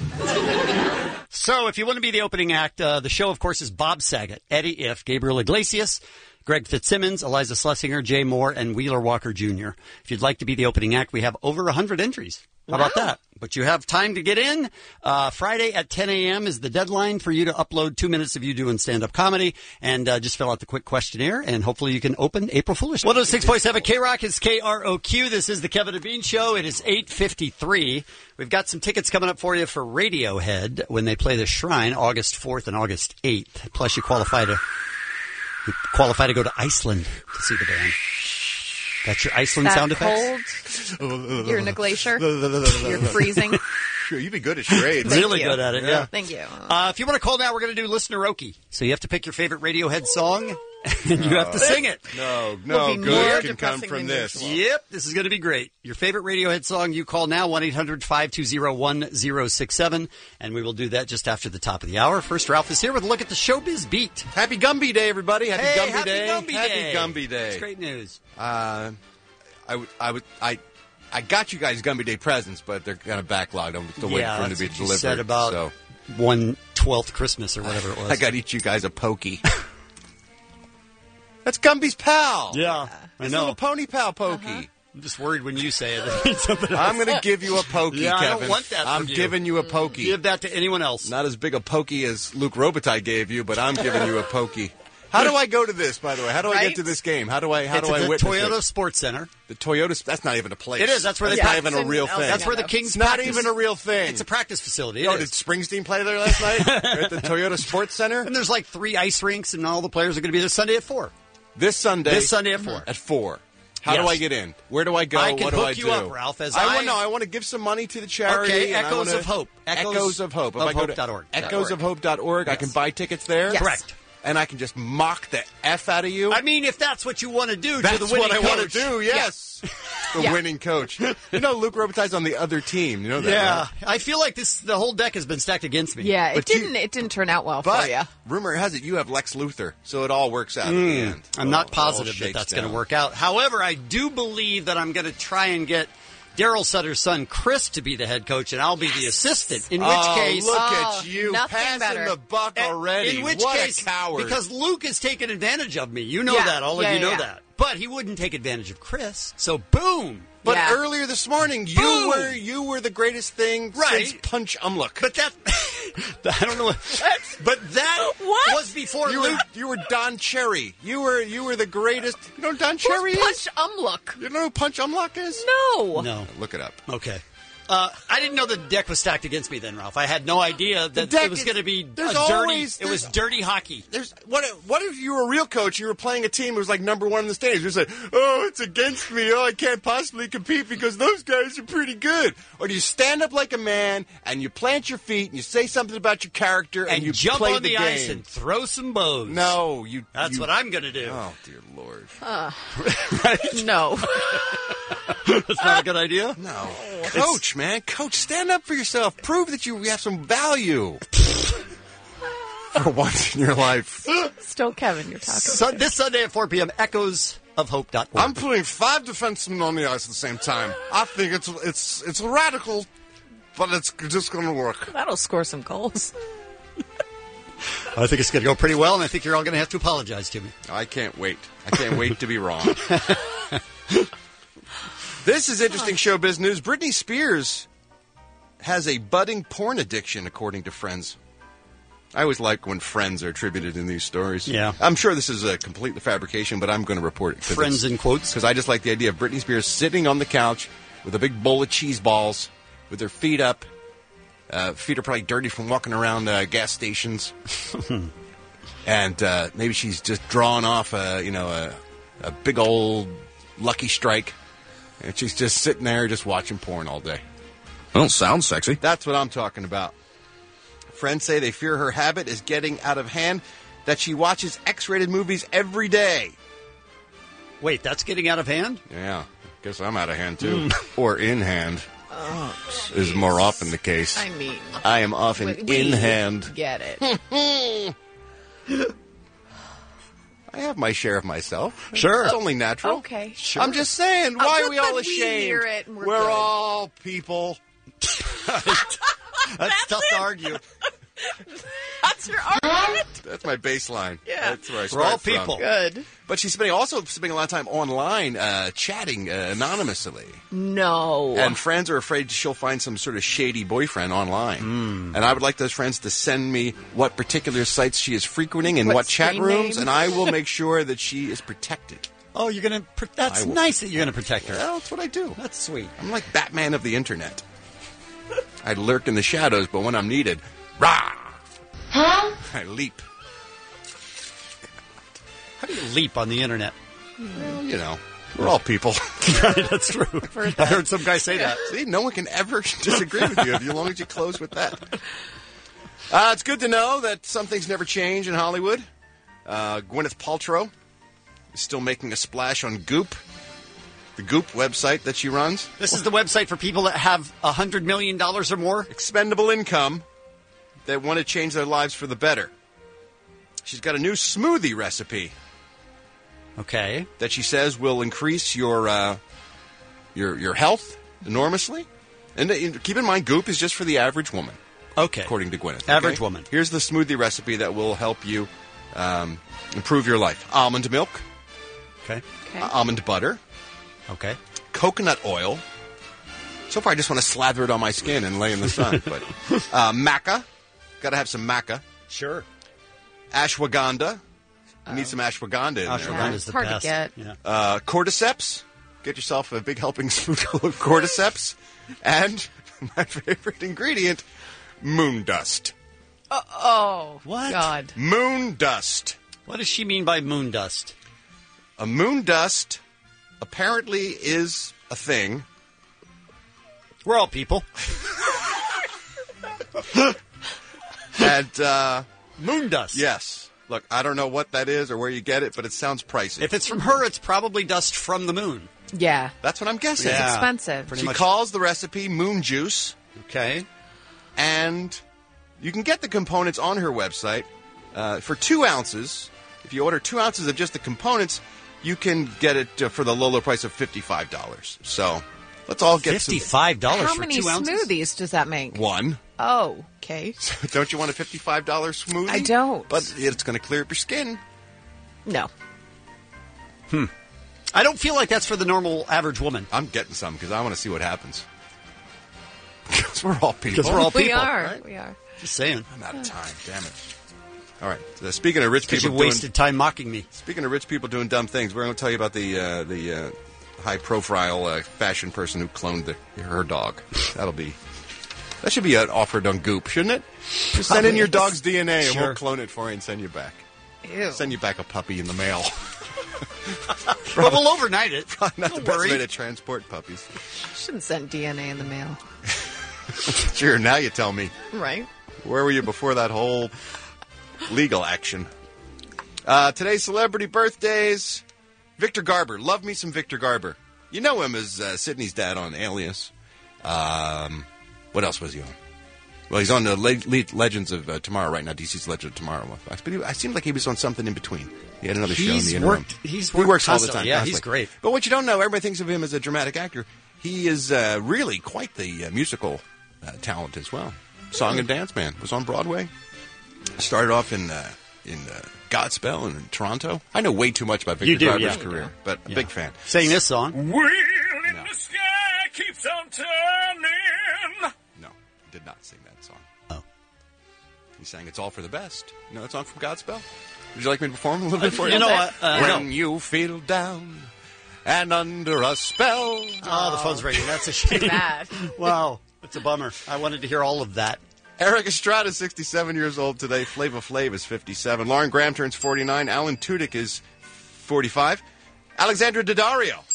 So if you want to be the opening act, uh, the show, of course, is Bob Saget, Eddie If, Gabriel Iglesias, Greg Fitzsimmons, Eliza Schlesinger, Jay Moore, and Wheeler Walker Junior If you'd like to be the opening act, we have over one hundred entries. How about that? But you have time to get in. Uh, Friday at ten a.m. is the deadline for you to upload two minutes of you doing stand-up comedy. And uh, just fill out the quick questionnaire, and hopefully you can open April Foolish. one oh six point seven K-Rock is K R O Q. This is the Kevin and Bean Show. It is eight fifty-three. We've got some tickets coming up for you for Radiohead when they play the Shrine August fourth and August eighth. Plus, you qualify to you qualify to go to Iceland to see the band. That's your Iceland that sound cold? effects? You're in a glacier? You're freezing? Sure, you'd be good at charades. Really good at it, yeah. Thank you. Uh, if you want to call now, we're going to do Listener-oki. So you have to pick your favorite Radiohead song, and you have to sing it. No, no, good can come from this. Yep, this is going to be great. Your favorite Radiohead song, you call now, one eight hundred five two zero one zero six seven, and we will do that just after the top of the hour. First, Ralph is here with a look at the Showbiz Beat. Happy Gumby Day, everybody. Happy Hey, Gumby happy Day. Gumby happy Day. Gumby Day. That's great news. Uh, I, would- I, would- I, I got you guys Gumby Day presents, but they're kind of backlogged. I'm still waiting Yeah, for them to that's be what you delivered. said about so. one twelfth Christmas or whatever it was. I got each you guys a Pokey. That's Gumby's pal. Yeah, I His know. little pony pal Pokey. Uh-huh. I'm just worried when you say it. It means something else. I'm going to give you a Pokey, Yeah, Kevin. I don't want that I'm from you. giving you a Pokey. Give that to anyone else. Not as big a Pokey as Luke Robitaille gave you, but I'm giving you a Pokey. How do I go to this, by the way? How do I Right? get to this game? How do I how It's do at I the witness Toyota it? Sports Center. The Toyota, that's not even a place. It is. That's where they That's not practice. even a real thing. That's where the Kings It's not practice. even a real thing. It's a practice facility. It Oh, is. did Springsteen play there last night? At the Toyota Sports Center? And there's like three ice rinks, and all the players are going to be there Sunday at four. This Sunday. This Sunday at four. At four. How Yes. do I get in? Where do I go? I can what do hook I you do? up, Ralph, as I, I- want no. I want to give some money to the charity. Okay, and I Echoes wanna- of Hope. Echoes Echoes of Hope. If of I go hope to dot org. echoes of hope dot org, I Yes. can buy tickets there. Yes. Correct. And I can just mock the F out of you. I mean, if that's what you want to do, That's to the winning what I want coach. to do, yes. The Yeah. winning coach. You know, Luke Robitaille's on the other team. You know that, Yeah, right? I feel like this. The whole deck has been stacked against me. Yeah, it But you- didn't. It didn't turn out well But for you. rumor has it you have Lex Luthor, so it all works out at the Mm, end. I'm It not all- it all positive that shakes that's going to down. work out. However, I do believe that I'm going to try and get Daryl Sutter's son Chris to be the head coach, and I'll be the assistant. In which Oh, case, look Oh, at you nothing passing better. the buck already. in which what case, a coward! because Luke has taken advantage of me. You know Yeah, that. All yeah, of you know yeah. that. But he wouldn't take advantage of Chris. So boom. But Yeah. earlier this morning, you Boom! were you were the greatest thing Right. since Punch Umluck. But that, I don't know. What, but that What? was before you Luke. were you were Don Cherry. You were you were the greatest. You know who Don Cherry is? Punch Umlook. You know who Punch Umluck is? No. No. Look it up. Okay. Uh, I didn't know the deck was stacked against me then, Ralph. I had no idea that deck it was is- going to be there's a dirty. always- It was there's- dirty hockey. There's what? If, what if you were a real coach? You were playing a team who was like number one in the standings. You're just like, oh, it's against me. Oh, I can't possibly compete because those guys are pretty good. Or do you stand up like a man and you plant your feet and you say something about your character and, And you jump play on the, the, game? ice and throw some bows. No, you. That's you- what I'm going to do. Oh dear Lord. No. That's not a good idea. No, coach, man, coach, stand up for yourself. Prove that you have some value. For once in your life. Still Kevin, you're talking. So, this Sunday at four p.m., echoes of hope dot org. I'm putting five defensemen on the ice at the same time. I think it's it's it's radical, but it's just going to work. That'll score some goals. I think it's going to go pretty well, and I think you're all going to have to apologize to me. I can't wait. I can't wait to be wrong. This is interesting showbiz news. Britney Spears has a budding porn addiction, according to Friends. I always like when friends are attributed in these stories. Yeah. I'm sure this is a complete fabrication, but I'm going to report it. Friends in quotes. Because I just like the idea of Britney Spears sitting on the couch with a big bowl of cheese balls, with her feet up. Uh, feet are probably dirty from walking around uh, gas stations. And uh, maybe she's just drawing off a, you know, a, a big old Lucky Strike. And she's just sitting there just watching porn all day. Well, sounds sexy. That's what I'm talking about. Friends say they fear her habit is getting out of hand, that she watches X-rated movies every day. Wait, that's getting out of hand? Yeah, guess I'm out of hand, too. Or in hand. Oh, is more often the case. I mean, I am often we, we in hand. Get it. I have my share of myself. Sure. It's only natural. Okay. Sure. I'm just saying, why Uh, are we all but we ashamed? hear it and we're we're good. all people. That's, That's tough to argue. That's your argument? That's my baseline. Yeah. That's where I We're start all from. people. Good. But she's spending also spending a lot of time online, uh, chatting uh, anonymously. No. And friends are afraid she'll find some sort of shady boyfriend online. Mm. And I would like those friends to send me what particular sites she is frequenting and What what, chat screen rooms, names? and I will make sure that she is protected. Oh, you're going to... That's I will. nice that you're going to protect her. Well, that's what I do. That's sweet. I'm like Batman of the internet. I lurk in the shadows, but when I'm needed, rah! Huh? I leap. How do you leap on the internet? Well, you know, we're all people. That's true. I heard some guy say that. See, no one can ever disagree with you as long as you close with that. Uh, it's good to know that some things never change in Hollywood. Uh, Gwyneth Paltrow is still making a splash on Goop, the Goop website that she runs. This is the website for people that have one hundred million dollars or more? Expendable income that want to change their lives for the better. She's got a new smoothie recipe. Okay. That she says will increase your uh, your your health enormously. And uh, keep in mind, Goop is just for the average woman. Okay. According to Gwyneth. Average okay? woman. Here's the smoothie recipe that will help you um, improve your life. Almond milk. Okay. Okay. Uh, almond butter. Okay. Coconut oil. So far, I just want to slather it on my skin and lay in the sun. But uh, maca. Got to have some maca. Sure. Ashwagandha. You need some ashwagandha in there. Ashwagandha right? is the Hard to best. get. Yeah. Uh, cordyceps. Get yourself a big helping spoonful of cordyceps. And my favorite ingredient, moon dust. Uh, oh, What? God. Moon dust. What does she mean by moon dust? A moon dust apparently is a thing. We're all people. And, uh... moon dust. yes. Look, I don't know what that is or where you get it, but it sounds pricey. If it's from her, it's probably dust from the moon. Yeah. That's what I'm guessing. It's Yeah. expensive. Pretty She much. calls the recipe moon juice, Okay. and you can get the components on her website uh, for two ounces. If you order two ounces of just the components, you can get it uh, for the low, low price of fifty-five dollars. So let's all get some- fifty-five dollars How for many two ounces? smoothies does that make? one. Oh, okay. Don't you want a fifty-five dollars smoothie? I don't. But it's going to clear up your skin. No. Hmm. I don't feel like that's for the normal average woman. I'm getting some because I want to see what happens. Because we're all people. Because we're all We people. are. right? We are. Just saying. I'm out of time. Damn it. All right. So speaking of rich Because people you doing, wasted time mocking me. speaking of rich people doing dumb things, we're going to tell you about the uh, the uh, high-profile uh, fashion person who cloned the, her dog. That'll be that should be uh, offered on Goop, shouldn't it? Just send in your dog's D N A and Sure. we'll clone it for you and send you back. Ew. Send you back a puppy in the mail. Well, we'll overnight it. Probably not Don't the best worry. way to transport puppies. Shouldn't send D N A in the mail. Sure. Now you tell me. Right. Where were you before that whole legal action? Uh, today's celebrity birthdays. Victor Garber. Love me some Victor Garber. You know him as uh, Sydney's dad on Alias. Um, what else was he on? Well, he's on the Le- Le- Legends of uh, Tomorrow right now, D C's Legend of Tomorrow. But he, I seemed like he was on something in between. He had another show in He's the interim. worked- he's he worked works all the constantly. time. Yeah, he's constantly. great. But what you don't know, everybody thinks of him as a dramatic actor. He is uh, really quite the uh, musical uh, talent as well. Song and Dance Man was on Broadway. Started off in uh, in uh, Godspell in Toronto. I know way too much about Victor You do, Garber's yeah. career, but a Yeah. big fan. Saying this song. Wheel in the sky keeps on turning. No, he did not sing that song. Oh. He sang It's All for the Best. You know that song from Godspell? Would you like me to perform a little bit for you? You know what? Uh, when no. you feel down and under a spell. Oh, the phone's ringing. That's a shame. Too bad. Wow. That's a bummer. I wanted to hear all of that. Eric Estrada is sixty-seven years old today. Flava Flav is fifty-seven. Lauren Graham turns forty-nine. Alan Tudyk is forty-five. Alexandra Daddario.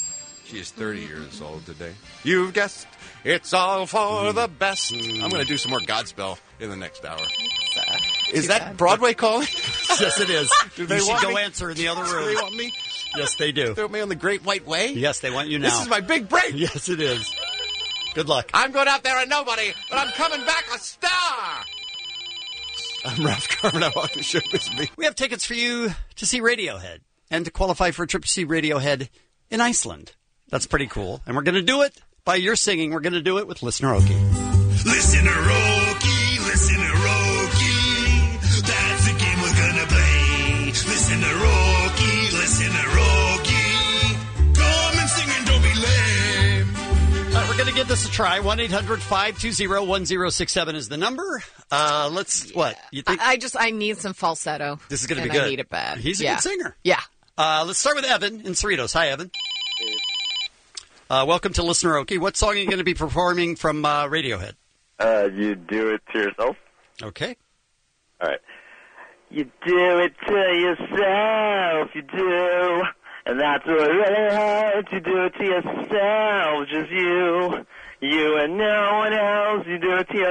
She is thirty years old today. You've guessed. It's all for the best. I'm going to do some more Godspell in the next hour. Is that bad. Broadway calling? Yes, it is. Do You they should want go me? answer in the other Do room. they want me? Yes, they do. Throw me on the Great White Way? Yes, they want you now. This is my big break. Yes, it is. Good luck. I'm going out there and nobody, but I'm coming back a star. I'm Ralph Carmen. I walk the show with me. We have tickets for you to see Radiohead and to qualify for a trip to see Radiohead in Iceland. That's pretty cool. And we're going to do it by your singing. We're going to do it with Listener Okie. Listener Okie, Listener Okie, that's the game we're gonna play. Listener Okie, Listener Okie, come and sing and don't be lame. All right, we're going to give this a try. one eight hundred five two zero one zero six seven is the number. Uh, let's, what? You think? I, I just, I need some falsetto. This is going to and be good. I need it bad. He's a yeah. good singer. Yeah. Uh, let's start with Evan in Cerritos. Hi, Evan. Uh, welcome to Listener Okie. What song are you going to be performing from uh, Radiohead? Uh, you do it to yourself. Okay. All right. You do it to yourself, you do. And that's what really hurts. You do it to yourself, just you. You and no one else. You do it to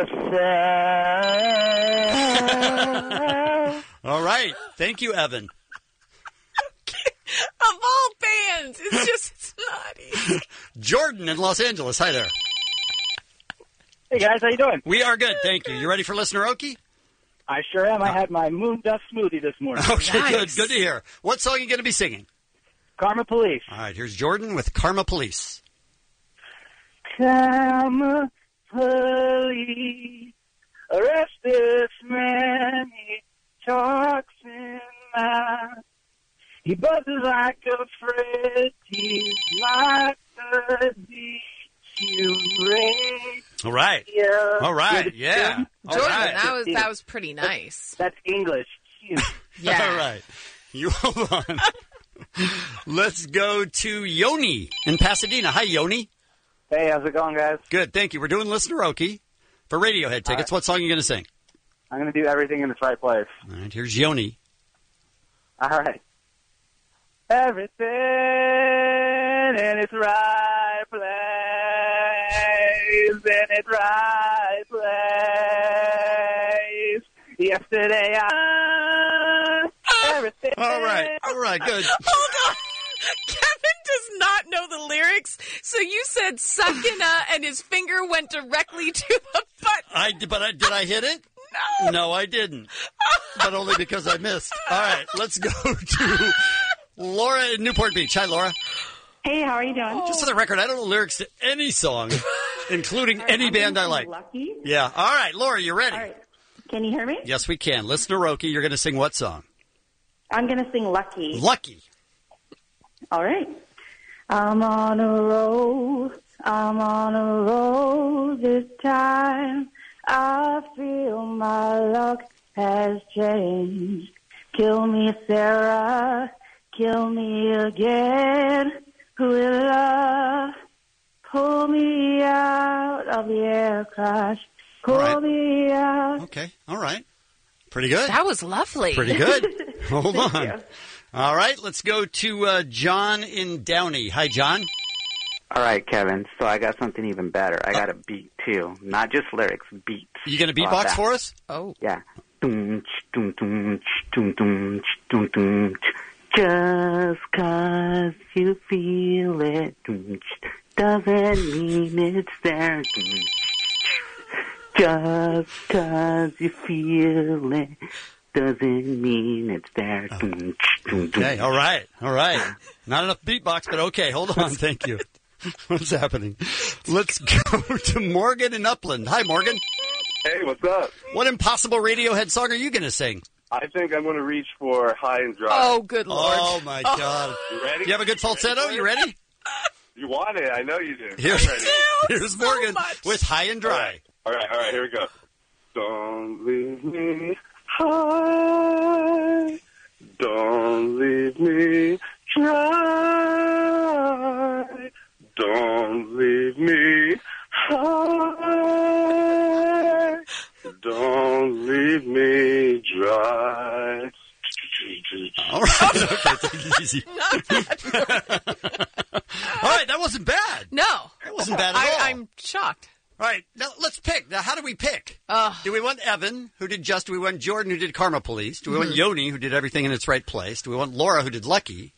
yourself. All right. Thank you, Evan. Of all bands, it's just, it's not easy. Jordan in Los Angeles. Hi there. Hey guys, how you doing? We are good, thank you. You ready for Listener Okie? I sure am. I had my moon dust smoothie this morning. Okay, good. Good to hear. What song are you going to be singing? Karma Police. All right, here's Jordan with Karma Police. Karma Police, arrest this man. He talks in my. He buzzes like a fret. He's like the D Q ray. All right. Yeah. All right. Yeah. All Jordan, right. that was that was pretty nice. That's English. Yeah. All right. You hold on. Let's go to Yoni in Pasadena. Hi, Yoni. Hey, how's it going, guys? Good, thank you. We're doing Listener Okie for Radiohead tickets. Right. What song are you going to sing? I'm going to do everything in its right place. All right, here's Yoni. All right. Everything in its right place, in its right place. Yesterday I... Everything... All right, all right, good. Hold on. Kevin does not know the lyrics, so you said Sakina and his finger went directly to the button. I, but I, did I hit it? No. No, I didn't. But only because I missed. All right, let's go to Laura in Newport Beach. Hi, Laura. Hey, how are you doing? Just for the record, I don't know lyrics to any song, including any band I like. Lucky. Yeah. All right, Laura, you ready? All right. Can you hear me? Yes, we can. Listener Okie, you're going to sing what song? I'm going to sing Lucky. Lucky. All right. I'm on a roll. I'm on a roll this time. I feel my luck has changed. Kill me, Sarah. Kill me again. With love. Pull me out of the air crash. Pull right. me out. Okay. All right. Pretty good. That was lovely. Pretty good. Hold Thank on. you. All right. Let's go to uh, John in Downey. Hi, John. All right, Kevin. So I got something even better. I got a beat, too. Not just lyrics, beats. You going to How about beatbox that? for us? Oh. Yeah. Doom, ch, doom, doom, ch, doom, doom, ch, doom, doom, ch. Just 'cause you feel it doom, ch, doesn't mean it's there. Doom, ch. Just 'cause you feel it doesn't mean it's there. Doom, ch, doom, doom. Okay. All right. All right. Not enough beatbox, but okay. Hold on. Thank you. What's happening? Let's go to Morgan in Upland. Hi, Morgan. Hey, what's up? What impossible Radiohead song are you going to sing? I think I'm going to reach for High and Dry. Oh, good Lord. Oh, my God. You ready? You have a good falsetto? You ready? You want it. I know you do. Here's, I'm ready. here's Morgan with High and Dry. All right, all right, here we go. Don't leave me high. Don't leave me dry. Don't leave me high. Don't leave me dry. All right. Okay, take it easy. All right, that wasn't bad. No. It wasn't bad at I, all. I'm shocked. All right, now let's pick. Now, how do we pick? Uh, do we want Evan, who did Just? Do we want Jordan, who did Karma Police? Do we want Mhm. Yoni, who did Everything in Its Right Place? Do we want Laura, who did Lucky?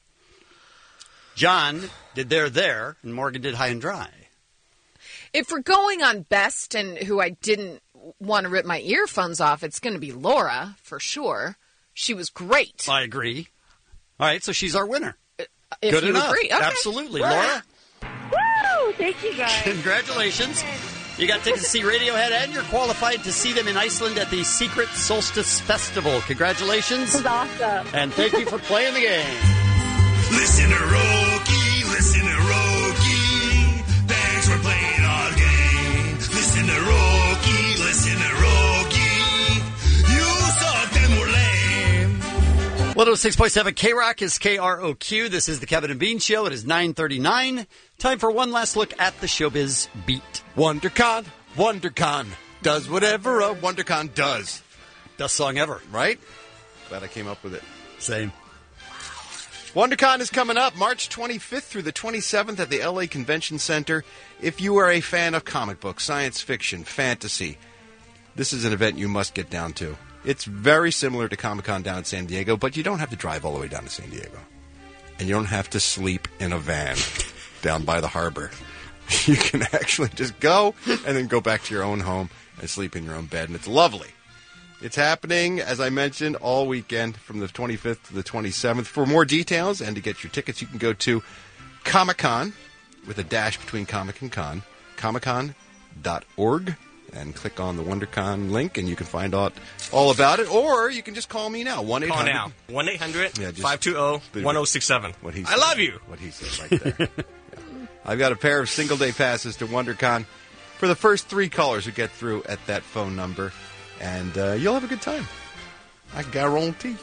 John did There, There, and Morgan did High and Dry. If we're going on best and who I didn't want to rip my earphones off, it's going to be Laura, for sure. She was great. I agree. All right, so she's our winner. If Good you enough. agree. Okay. Absolutely. Woo! Laura, Woo! Thank you, guys. congratulations. You got tickets to see Radiohead, and you're qualified to see them in Iceland at the Secret Solstice Festival. Congratulations. This was awesome. And thank you for playing the game. Listen to Roki, listen to Roki. Thanks for playing our game. Listen to Roki, listen to Roki. You sucked and were lame. one oh six point seven K-Rock is K R O Q. This is the Kevin and Bean Show. It is nine thirty-nine. Time for one last look at the Showbiz Beat. WonderCon, WonderCon does whatever a WonderCon does. Best song ever. Right? Glad I came up with it. Same. WonderCon is coming up March twenty-fifth through the twenty-seventh at the L A Convention Center. If you are a fan of comic books, science fiction, fantasy, this is an event you must get down to. It's very similar to Comic-Con down in San Diego, but you don't have to drive all the way down to San Diego. And you don't have to sleep in a van down by the harbor. You can actually just go and then go back to your own home and sleep in your own bed, and it's lovely. It's happening, as I mentioned, all weekend from the twenty-fifth to the twenty-seventh. For more details and to get your tickets, you can go to Comic-Con, with a dash between comic and con, comic con dot org, and click on the WonderCon link, and you can find out all about it. Or you can just call me now, one eight hundred. Call now, one eight hundred, Yeah, just- five two zero, one oh six seven. What he I love you. What he said right there. Yeah. I've got a pair of single-day passes to WonderCon for the first three callers who get through at that phone number, and uh, you'll have a good time. I guarantee.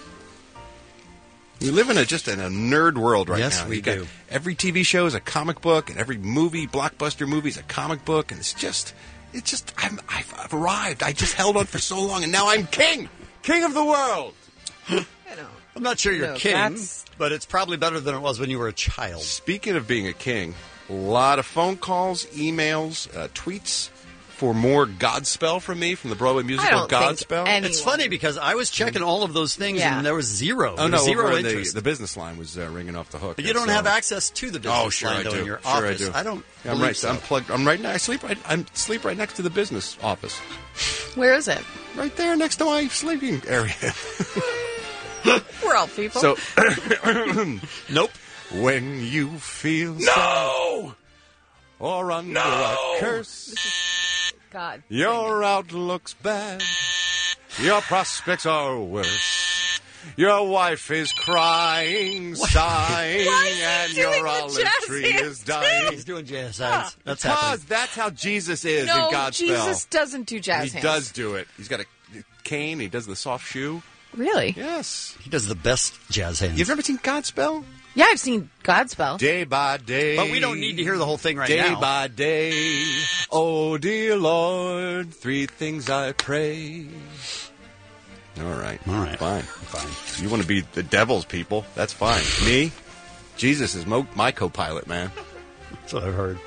We live in a just in a nerd world right Yes, now. we You got- do. Every T V show is a comic book, and every movie, blockbuster movie, is a comic book, and it's just, it's just, I'm, I've, I've arrived. I just held on for so long, and now I'm king, king of the world. I'm not sure you're No, king, that's- but it's probably better than it was when you were a child. Speaking of being a king, a lot of phone calls, emails, uh, tweets for more Godspell from me from the Broadway musical Godspell. It's funny because I was checking all of those things Yeah. and there was zero. Oh There no, was zero over in the, interest. the business line was uh, ringing off the hook. But you don't So- have access to the business Oh, sure line I though do. in your sure office. I do. I don't. Yeah, I'm believe right. so. I'm plugged. I'm right now. I sleep right. I'm sleep right next to the business office. Where is it? Right there, next to my sleeping area. We're all people. So, nope. When you feel no or under No! a curse, God. your outlook's bad, your prospects are worse. Your wife is crying, sighing, Why is he and doing your the olive jazz tree hands is dying. He's doing jazz hands. That's because happening. that's how Jesus is no, in Godspell. Jesus doesn't do jazz he hands. does do it. He's got a cane. He does the soft shoe. Really? Yes. He does the best jazz hands. You've never seen Godspell? Yeah, I've seen Godspell. Day by day. But we don't need to hear the whole thing right day now. by day. Oh, dear Lord, three things I pray. All right. All right. Fine. Fine. You want to be the devil's people? That's fine. Me? Jesus is mo- my co-pilot, man. That's what I've heard.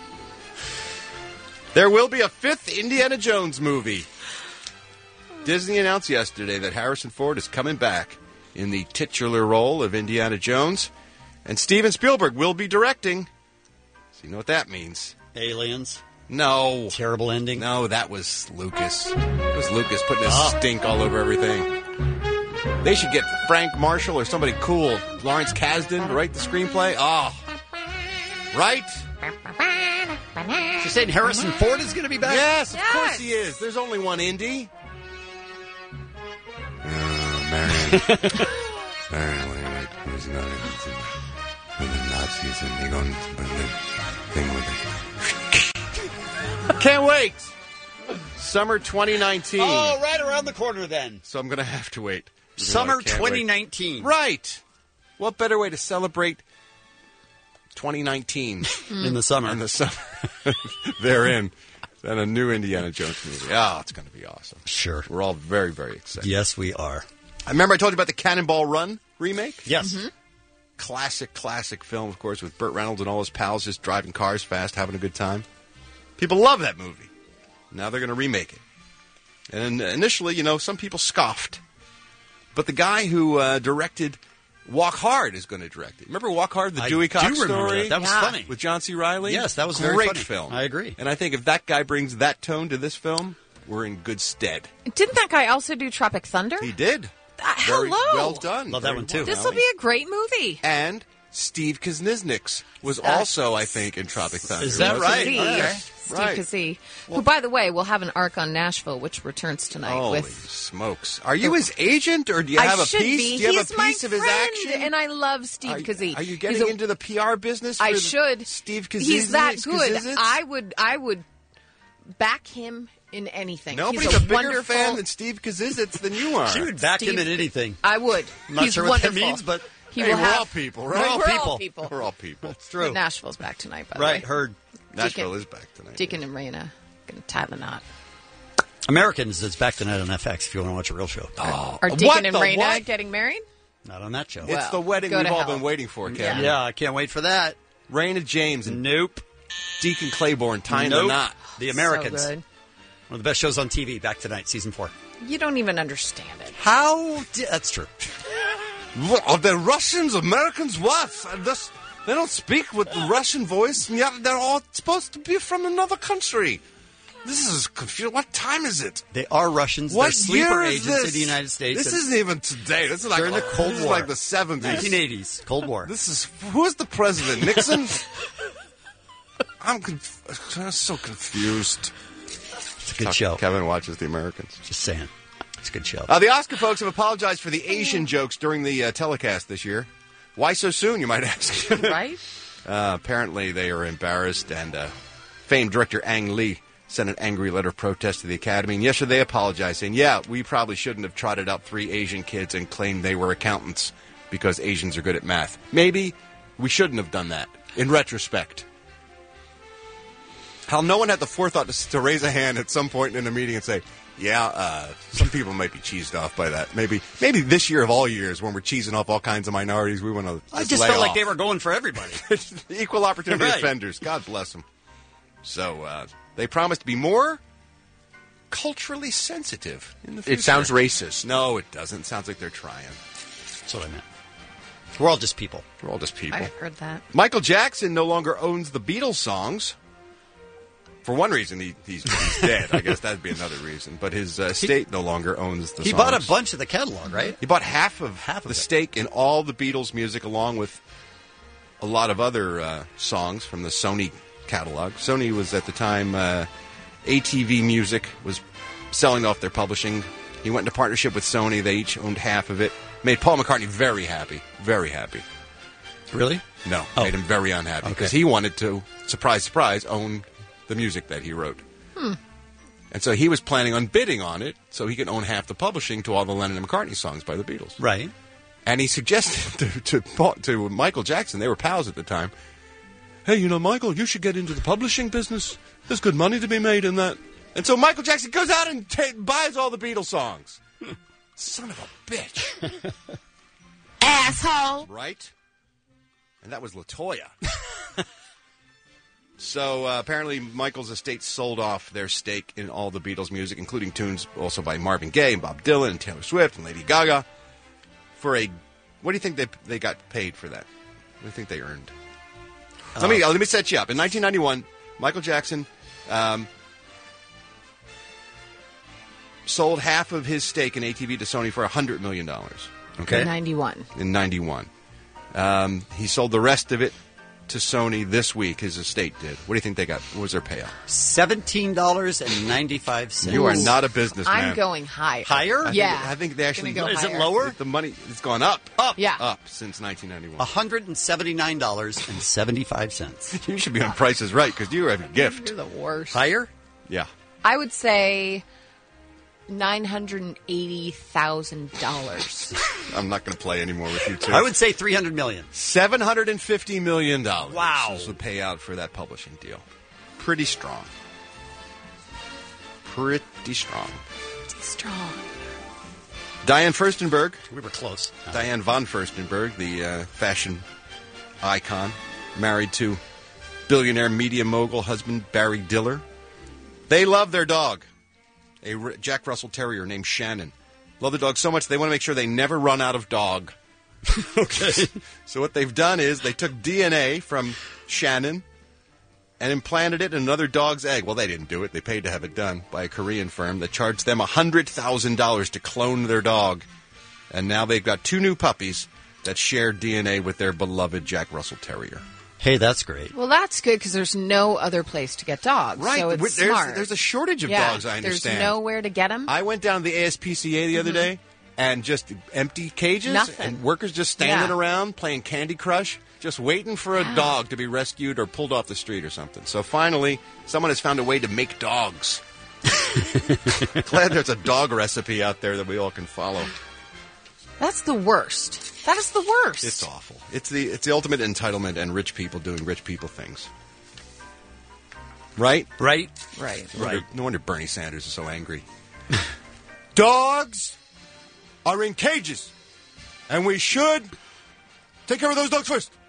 There will be a fifth Indiana Jones movie. Disney announced yesterday that Harrison Ford is coming back in the titular role of Indiana Jones, and Steven Spielberg will be directing. So you know what that means. Aliens. No. Terrible ending. No, that was Lucas. It was Lucas putting his Oh. stink all over everything. They should get Frank Marshall or somebody cool, Lawrence Kasdan, to write the screenplay. Oh. Right? You're saying Harrison Ford is going to be back? Yes, of course he is. There's only one Indy. Oh, Marion. Marion, wait, wait. Who's not in the Nazis and they going to the thing with it. Can't wait. Summer twenty nineteen. Oh, right around the corner then. So I'm going to have to wait. Even though I Summer can't twenty wait. nineteen. Right. What better way to celebrate twenty nineteen In the summer. in the summer therein than a new Indiana Jones movie? Oh, it's going to be awesome. Sure. We're all very, very excited. Yes, we are. I remember I told you about the Cannonball Run remake? Yes. Mm-hmm. classic, classic film, of course, with Burt Reynolds and all his pals just driving cars fast, having a good time. People love that movie. Now they're going to remake it. And initially, you know, some people scoffed. But the guy who uh, directed Walk Hard is going to direct it. Remember Walk Hard, the I Dewey Cox do remember story? that. That was Yeah. funny. With John C. Reilly? Yes, that was Great very funny. film. I agree. And I think if that guy brings that tone to this film, we're in good stead. Didn't that guy also do Tropic Thunder? He did. Uh, Very hello. well done. Love that Very one, too. well This will done. be a great movie. And Steve Kuzniznix was Uh, also, I think, in Tropic Thunder. Is that wasn't right? he? Kazee. Okay. Steve Right. Kazee, who, by the way, will have an arc on Nashville, which returns tonight. Holy with smokes. Are you his agent, or do you I have a should piece? be. Do you have He's a piece my of his friend, action? and I love Steve Are, Kazee. are you He's getting a- into the P R business? I for the- should. Steve Kazee. He's that good. I would. I would back him in anything. Nobody's He's a, a, bigger wonderful fan than Steve Kazizitz than you are. She would back him Steve- in anything. I would. I'm not He's sure what that wonderful. means, but he hey, will we're have, all people, right? We're all We're people. all people. We're all people. It's true. Nashville's back tonight, by the Right, way. heard. Nashville Deacon- is back tonight. Deacon and Raina gonna tie the knot. Americans is back tonight on F X if you want to watch a real show. Oh, Are Deacon what and the Raina what? getting married? Not on that show. It's Well, the wedding go we've to all hell. been waiting for, Kevin. Yeah, I can't wait for that. Raina James and Nope. Deacon Claiborne tying nope. the knot. The Americans. So good. One of the best shows on T V. Back tonight, season four. You don't even understand it. How? Di- that's true. Are they Russians, Americans, what? I just, they don't speak with the Russian voice, and yet they're all supposed to be from another country. This is confusing. What time is it? They are Russians. What They're sleeper year is agents this? in the United States. This and isn't even today. This is like during the Cold this is War. like the seventies, nineteen eighties, Cold War. This is who is the president? Nixon. I'm, conf- I'm so confused. It's a good show. Kevin watches The Americans. Just saying. It's a good show. Uh, the Oscar folks have apologized for the Asian jokes during the uh, telecast this year. Why so soon, you might ask? Right? Uh, apparently, they are embarrassed, and uh, famed director Ang Lee sent an angry letter of protest to the Academy. And yesterday, they apologized, saying, yeah, we probably shouldn't have trotted out three Asian kids and claimed they were accountants because Asians are good at math. Maybe we shouldn't have done that, in retrospect. How no one had the forethought to, to raise a hand at some point in a meeting and say, yeah, uh, some people might be cheesed off by that. Maybe maybe this year of all years, when we're cheesing off all kinds of minorities, we want to I just lay felt like off. they were going for everybody. Equal opportunity Right. offenders. God bless them. So uh, they promised to be more culturally sensitive in the future. It sounds racist. No, it doesn't. It sounds like they're trying. That's what I meant. We're all just people. We're all just people. I heard that. Michael Jackson no longer owns the Beatles songs. For one reason, he, he's, he's dead. I guess that'd be another reason. But his uh, estate no longer owns the He songs. bought a bunch of the catalog, right? He bought half of Half of the it. stake in all the Beatles music, along with a lot of other uh, songs from the Sony catalog. Sony was at the time uh, A T V Music was selling off their publishing. He went into partnership with Sony. They each owned half of it. Made Paul McCartney very happy. Very happy. Really? No, Oh. made him very unhappy because Okay. he wanted to, surprise, surprise, own the music that he wrote. Hmm. And so he was planning on bidding on it so he could own half the publishing to all the Lennon and McCartney songs by the Beatles. Right. And he suggested to, to, Paul- to Michael Jackson, they were pals at the time, hey, you know, Michael, you should get into the publishing business. There's good money to be made in that. And so Michael Jackson goes out and ta buys all the Beatles songs. Son of a bitch. Asshole. Right? And that was LaToya. So uh, apparently Michael's estate sold off their stake in all the Beatles music, including tunes also by Marvin Gaye and Bob Dylan and Taylor Swift and Lady Gaga. For a, what do you think they they got paid for that? What do you think they earned? Uh, let me let me set you up. In nineteen ninety-one, Michael Jackson um, sold half of his stake in A T V to Sony for a hundred million dollars. Okay, ninety-one. in ninety-one. Um, he sold the rest of it to Sony this week. His estate did. What do you think they got? What was their payout? Seventeen dollars and ninety-five cents. You are not a businessman. I'm going higher. Higher? I think- Yeah. I think they actually. Gonna go Is it higher. lower? The money has gone up, up, Yeah. up since nineteen ninety-one. One hundred and seventy-nine dollars and seventy-five cents. You should be on Price is Right because you have a gift. You're the worst. Higher? Yeah. I would say nine hundred and eighty thousand dollars. I'm not going to play anymore with you two. I would say three hundred million. seven hundred fifty million dollars. Wow. is the payout for that publishing deal. Pretty strong. Pretty strong. Strong. Diane Furstenberg. We were close. Diane von Furstenberg, the uh, fashion icon, married to billionaire media mogul husband Barry Diller. They love their dog, a R- Jack Russell Terrier named Shannon. Love the dog so much they want to make sure they never run out of dog. Okay. So what they've done is they took D N A from Shannon and implanted it in another dog's egg. Well, they didn't do it. They paid to have it done by a Korean firm that charged them one hundred thousand dollars to clone their dog. And now they've got two new puppies that share D N A with their beloved Jack Russell Terrier. Hey, that's great. Well, that's good because there's no other place to get dogs. Right. So it's there's, smart. there's a shortage of yeah, dogs, I understand. There's nowhere to get them. I went down to the A S P C A the other Mhm. day and just empty cages Nothing. and workers just standing Yeah. around playing Candy Crush, just waiting for a Wow. dog to be rescued or pulled off the street or something. So finally, someone has found a way to make dogs. Glad there's a dog recipe out there that we all can follow. That's the worst. That is the worst. It's awful. It's the it's the ultimate entitlement and rich people doing rich people things. Right? Right? Right. No wonder, no wonder Bernie Sanders is so angry. Dogs are in cages, and we should take care of those dogs first.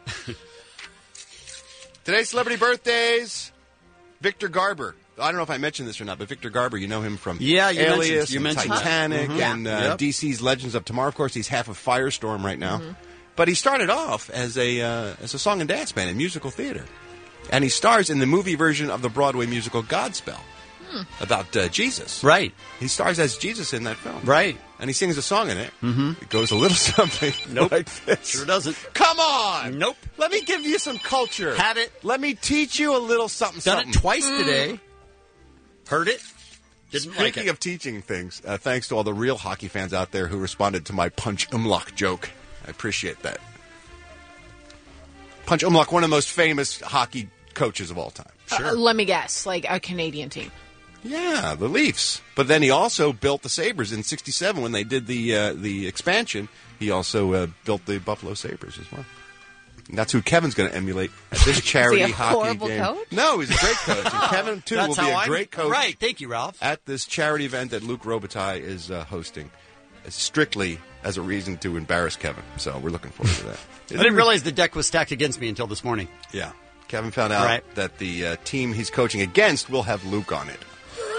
Today's celebrity birthdays. Victor Garber. I don't know if I mentioned this or not, but Victor Garber, you know him from Yeah, you mentioned- Alias, you and mentioned that. Titanic, Mhm. and uh, Yep. D C's Legends of Tomorrow. Of course, he's half of Firestorm right now. Mm-hmm. But he started off as a uh, as a song and dance band in musical theater, and he stars in the movie version of the Broadway musical Godspell Hmm. about uh, Jesus. Right. He stars as Jesus in that film. Right. And he sings a song in it. Mm-hmm. It goes a little something Nope. like this. Sure doesn't. Come on! Nope. Let me give you some culture. Had it. Let me teach you a little something. Done something. it twice today. Heard it. Didn't Speaking like it. of teaching things, uh, thanks to all the real hockey fans out there who responded to my Punch Umlach joke. I appreciate that. Punch Umlach, one of the most famous hockey coaches of all time. Uh, let me guess, like a Canadian team. Yeah, the Leafs. But then he also built the Sabres in sixty-seven when they did the uh, the expansion. He also uh, built the Buffalo Sabres as well. And that's who Kevin's going to emulate at this charity Is he a hockey horrible game. coach? No, he's a great coach. And Kevin, too, That's will be how a I'm- great coach. Right. Thank you, Ralph. At this charity event that Luke Robitaille is uh, hosting, strictly as a reason to embarrass Kevin. So we're looking forward to that. I didn't realize the deck was stacked against me until this morning. Yeah. Kevin found out Right. that the uh, team he's coaching against will have Luke on it.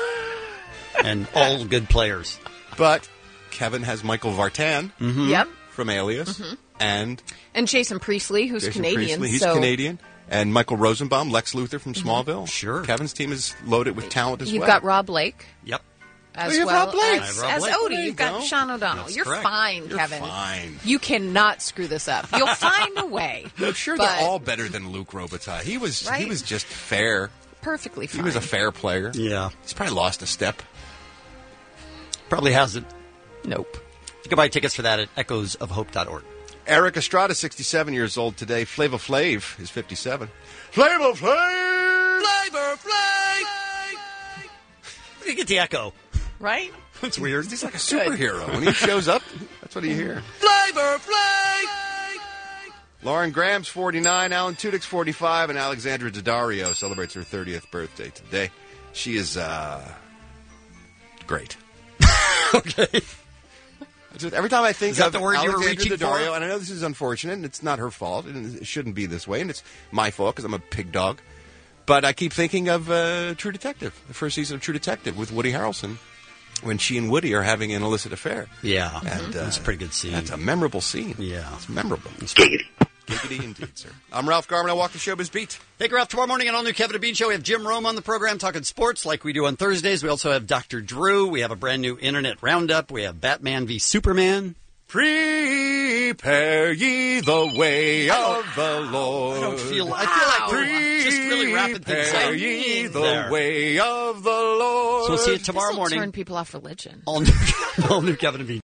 And all good players. But Kevin has Michael Vartan Mm-hmm. Yep. from Alias Mhm. and And Jason Priestley, who's Jason Canadian. Priestley. He's so Canadian. And Michael Rosenbaum, Lex Luthor from Mhm. Smallville. Sure. Kevin's team is loaded with talent as You've well. got Rob Blake. Yep. As Oh, you have well Rob Blake. as, I have Rob as Blake. Odie. There you You've got go. Sean O'Donnell. That's You're correct. fine, You're Kevin. fine. You cannot screw this up. You'll find a way. I'm sure but they're all better than Luke Robitaille. He was he Right. was just fair. perfectly fine. He was a fair player. Yeah. He's probably lost a step. Probably hasn't. Nope. You can buy tickets for that at echoes of hope dot org. Eric Estrada, sixty-seven years old today. Flava Flav is fifty-seven. Flava Flav! Flavor Flav! Where do you get the echo? Right? That's weird. He's like a superhero. When he shows up, that's what you hear. Flavor Flav! Lauren Graham's forty-nine, Alan Tudyk's forty-five, and Alexandra Daddario celebrates her thirtieth birthday today. She is, uh, great. Okay. Just every time I think Is that of the word you were Alexandra reaching for? Daddario, and I know this is unfortunate, and it's not her fault, and it shouldn't be this way, and it's my fault because I'm a pig dog. But I keep thinking of uh, True Detective, the first season of True Detective with Woody Harrelson, when she and Woody are having an illicit affair. Yeah. And, uh, That's a pretty good scene. That's a memorable scene. Yeah. It's memorable. Giggity. Giggity indeed, sir. I'm Ralph Garman. I walk the showbiz beat. Hey, Ralph, tomorrow morning on All New Kevin and Bean Show, we have Jim Rome on the program talking sports like we do on Thursdays. We also have Doctor Drew. We have a brand new Internet Roundup. We have Batman v Superman. Prepare ye the way of the Lord. I don't feel, I feel like we're just really wrapping things up. Prepare ye the There. way of the Lord. So we'll see you tomorrow This'll morning. turn people off religion. All new, all new Kevin and Bean.